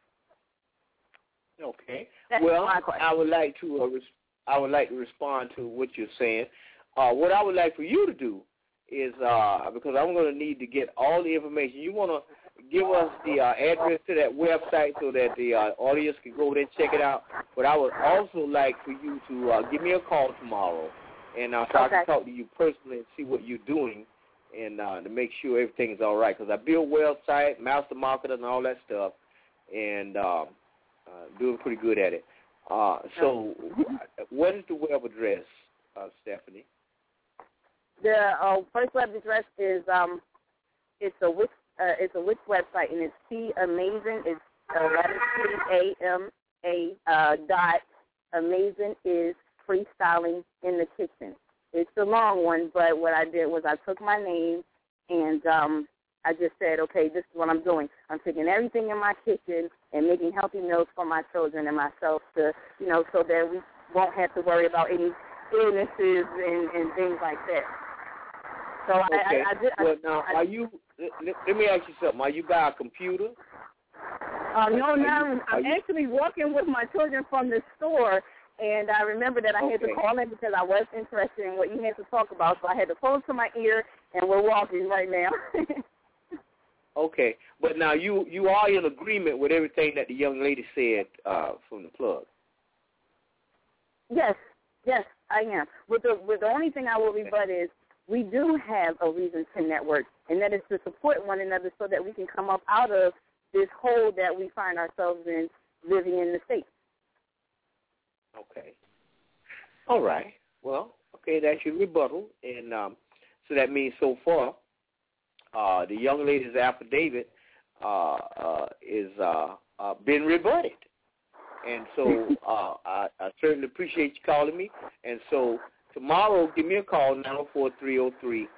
Okay. That's well, my question. I would like to respond to what you're saying. What I would like for you to do is, because I'm going to need to get all the information, you want to give us the address to that website so that the audience can go there and check it out. But I would also like for you to give me a call tomorrow, and so I can talk to you personally and see what you're doing, and to make sure everything's all right. Because I build website, master marketer, and all that stuff, and doing pretty good at it. So what is the web address, Stephanie? The first web address is it's a Wix website, and it's T-Amazing. It's dot amazing is freestyling in the kitchen. It's a long one, but what I did was I took my name and I just said, okay, this is what I'm doing. I'm taking everything in my kitchen and making healthy meals for my children and myself to, so that we won't have to worry about any illnesses and things like that. So okay. Let me ask you something. Are you by a computer? No, I'm actually working with my children from the store, and I remember that I had to call in because I was interested in what you had to talk about, so I had the phone to my ear, and we're walking right now. Okay, but now you are in agreement with everything that the young lady said from the plug. Yes, I am. With the only thing I will rebut is we do have a reason to network, and that is to support one another so that we can come up out of this hole that we find ourselves in living in the States. Okay. All right. Well, okay, that's your rebuttal, and so that means so far the young lady's affidavit is been rebutted. And so I certainly appreciate you calling me. And so tomorrow, give me a call, 904-303-9061,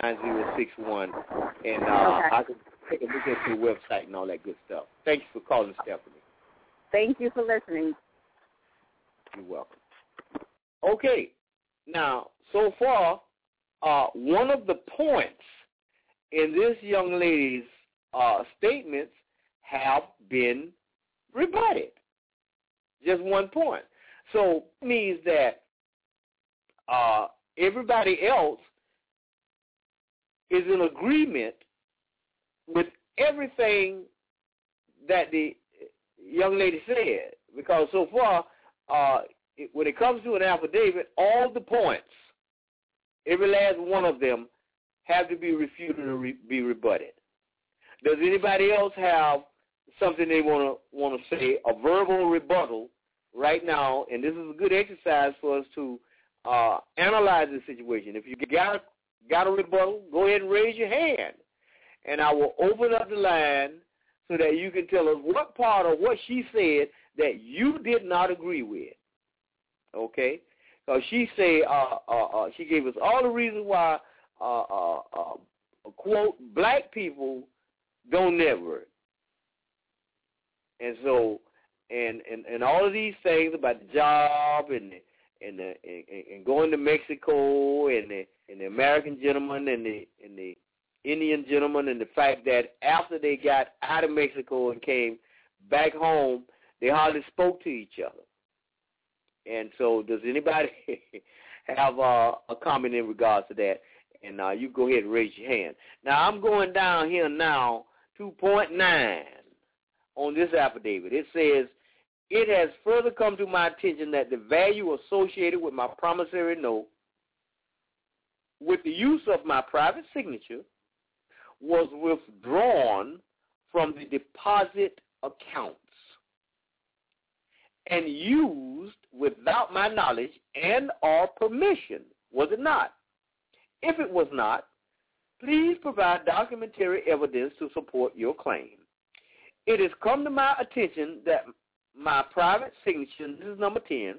and I can take a look at your website and all that good stuff. Thank you for calling, Stephanie. Thank you for listening. You're welcome. Okay. Now, so far, one of the points in this young lady's statements have been rebutted. Just one point. So it means that everybody else is in agreement with everything that the young lady said. Because so far, when it comes to an affidavit, all the points, every last one of them, have to be refuted or be rebutted. Does anybody else have something they want to say, a verbal rebuttal right now? And this is a good exercise for us to analyze the situation. If you got a rebuttal, go ahead and raise your hand, and I will open up the line so that you can tell us what part of what she said that you did not agree with. Okay? Because she said she gave us all the reasons why, quote, black people don't network. And so, and all of these things about the job and going to Mexico and the American gentleman and the Indian gentleman, and the fact that after they got out of Mexico and came back home, they hardly spoke to each other. And so, does anybody have a comment in regards to that? And you go ahead and raise your hand. Now, I'm going down here now to point 9 on this affidavit. It says, it has further come to my attention that the value associated with my promissory note with the use of my private signature was withdrawn from the deposit accounts and used without my knowledge and or permission, was it not? If it was not, please provide documentary evidence to support your claim. It has come to my attention that my private signature, this is number 10,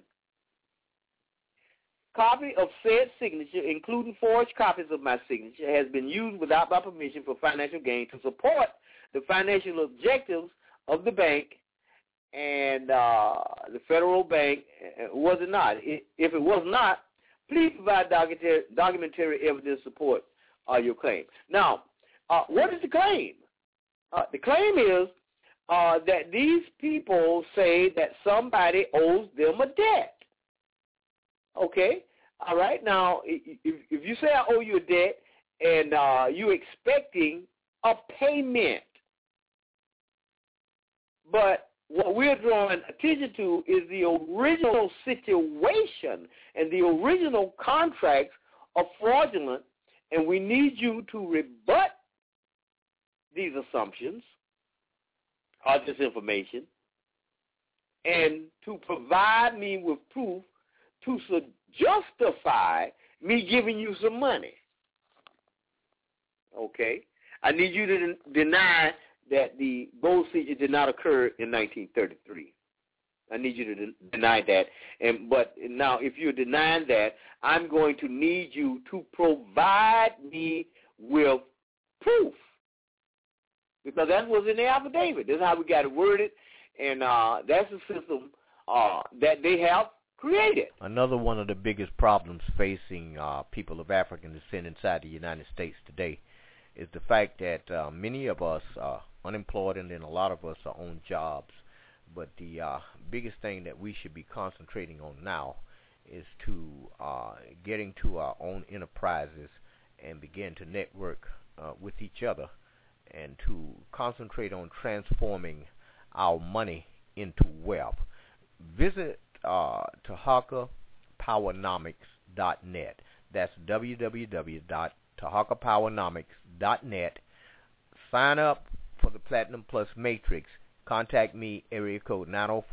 copy of said signature, including forged copies of my signature, has been used without my permission for financial gain to support the financial objectives of the bank and the federal bank, was it not? If it was not, please provide documentary evidence to support your claim. Now, what is the claim? The claim is that these people say that somebody owes them a debt. Okay? All right. Now, if you say I owe you a debt and you're expecting a payment, but what we're drawing attention to is the original situation, and the original contracts are fraudulent, and we need you to rebut these assumptions or this information and to provide me with proof to justify me giving you some money. Okay? I need you to deny that the gold seizure did not occur in 1933. I need you to deny that. But now, if you're denying that, I'm going to need you to provide me with proof, because that was in the affidavit. This is how we got it worded, and that's the system that they have created. Another one of the biggest problems facing people of African descent inside the United States today is the fact that many of us are unemployed, and then a lot of us are on jobs. But the biggest thing that we should be concentrating on now is to getting to our own enterprises and begin to network with each other, and to concentrate on transforming our money into wealth. Visit TahakaPowernomics.net. That's www.TahakaPowernomics.net. Sign up for the Platinum Plus Matrix. Contact me, area code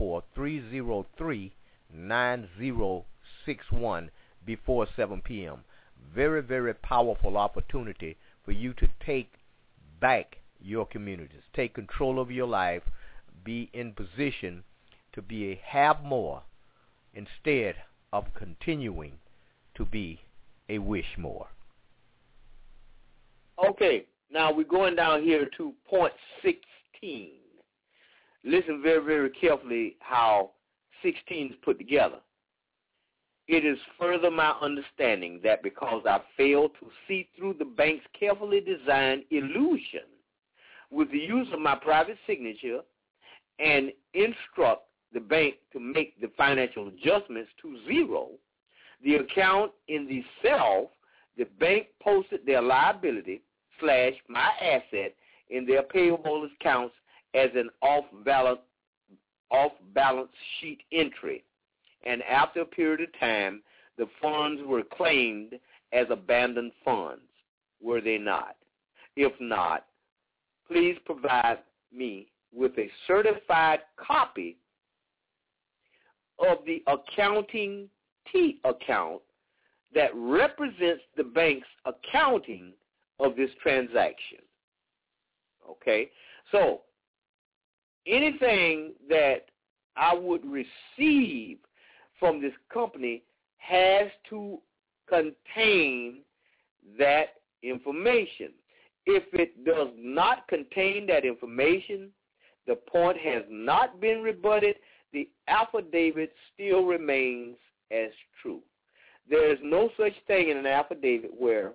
904-303-9061 before 7 p.m. Very, very powerful opportunity for you to take back your communities. Take control of your life. Be in position to be a have more instead of continuing to be a wish more. Okay, now we're going down here to point 16. Listen very, very carefully how 16 is put together. It is further my understanding that because I failed to see through the bank's carefully designed illusion with the use of my private signature and instruct the bank to make the financial adjustments to zero, the account in the self, the bank posted their liability / my asset in their payable accounts as an off-balance sheet entry. And after a period of time, the funds were claimed as abandoned funds, were they not? If not, please provide me with a certified copy of the accounting T account that represents the bank's accounting of this transaction. Okay? So, anything that I would receive from this company has to contain that information. If it does not contain that information, the point has not been rebutted, the affidavit still remains as true. There is no such thing in an affidavit where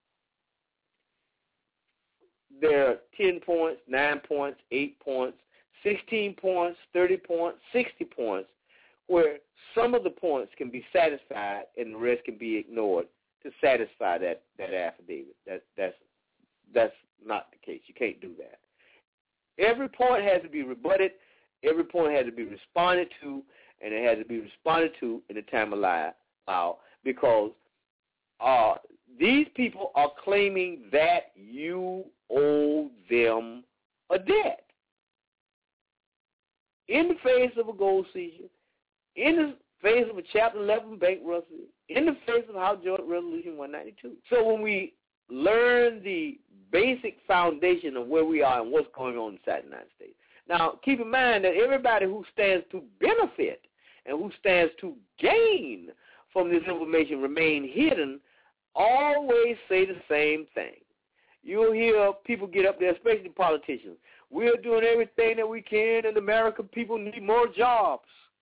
there are 10 points, 9 points, 8 points, 16 points, 30 points, 60 points, where some of the points can be satisfied and the rest can be ignored to satisfy that affidavit. That's not the case. You can't do that. Every point has to be rebutted. Every point has to be responded to, and it has to be responded to in the time allowed, because these people are claiming that you owe them a debt. In the face of a gold seizure, in the face of a Chapter 11 bankruptcy, in the face of House Joint Resolution 192. So when we learn the basic foundation of where we are and what's going on inside the United States. Now, keep in mind that everybody who stands to benefit and who stands to gain from this information remain hidden always say the same thing. You'll hear people get up there, especially politicians. We're doing everything that we can, and the American people need more jobs.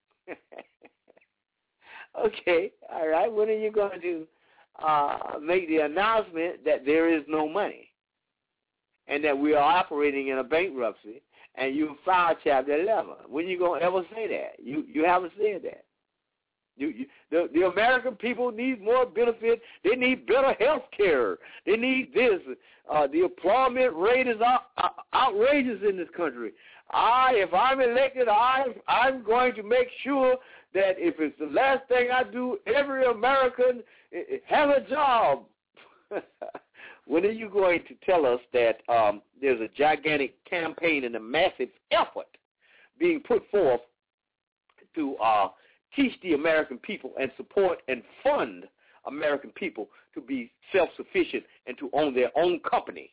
Okay, all right. When are you going to make the announcement that there is no money and that we are operating in a bankruptcy and you filed Chapter 11? When are you going to ever say that? You haven't said that. The American people need more benefits. They need better health care. They need this. The employment rate is outrageous in this country. If I'm elected, I'm going to make sure that if it's the last thing I do, every American has a job. When are you going to tell us that there's a gigantic campaign and a massive effort being put forth to teach the American people and support and fund American people to be self-sufficient and to own their own company?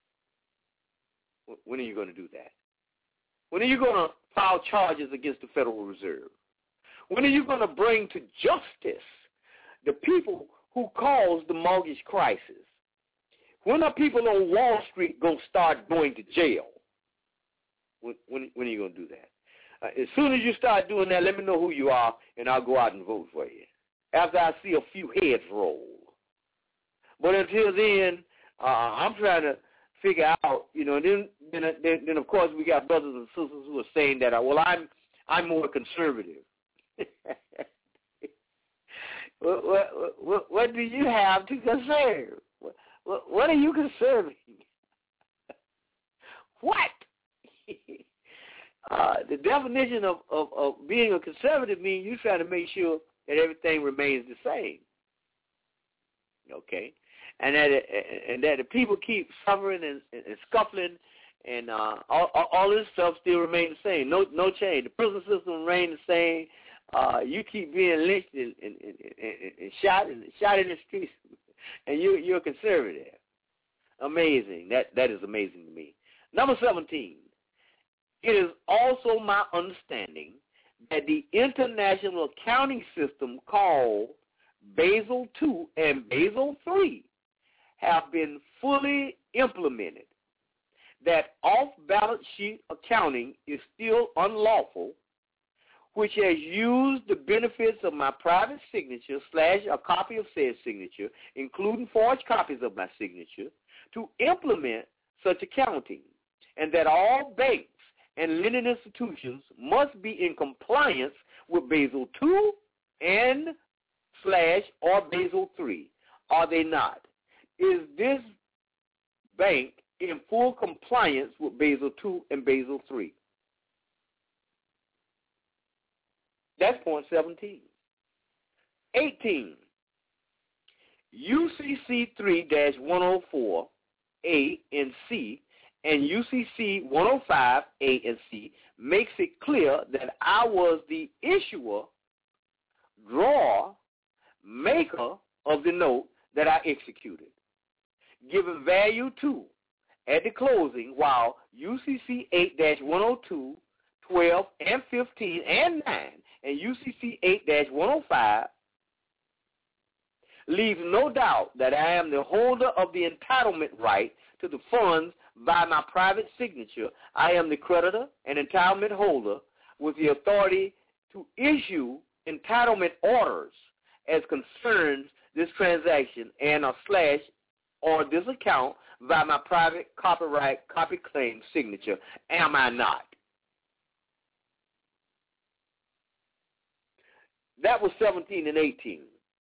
When are you going to do that? When are you going to file charges against the Federal Reserve? When are you going to bring to justice the people who caused the mortgage crisis? When are people on Wall Street going to start going to jail? When are you going to do that? As soon as you start doing that, let me know who you are, and I'll go out and vote for you after I see a few heads roll. But until then, I'm trying to figure out, then of course we got brothers and sisters who are saying that, well, I'm more conservative. What do you have to conserve? What are you conserving? What? The definition of being a conservative means you try to make sure that everything remains the same. Okay? And that the people keep suffering and scuffling, and all this stuff still remains the same. No change. The prison system remains the same. You keep being lynched and shot in the streets, and you're a conservative. Amazing. That is amazing to me. Number 17. It is also my understanding that the international accounting system called Basel II and Basel III have been fully implemented, that off-balance sheet accounting is still unlawful, which has used the benefits of my private signature / a copy of said signature, including forged copies of my signature, to implement such accounting, and that all banks and lending institutions must be in compliance with Basel II and / or Basel III. Are they not? Is this bank in full compliance with Basel II and Basel III? That's point 17. 18. UCC 3-104 A and C and UCC 105 A and C makes it clear that I was the issuer, drawer, maker, of the note that I executed, given value to at the closing, while UCC 8-102, 12, and 15, and 9, and UCC 8-105 leaves no doubt that I am the holder of the entitlement right to the funds by my private signature. I am the creditor and entitlement holder with the authority to issue entitlement orders as concerns this transaction and or this account by my private copyright copy claim signature. Am I not? That was 17 and 18.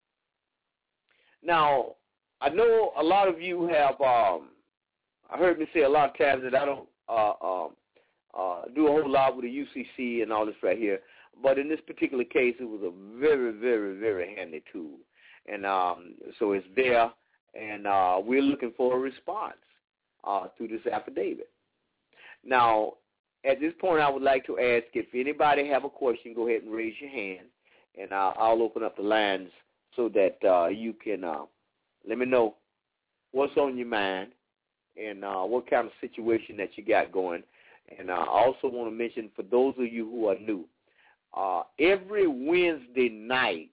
Now, I know a lot of you have, I heard me say a lot of times that I don't do a whole lot with the UCC and all this right here, but in this particular case, it was a very, very, very handy tool. And so it's there, and we're looking for a response through this affidavit. Now, at this point, I would like to ask if anybody have a question, go ahead and raise your hand, and I'll open up the lines so that you can let me know what's on your mind and what kind of situation that you got going. And I also want to mention, for those of you who are new, every Wednesday night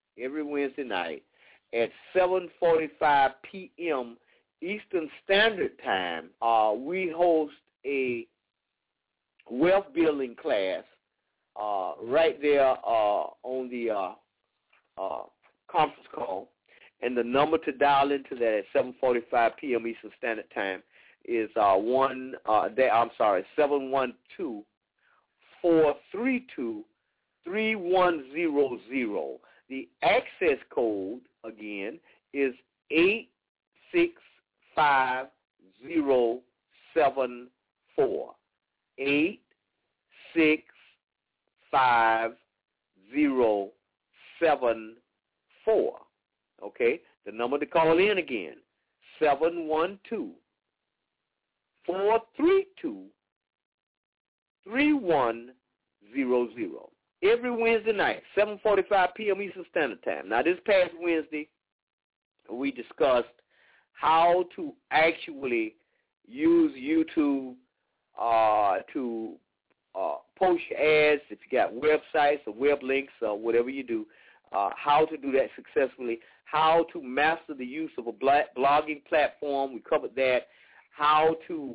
at 7:45 p.m. Eastern Standard Time, we host a wealth building class right there on the conference call, and the number to dial into that at 7:45 p.m. Eastern Standard Time is 712-432-3100. The access code again is 865-074. 865-074. Okay, the number to call in again, 712-432-3100. Every Wednesday night, 7:45 p.m. Eastern Standard Time. Now, this past Wednesday, we discussed how to actually use YouTube to post your ads, if you got websites or web links or whatever you do, how to do that successfully, how to master the use of a blogging platform. We covered that. How to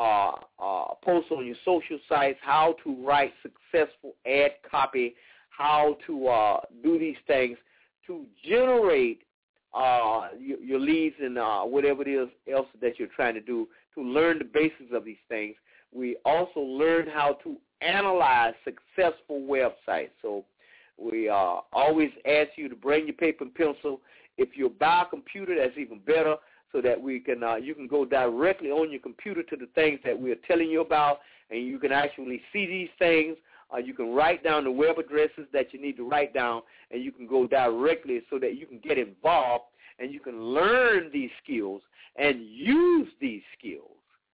post on your social sites, how to write successful ad copy, how to do these things to generate your leads and whatever it is else that you're trying to do, to learn the basics of these things. We also learned how to analyze successful websites. So we always ask you to bring your paper and pencil. If you buy a computer, that's even better, so that we can you can go directly on your computer to the things that we are telling you about, and you can actually see these things. You can write down the web addresses that you need to write down, and you can go directly so that you can get involved and you can learn these skills and use these skills.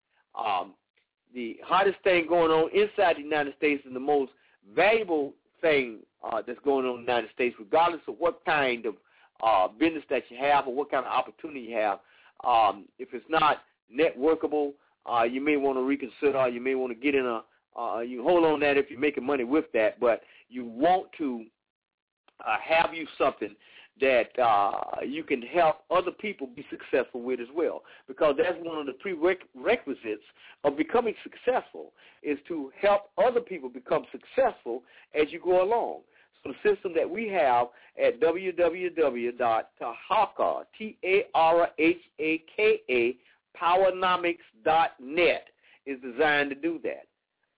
The hottest thing going on inside the United States and the most valuable thing that's going on in the United States, regardless of what kind of business that you have or what kind of opportunity you have, if it's not networkable, you may want to reconsider. You may want to get in you hold on that if you're making money with that, but you want to have you something that you can help other people be successful with as well, because that's one of the prerequisites of becoming successful, is to help other people become successful as you go along. So the system that we have at www.tahaka, T-A-R-H-A-K-A, Powernomics.net is designed to do that.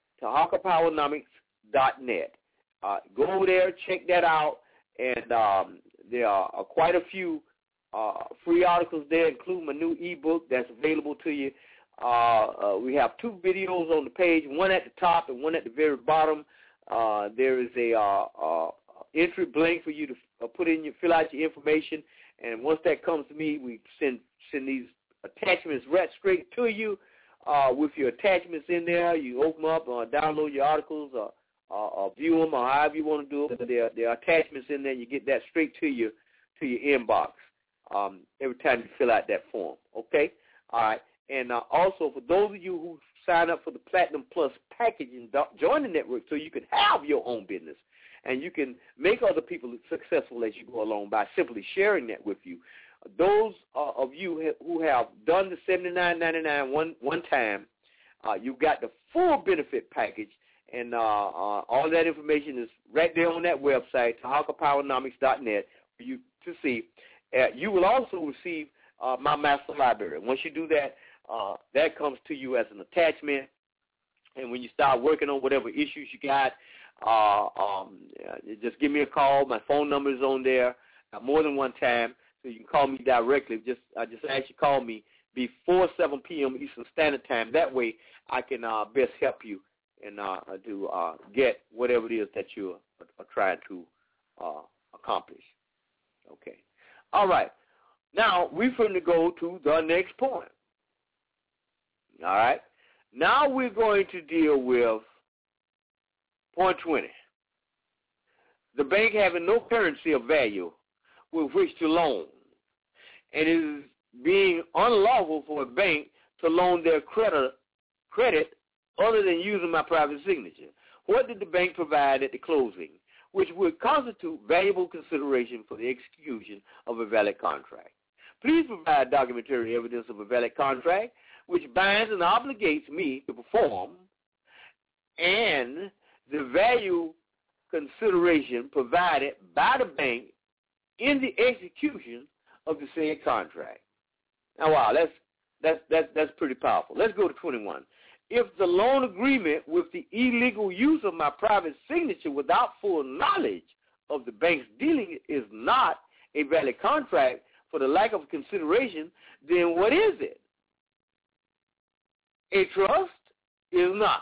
TahakaPowernomics.net. Go over there, check that out, and there are quite a few free articles there, including my new ebook that's available to you. We have 2 videos on the page, one at the top and one at the very bottom. There is a entry blank for you to fill out your information, and once that comes to me, we send these attachments right straight to you. With your attachments in there, you open them up or download your articles or view them, or however you want to do it. There are attachments in there. You get that straight to your inbox. every time you fill out that form, okay? All right. And also, for those of you who sign up for the Platinum Plus package and join the network so you can have your own business and you can make other people successful as you go along by simply sharing that with you. Those of you who have done the $79.99 one time, you've got the full benefit package, and all that information is right there on that website, TahakaPowernomics.net, for you to see. You will also receive my master library. Once you do that, that comes to you as an attachment, and when you start working on whatever issues you got, just give me a call. My phone number is on there more than one time, so you can call me directly. I just ask you to call me before 7 p.m. Eastern Standard Time. That way I can best help you and to get whatever it is that you are trying to accomplish. Okay. All right. Now, we're going to go to the next point. All right. Now we're going to deal with point 20. The bank having no currency of value with which to loan, and it is being unlawful for a bank to loan their credit other than using my private signature. What did the bank provide at the closing, which would constitute valuable consideration for the execution of a valid contract? Please provide documentary evidence of a valid contract which binds and obligates me to perform, and the value consideration provided by the bank in the execution of the said contract. Now, wow, that's pretty powerful. Let's go to 21. If the loan agreement with the illegal use of my private signature without full knowledge of the bank's dealing is not a valid contract for the lack of consideration, then what is it? A trust is not.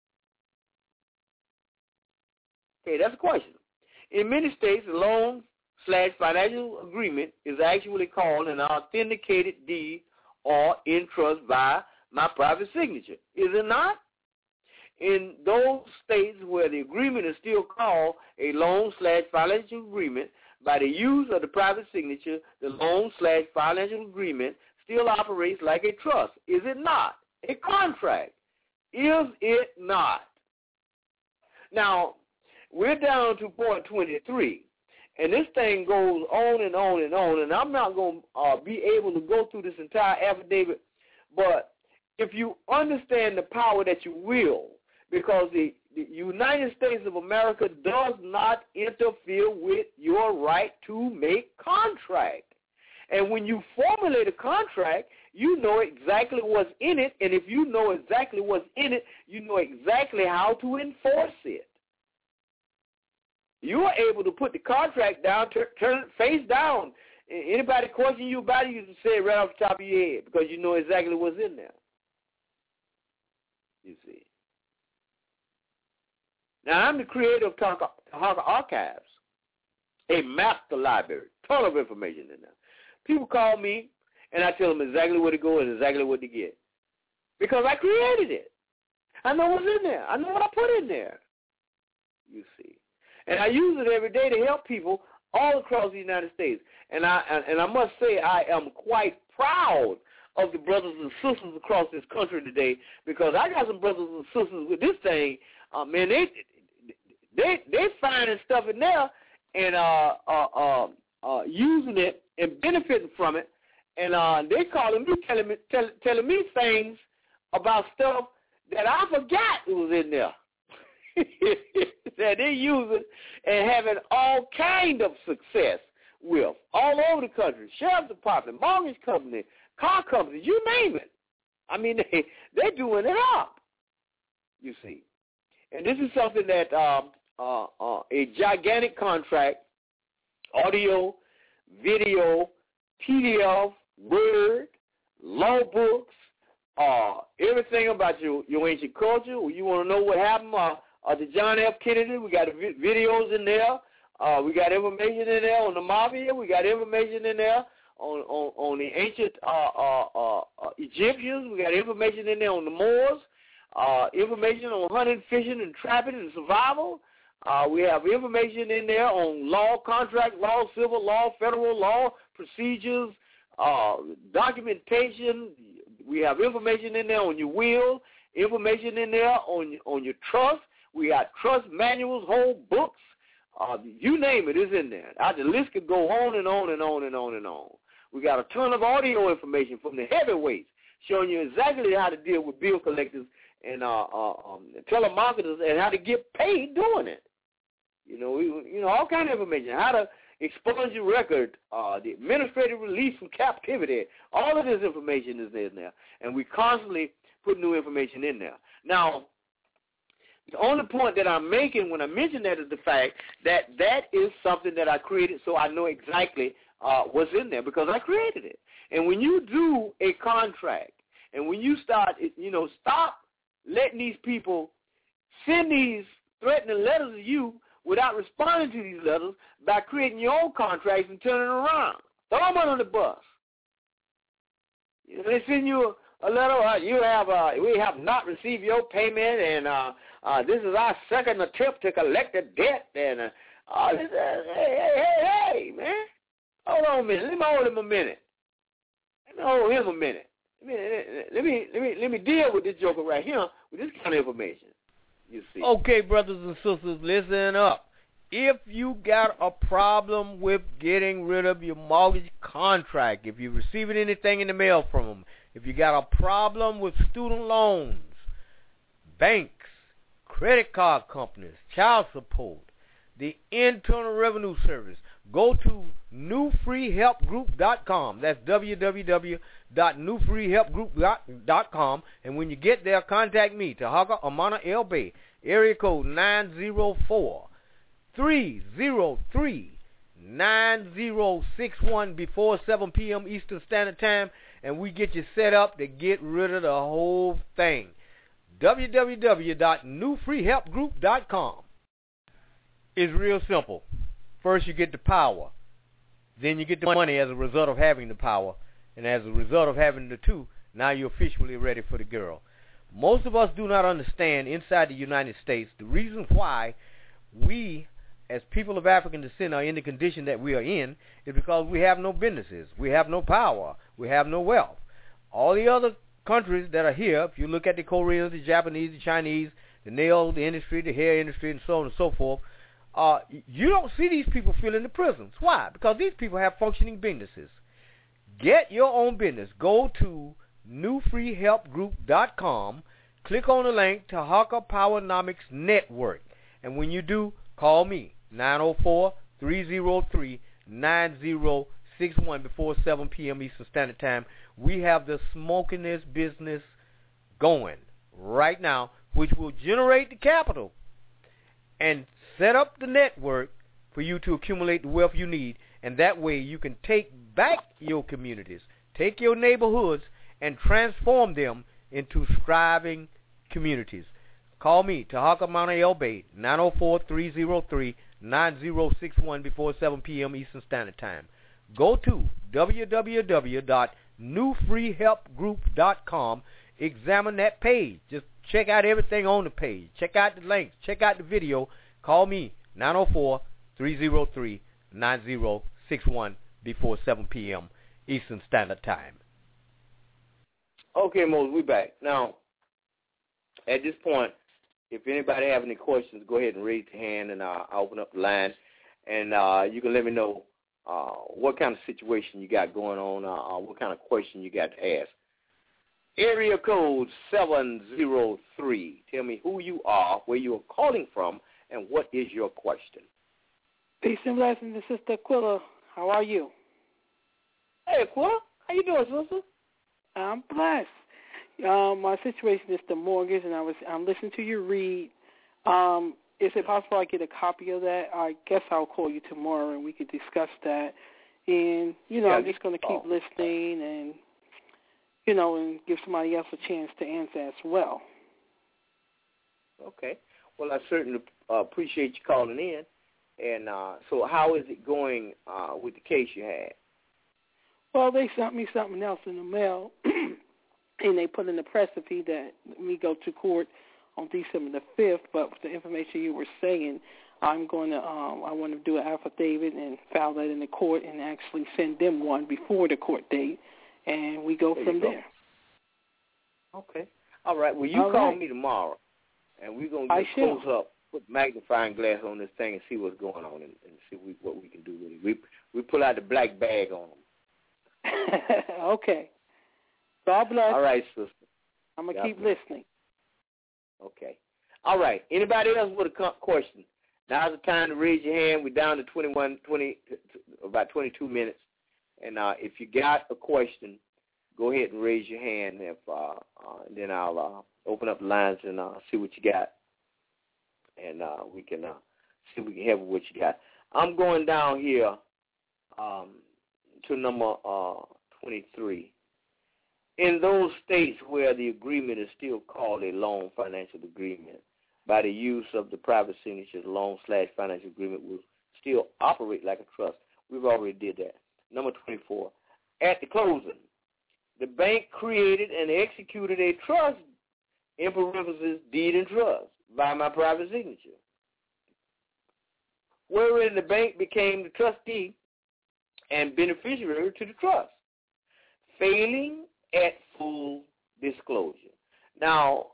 Okay, that's a question. In many states, a loan/financial agreement is actually called an authenticated deed or in trust by my private signature. Is it not? In those states where the agreement is still called a loan/financial agreement, by the use of the private signature, the loan/financial agreement still operates like a trust. Is it not? A contract. Is it not? Now, we're down to point 23, and this thing goes on and on and on, and I'm not going to be able to go through this entire affidavit, but if you understand the power that you will, because the United States of America does not interfere with your right to make contract. And when you formulate a contract, you know exactly what's in it, and if you know exactly what's in it, you know exactly how to enforce it. You are able to put the contract down, turn it face down. Anybody question you about it, you can say it right off the top of your head because you know exactly what's in there. You see. Now, I'm the creator of Tahaka Archives, a master library, ton of information in there. People call me, and I tell them exactly where to go and exactly what to get because I created it. I know what's in there. I know what I put in there, you see. And I use it every day to help people all across the United States. And I must say I am quite proud of the brothers and sisters across this country today because I got some brothers and sisters with this thing. Man, they finding stuff in there and using it and benefiting from it. And they calling me, telling me things about stuff that I forgot was in there. That they're using and having all kind of success with all over the country. Sheriff's Department, mortgage company, car companies, you name it. I mean, they're doing it up, you see. And this is something that a gigantic contract, audio, video, PDF, Word, law books, everything about your ancient culture. You want to know what happened to John F. Kennedy? We got videos in there. We got information in there on the mafia. We got information in there on the ancient Egyptians. We got information in there on the Moors. Information on hunting, fishing, and trapping and survival. We have information in there on law, contract law, civil law, federal law, procedures, documentation. We have information in there on your will, information in there on your trust. We got trust manuals, whole books. You name it is in there. The list could go on and on and on and on and on. We got a ton of audio information from the heavyweights showing you exactly how to deal with bill collectors and telemarketers and how to get paid doing it. All kind of information. How to expunge your record, the administrative release from captivity. All of this information is in there, and we constantly put new information in there. Now, the only point that I'm making when I mention that is the fact that that is something that I created so I know exactly what's in there because I created it. And when you do a contract and when you start, stop letting these people send these threatening letters to you without responding to these letters by creating your own contracts and turning around. Throw them under the bus. They send you a letter. We have not received your payment, and this is our second attempt to collect the debt. And hey, man, hold on a minute. Let me hold him a minute. Let me deal with this joker right here with this kind of information. You see. Okay, brothers and sisters, listen up. If you got a problem with getting rid of your mortgage contract, if you're receiving anything in the mail from them, if you got a problem with student loans, banks, credit card companies, child support, the Internal Revenue Service, go to newfreehelpgroup.com. That's www.newfreehelpgroup.com. And when you get there, contact me, Tahaka Amana El Bay, area code 904-303-9061 before 7 p.m. Eastern Standard Time, and we get you set up to get rid of the whole thing. www.newfreehelpgroup.com. It's real simple. First, you get the power. Then you get the money as a result of having the power. And as a result of having the two, now you're officially ready for the girl. Most of us do not understand inside the United States the reason why we, as people of African descent, are in the condition that we are in is because we have no businesses. We have no power. We have no wealth. All the other countries that are here, if you look at the Koreans, the Japanese, the Chinese, the nail industry, the hair industry, and so on and so forth, you don't see these people filling the prisons. Why? Because these people have functioning businesses. Get your own business. Go to newfreehelpgroup.com. Click on the link to Haka Powernomics Network. And when you do, call me, 904-303-9061 before 7 p.m. Eastern Standard Time. We have the smokingest business going right now, which will generate the capital and set up the network for you to accumulate the wealth you need, and that way you can take back your communities, take your neighborhoods, and transform them into thriving communities. Call me, Tahaka Mana El Bay, 904-303-9061 before 7 p.m. Eastern Standard Time. Go to www.newfreehelpgroup.com. Examine that page. Just check out everything on the page. Check out the links. Check out the video. Call me, 904-303-9061 before 7 p.m. Eastern Standard Time. Okay, Moses, we back. Now, at this point, if anybody have any questions, go ahead and raise your hand, and I'll open up the line, and you can let me know what kind of situation you got going on, what kind of question you got to ask. Area code 703. Tell me who you are, where you are calling from, and what is your question? Peace and blessings to Sister Aquila. How are you? Hey, Aquila. How you doing, sister? I'm blessed. My situation is the mortgage, and I'm listening to you read. Is it possible I get a copy of that? I guess I'll call you tomorrow, and we could discuss that. And, I'm just going to keep listening and, and give somebody else a chance to answer as well. Okay. Well, I certainly appreciate you calling in. And so how is it going with the case you had? Well, they sent me something else in the mail, and they put in the recipe that me go to court on December the 5th, but with the information you were saying, I'm going to I want to do an affidavit and file that in the court and actually send them one before the court date, and we go from there. Okay. All right. Well, you call me tomorrow, and we're going to get close up, put magnifying glass on this thing and see what's going on and see what we can do with it. We pull out the black bag on them. Okay. God bless. All right, sister. I'm going to keep listening. Okay. All right. Anybody else with a question? Now's the time to raise your hand. We're down to about 22 minutes. And if you got a question, go ahead and raise your hand. And then I'll open up the lines and see what you got. And we can see if we can help with what you got. I'm going down here to number 23. In those states where the agreement is still called a loan financial agreement, by the use of the private signature, the loan/financial agreement will still operate like a trust. We've already did that. Number 24. At the closing, the bank created and executed a trust, in parentheses, deed and trust, by my private signature, wherein the bank became the trustee and beneficiary to the trust, failing at full disclosure. Now,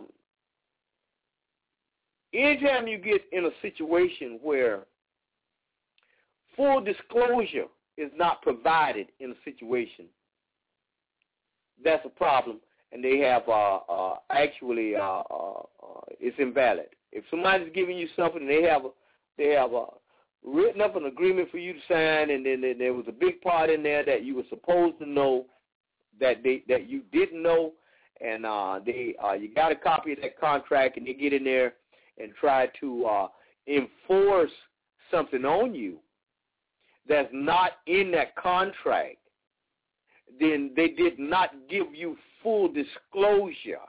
anytime you get in a situation where full disclosure is not provided in a situation, that's a problem, and they have actually it's invalid. If somebody's giving you something, and they have written up an agreement for you to sign, and then there was a big part in there that you were supposed to know that you didn't know, and you got a copy of that contract, and they get in there and try to enforce something on you that's not in that contract, then they did not give you full disclosure.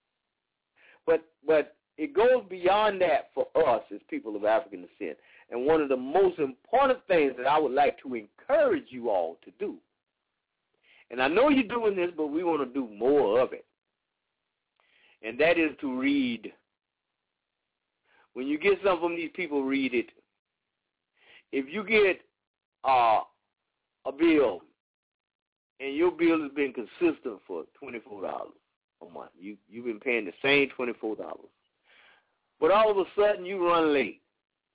But it goes beyond that for us as people of African descent. And one of the most important things that I would like to encourage you all to do, and I know you're doing this, but we want to do more of it, and that is to read. When you get something from these people, read it. If you get a bill, and your bill has been consistent for $24 a month, you've been paying the same $24, but all of a sudden you run late.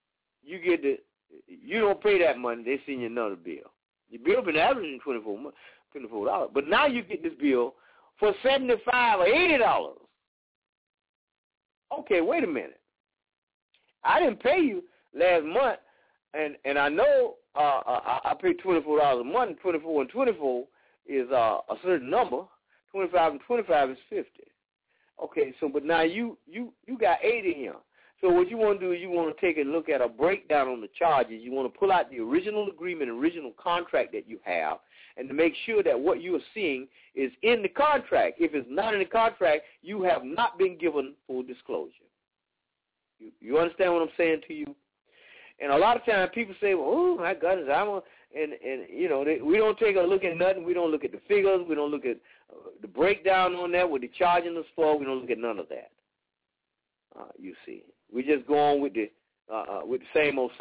You don't pay that money. They send you another bill. Your bill been averaging $24, but now you get this bill for $75 or $80. Okay, wait a minute. I didn't pay you last month, and I know I paid $24 a month. And 24 and 24 is a certain number. 25 and 25 is 50. Okay, so but now you got 80 here. So what you want to do is you want to take a look at a breakdown on the charges. You want to pull out the original agreement, original contract that you have, and to make sure that what you are seeing is in the contract. If it's not in the contract, you have not been given full disclosure. You understand what I'm saying to you? And a lot of times people say, well, oh, my goodness, we don't take a look at nothing. We don't look at the figures. We don't look at the breakdown on that, what they're charging us for. We don't look at none of that. You see. We just go on with the same old.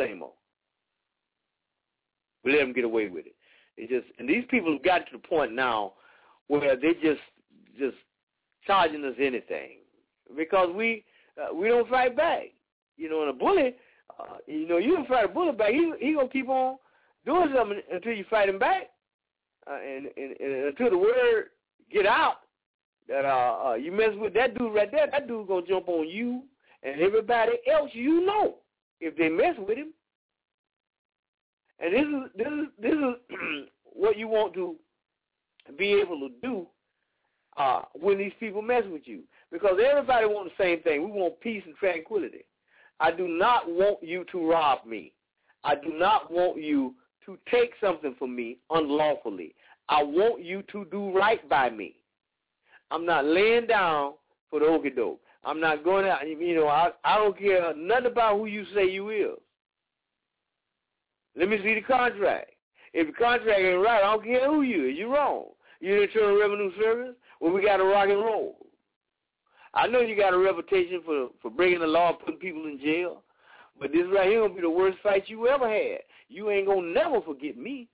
We let them get away with it. And these people have got to the point now where they just charging us anything because we don't fight back. And a bully, you don't fight a bully back. He gonna keep on doing something until you fight him back, and until the word get out that you mess with that dude right there. That dude gonna jump on you and everybody else if they mess with him. And this is what you want to be able to do when these people mess with you, because everybody wants the same thing. We want peace and tranquility. I do not want you to rob me. I do not want you to take something from me unlawfully. I want you to do right by me. I'm not laying down for the okie doke. I'm not going out. I don't care nothing about who you say you is. Let me see the contract. If the contract ain't right, I don't care who you is. You're wrong. You're the Internal Revenue Service? Well, we got to rock and roll. I know you got a reputation for breaking the law, putting people in jail, But this right here going to be the worst fight you ever had. You ain't going to never forget me.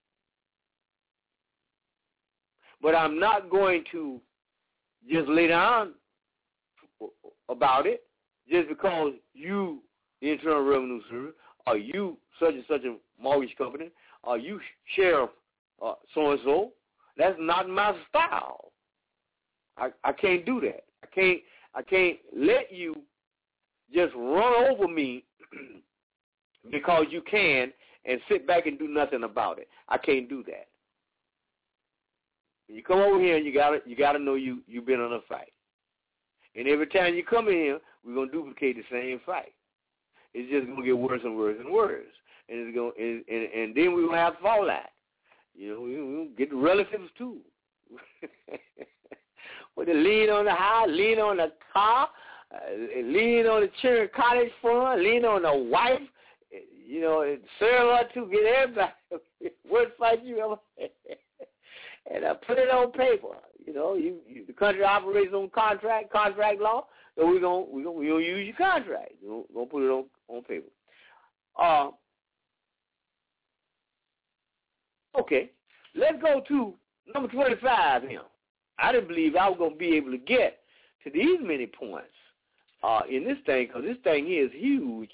But I'm not going to just lay down about it just because you, the Internal Revenue Service, or you, such and such a mortgage company, or you, sheriff, so-and-so. That's not my style. I can't do that. I can't let you just run over me because you can and sit back and do nothing about it. I can't do that. When you come over here, you gotta know you've been in a fight. And every time you come in here, we're gonna duplicate the same fight. It's just gonna get worse and worse and worse. And it's gonna and then we're gonna have fallout. You know, we'll get the relatives too. With the lean on the house, lean on the car, lean on the children college fund, lean on the wife, you know, serve her to get everybody. Worst fight you ever had. And put it on paper. You know, the country operates on contract law, so we're gonna use your contract. We're gonna put it on paper. Okay, let's go to number 25 here. I didn't believe I was going to be able to get to these many points in this thing, because this thing here is huge.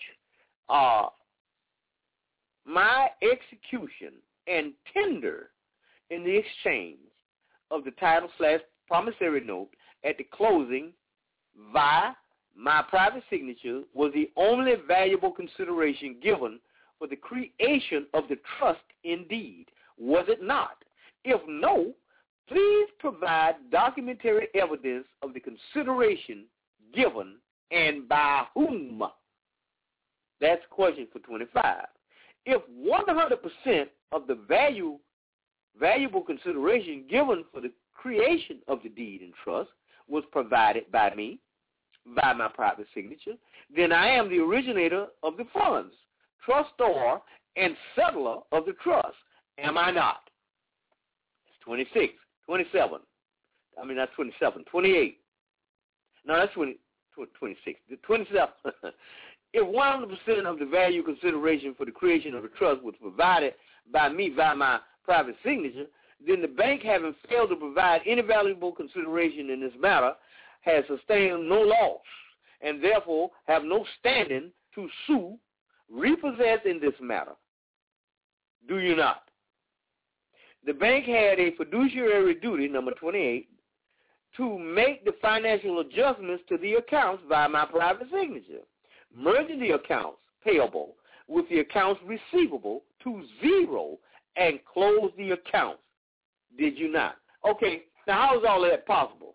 My execution and tender in the exchange of the title/promissory note at the closing via my private signature was the only valuable consideration given for the creation of the trust indeed. Was it not? If no, please provide documentary evidence of the consideration given and by whom. That's question for 25. If 100% of the valuable consideration given for the creation of the deed and trust was provided by me, by my private signature, then I am the originator of the funds, trustor and settler of the trust. Am I not? It's 26, 27. I mean, that's 27, 28. No, that's 26. 27. If 100% of the value consideration for the creation of the trust was provided by me by my private signature, then the bank, having failed to provide any valuable consideration in this matter, has sustained no loss and therefore have no standing to sue, repossess in this matter. Do you not? The bank had a fiduciary duty, number 28, to make the financial adjustments to the accounts by my private signature, merging the accounts payable with the accounts receivable to zero and close the accounts. Did you not? Okay, now how is all of that possible?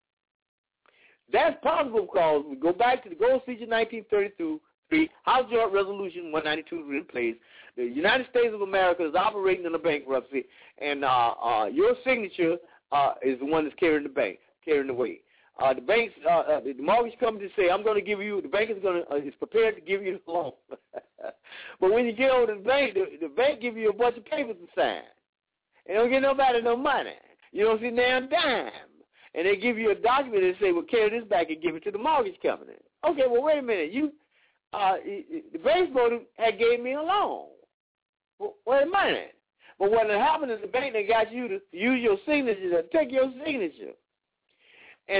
That's possible because we go back to the Gold Seizure 1933, House Joint Resolution 192 is in place. The United States of America is operating in a bankruptcy, and your signature is the one that's carrying the weight. The banks, the mortgage company say, I'm going to give you, the bank is prepared to give you the loan. But when you get over to the bank give you a bunch of papers to sign. And don't get nobody no money. You don't see now a dime. And they give you a document and say, well, carry this back and give it to the mortgage company. Okay, well, wait a minute. The bank had gave me a loan. Well, wait a minute. But what happened is the bank that got you to use your signature, to take your signature, and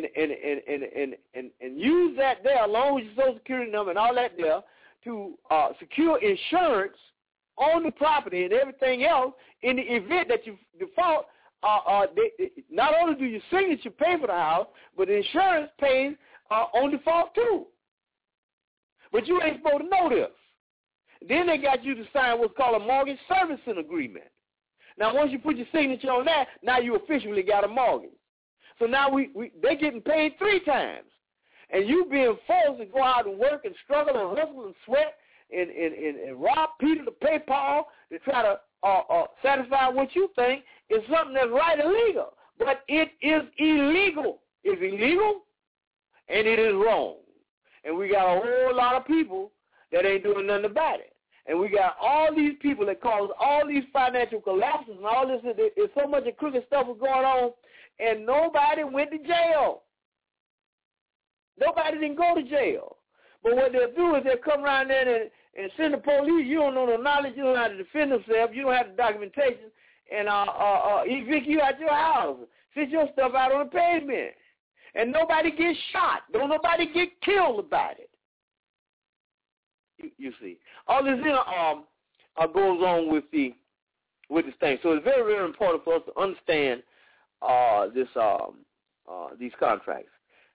use that there along with your Social Security number and all that there to secure insurance on the property and everything else in the event that you default. Not only do your signature pay for the house, but the insurance pays on default too. But you ain't supposed to know this. Then they got you to sign what's called a mortgage servicing agreement. Now, once you put your signature on that, now you officially got a mortgage. So now they're getting paid 3 times. And you being forced to go out and work and struggle and hustle and sweat and rob Peter to pay Paul to try to satisfy what you think is something that's right and legal. But it is illegal. It's illegal and it is wrong. And we got a whole lot of people that ain't doing nothing about it. And we got all these people that cause all these financial collapses and all this. There's so much of crooked stuff was going on, and nobody went to jail. Nobody didn't go to jail. But what they'll do is they'll come around there and send the police. You don't know the knowledge. You don't know how to defend themselves. You don't have the documentation. And evict you out your house. Sit your stuff out on the pavement. And nobody gets shot. Don't nobody get killed about it. You see. All this goes on with this thing. So it's very, very important for us to understand these contracts.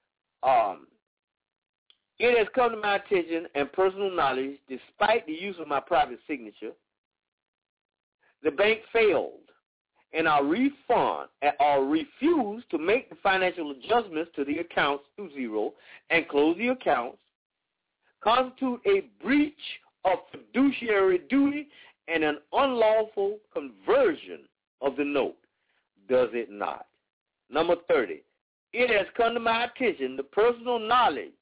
It has come to my attention and personal knowledge, despite the use of my private signature, the bank failed and I refund or refused to make the financial adjustments to the accounts to zero and close the accounts, constitute a breach of fiduciary duty and an unlawful conversion of the note, does it not? Number 30, it has come to my attention the personal knowledge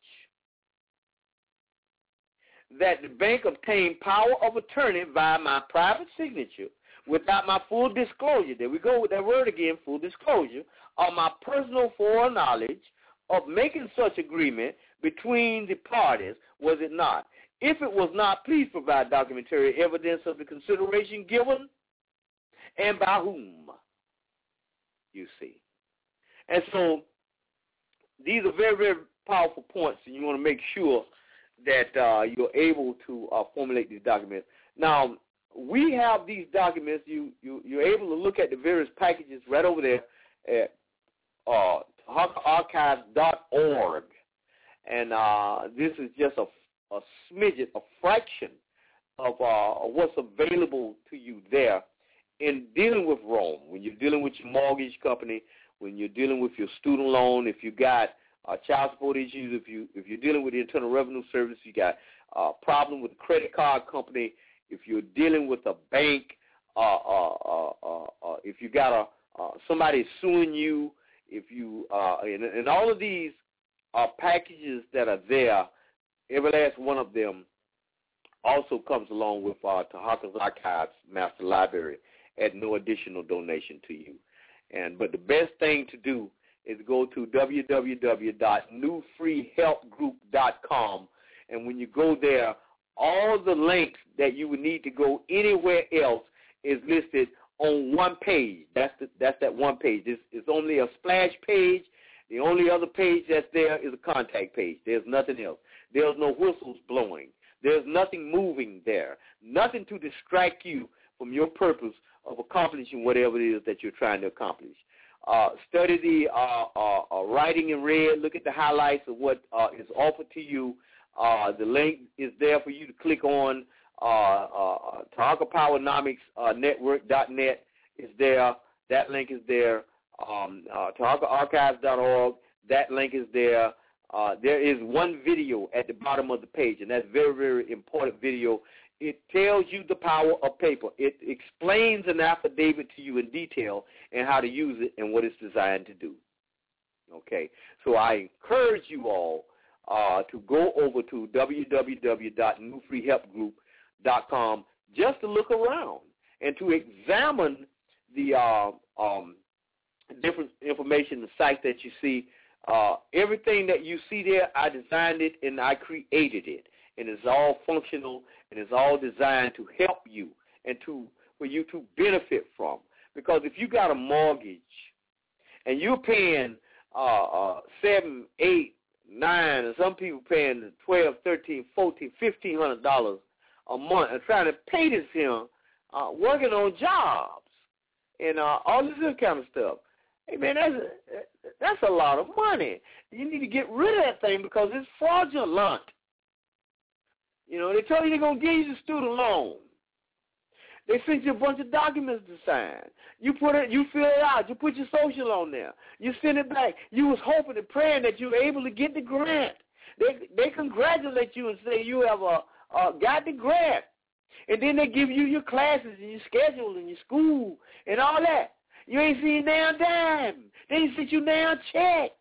that the bank obtained power of attorney via my private signature without my full disclosure. There we go with that word again, full disclosure, or my personal foreknowledge of making such agreement between the parties, was it not? If it was not, please provide documentary evidence of the consideration given and by whom, you see. And so these are very, very powerful points, and you want to make sure that you're able to formulate these documents. Now, we have these documents. You're able to look at the various packages right over there at HawkARchives.org. And this is just a smidget, a fraction of what's available to you there in dealing with Rome. When you're dealing with your mortgage company, when you're dealing with your student loan, if you got child support issues, if you're dealing with the Internal Revenue Service, you got a problem with the credit card company, if you're dealing with a bank, if you got somebody suing you, if you and all of these packages that are there, every last one of them also comes along with Tahaka's Archives Master Library at no additional donation to you. But the best thing to do is go to www.newfreehelpgroup.com, and when you go there, all the links that you would need to go anywhere else is listed on one page. That's that one page. It's only a splash page. The only other page that's there is a contact page. There's nothing else. There's no whistles blowing. There's nothing moving there. Nothing to distract you from your purpose of accomplishing whatever it is that you're trying to accomplish. Study the writing in red. Look at the highlights of what is offered to you. The link is there for you to click on. TahakaPowernomicsNetwork.net is there. That link is there. TahakaArchives.org. That link is there. There is one video at the bottom of the page, and that's very, very important video. It tells you the power of paper. It explains an affidavit to you in detail and how to use it and what it's designed to do. Okay, so I encourage you all to go over to www.newfreehelpgroup.com just to look around and to examine the different information, the sites that you see. Everything that you see there, I designed it and I created it. And it's all functional and it's all designed to help you and for you to benefit from. Because if you got a mortgage and you're paying $7, $8, $9, and some people paying $1,200, $1,300, $1,400, $1,500 a month and trying to pay this here, working on jobs and all this other kind of stuff. Hey, man, that's a lot of money. You need to get rid of that thing because it's fraudulent. You know, they tell you they're going to give you the student loan. They send you a bunch of documents to sign. You fill it out. You put your social on there. You send it back. You was hoping and praying that you were able to get the grant. They congratulate you and say you have got the grant. And then they give you your classes and your schedule and your school and all that. You ain't seen now dime. They ain't sent you now check.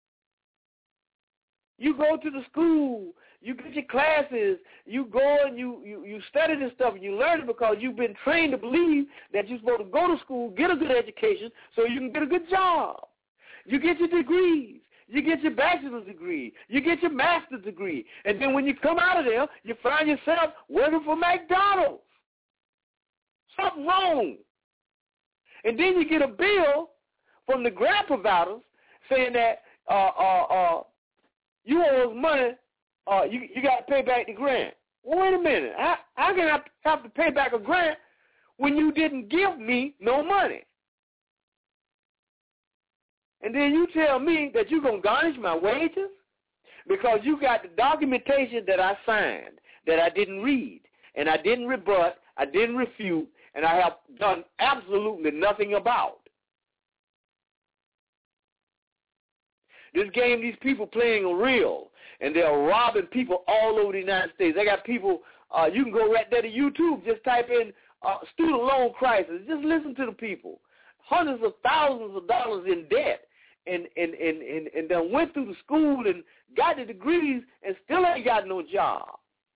You go to the school. You get your classes. You go and you study this stuff and you learn it because you've been trained to believe that you're supposed to go to school, get a good education so you can get a good job. You get your degrees. You get your bachelor's degree. You get your master's degree. And then when you come out of there, you find yourself working for McDonald's. Something wrong. And then you get a bill from the grant providers saying that you owe us money, you got to pay back the grant. Well, wait a minute. How can I have to pay back a grant when you didn't give me no money? And then you tell me that you're going to garnish my wages because you got the documentation that I signed that I didn't read, and I didn't rebut, I didn't refute, and I have done absolutely nothing about. This game these people playing are real, and they're robbing people all over the United States. They got people, you can go right there to YouTube, just type in student loan crisis. Just listen to the people. Hundreds of thousands of dollars in debt, and then went through the school and got the degrees and still ain't got no job.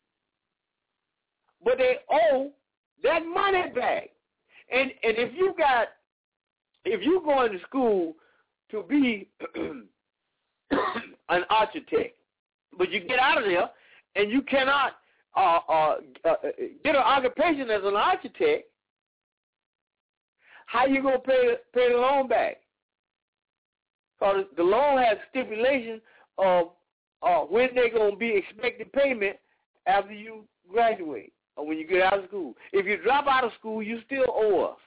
But they owe that money back. And if you going to school to be an architect, but you get out of there and you cannot get an occupation as an architect, how you going to pay the loan back? Because the loan has stipulation of when they're going to be expected payment after you graduate or when you get out of school. If you drop out of school, you still owe us.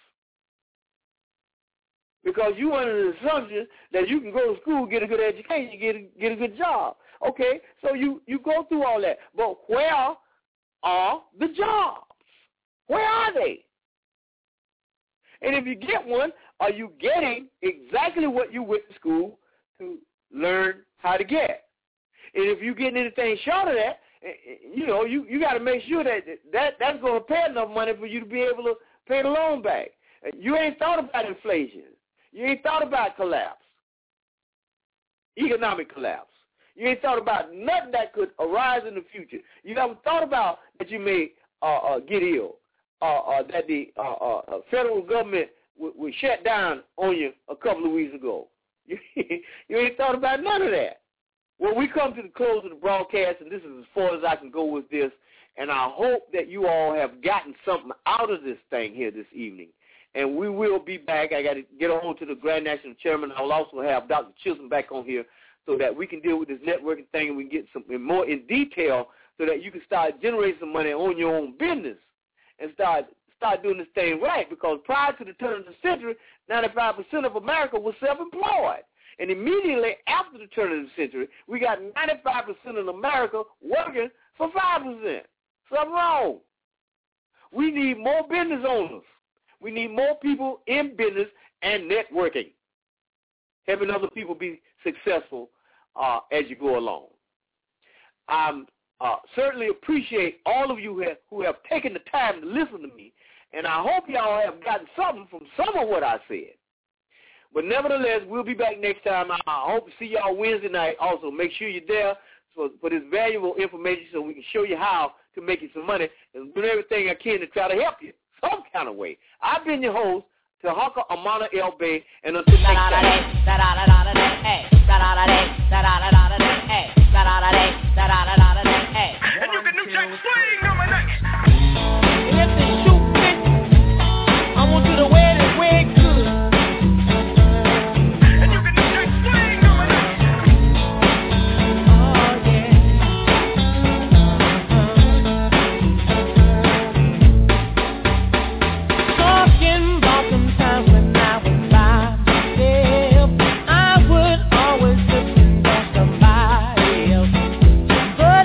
Because you under the assumption that you can go to school, get a good education, get a good job. Okay, so you go through all that. But where are the jobs? Where are they? And if you get one, are you getting exactly what you went to school to learn how to get? And if you're getting anything short of that, you know, you got to make sure that's going to pay enough money for you to be able to pay the loan back. You ain't thought about inflation. You ain't thought about collapse, economic collapse. You ain't thought about nothing that could arise in the future. You haven't thought about that you may get ill, that the federal government would shut down on you a couple of weeks ago. You ain't thought about none of that. Well, we come to the close of the broadcast, and this is as far as I can go with this, and I hope that you all have gotten something out of this thing here this evening. And we will be back. I got to get on to the Grand National Chairman. I will also have Dr. Chisholm back on here so that we can deal with this networking thing and we can get some more in detail so that you can start generating some money on your own business and start doing this thing right. Because prior to the turn of the century, 95% of America was self-employed. And immediately after the turn of the century, we got 95% of America working for 5%. Something wrong. We need more business owners. We need more people in business and networking, helping other people be successful as you go along. I certainly appreciate all of you who have taken the time to listen to me, and I hope y'all have gotten something from some of what I said. But nevertheless, we'll be back next time. I hope to see y'all Wednesday night. Also, make sure you're there for this valuable information so we can show you how to make you some money and do everything I can to try to help you some kind of way. I've been your host, Tahaka Amana L. Bay, and until next time. And you can do Jack Swing number next. If the shoe fits, I want you to wear it way good. And you can do Jack Swing number next. Oh, yeah. Talking about some times when I was by myself, I would always listen to somebody else. But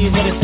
years of the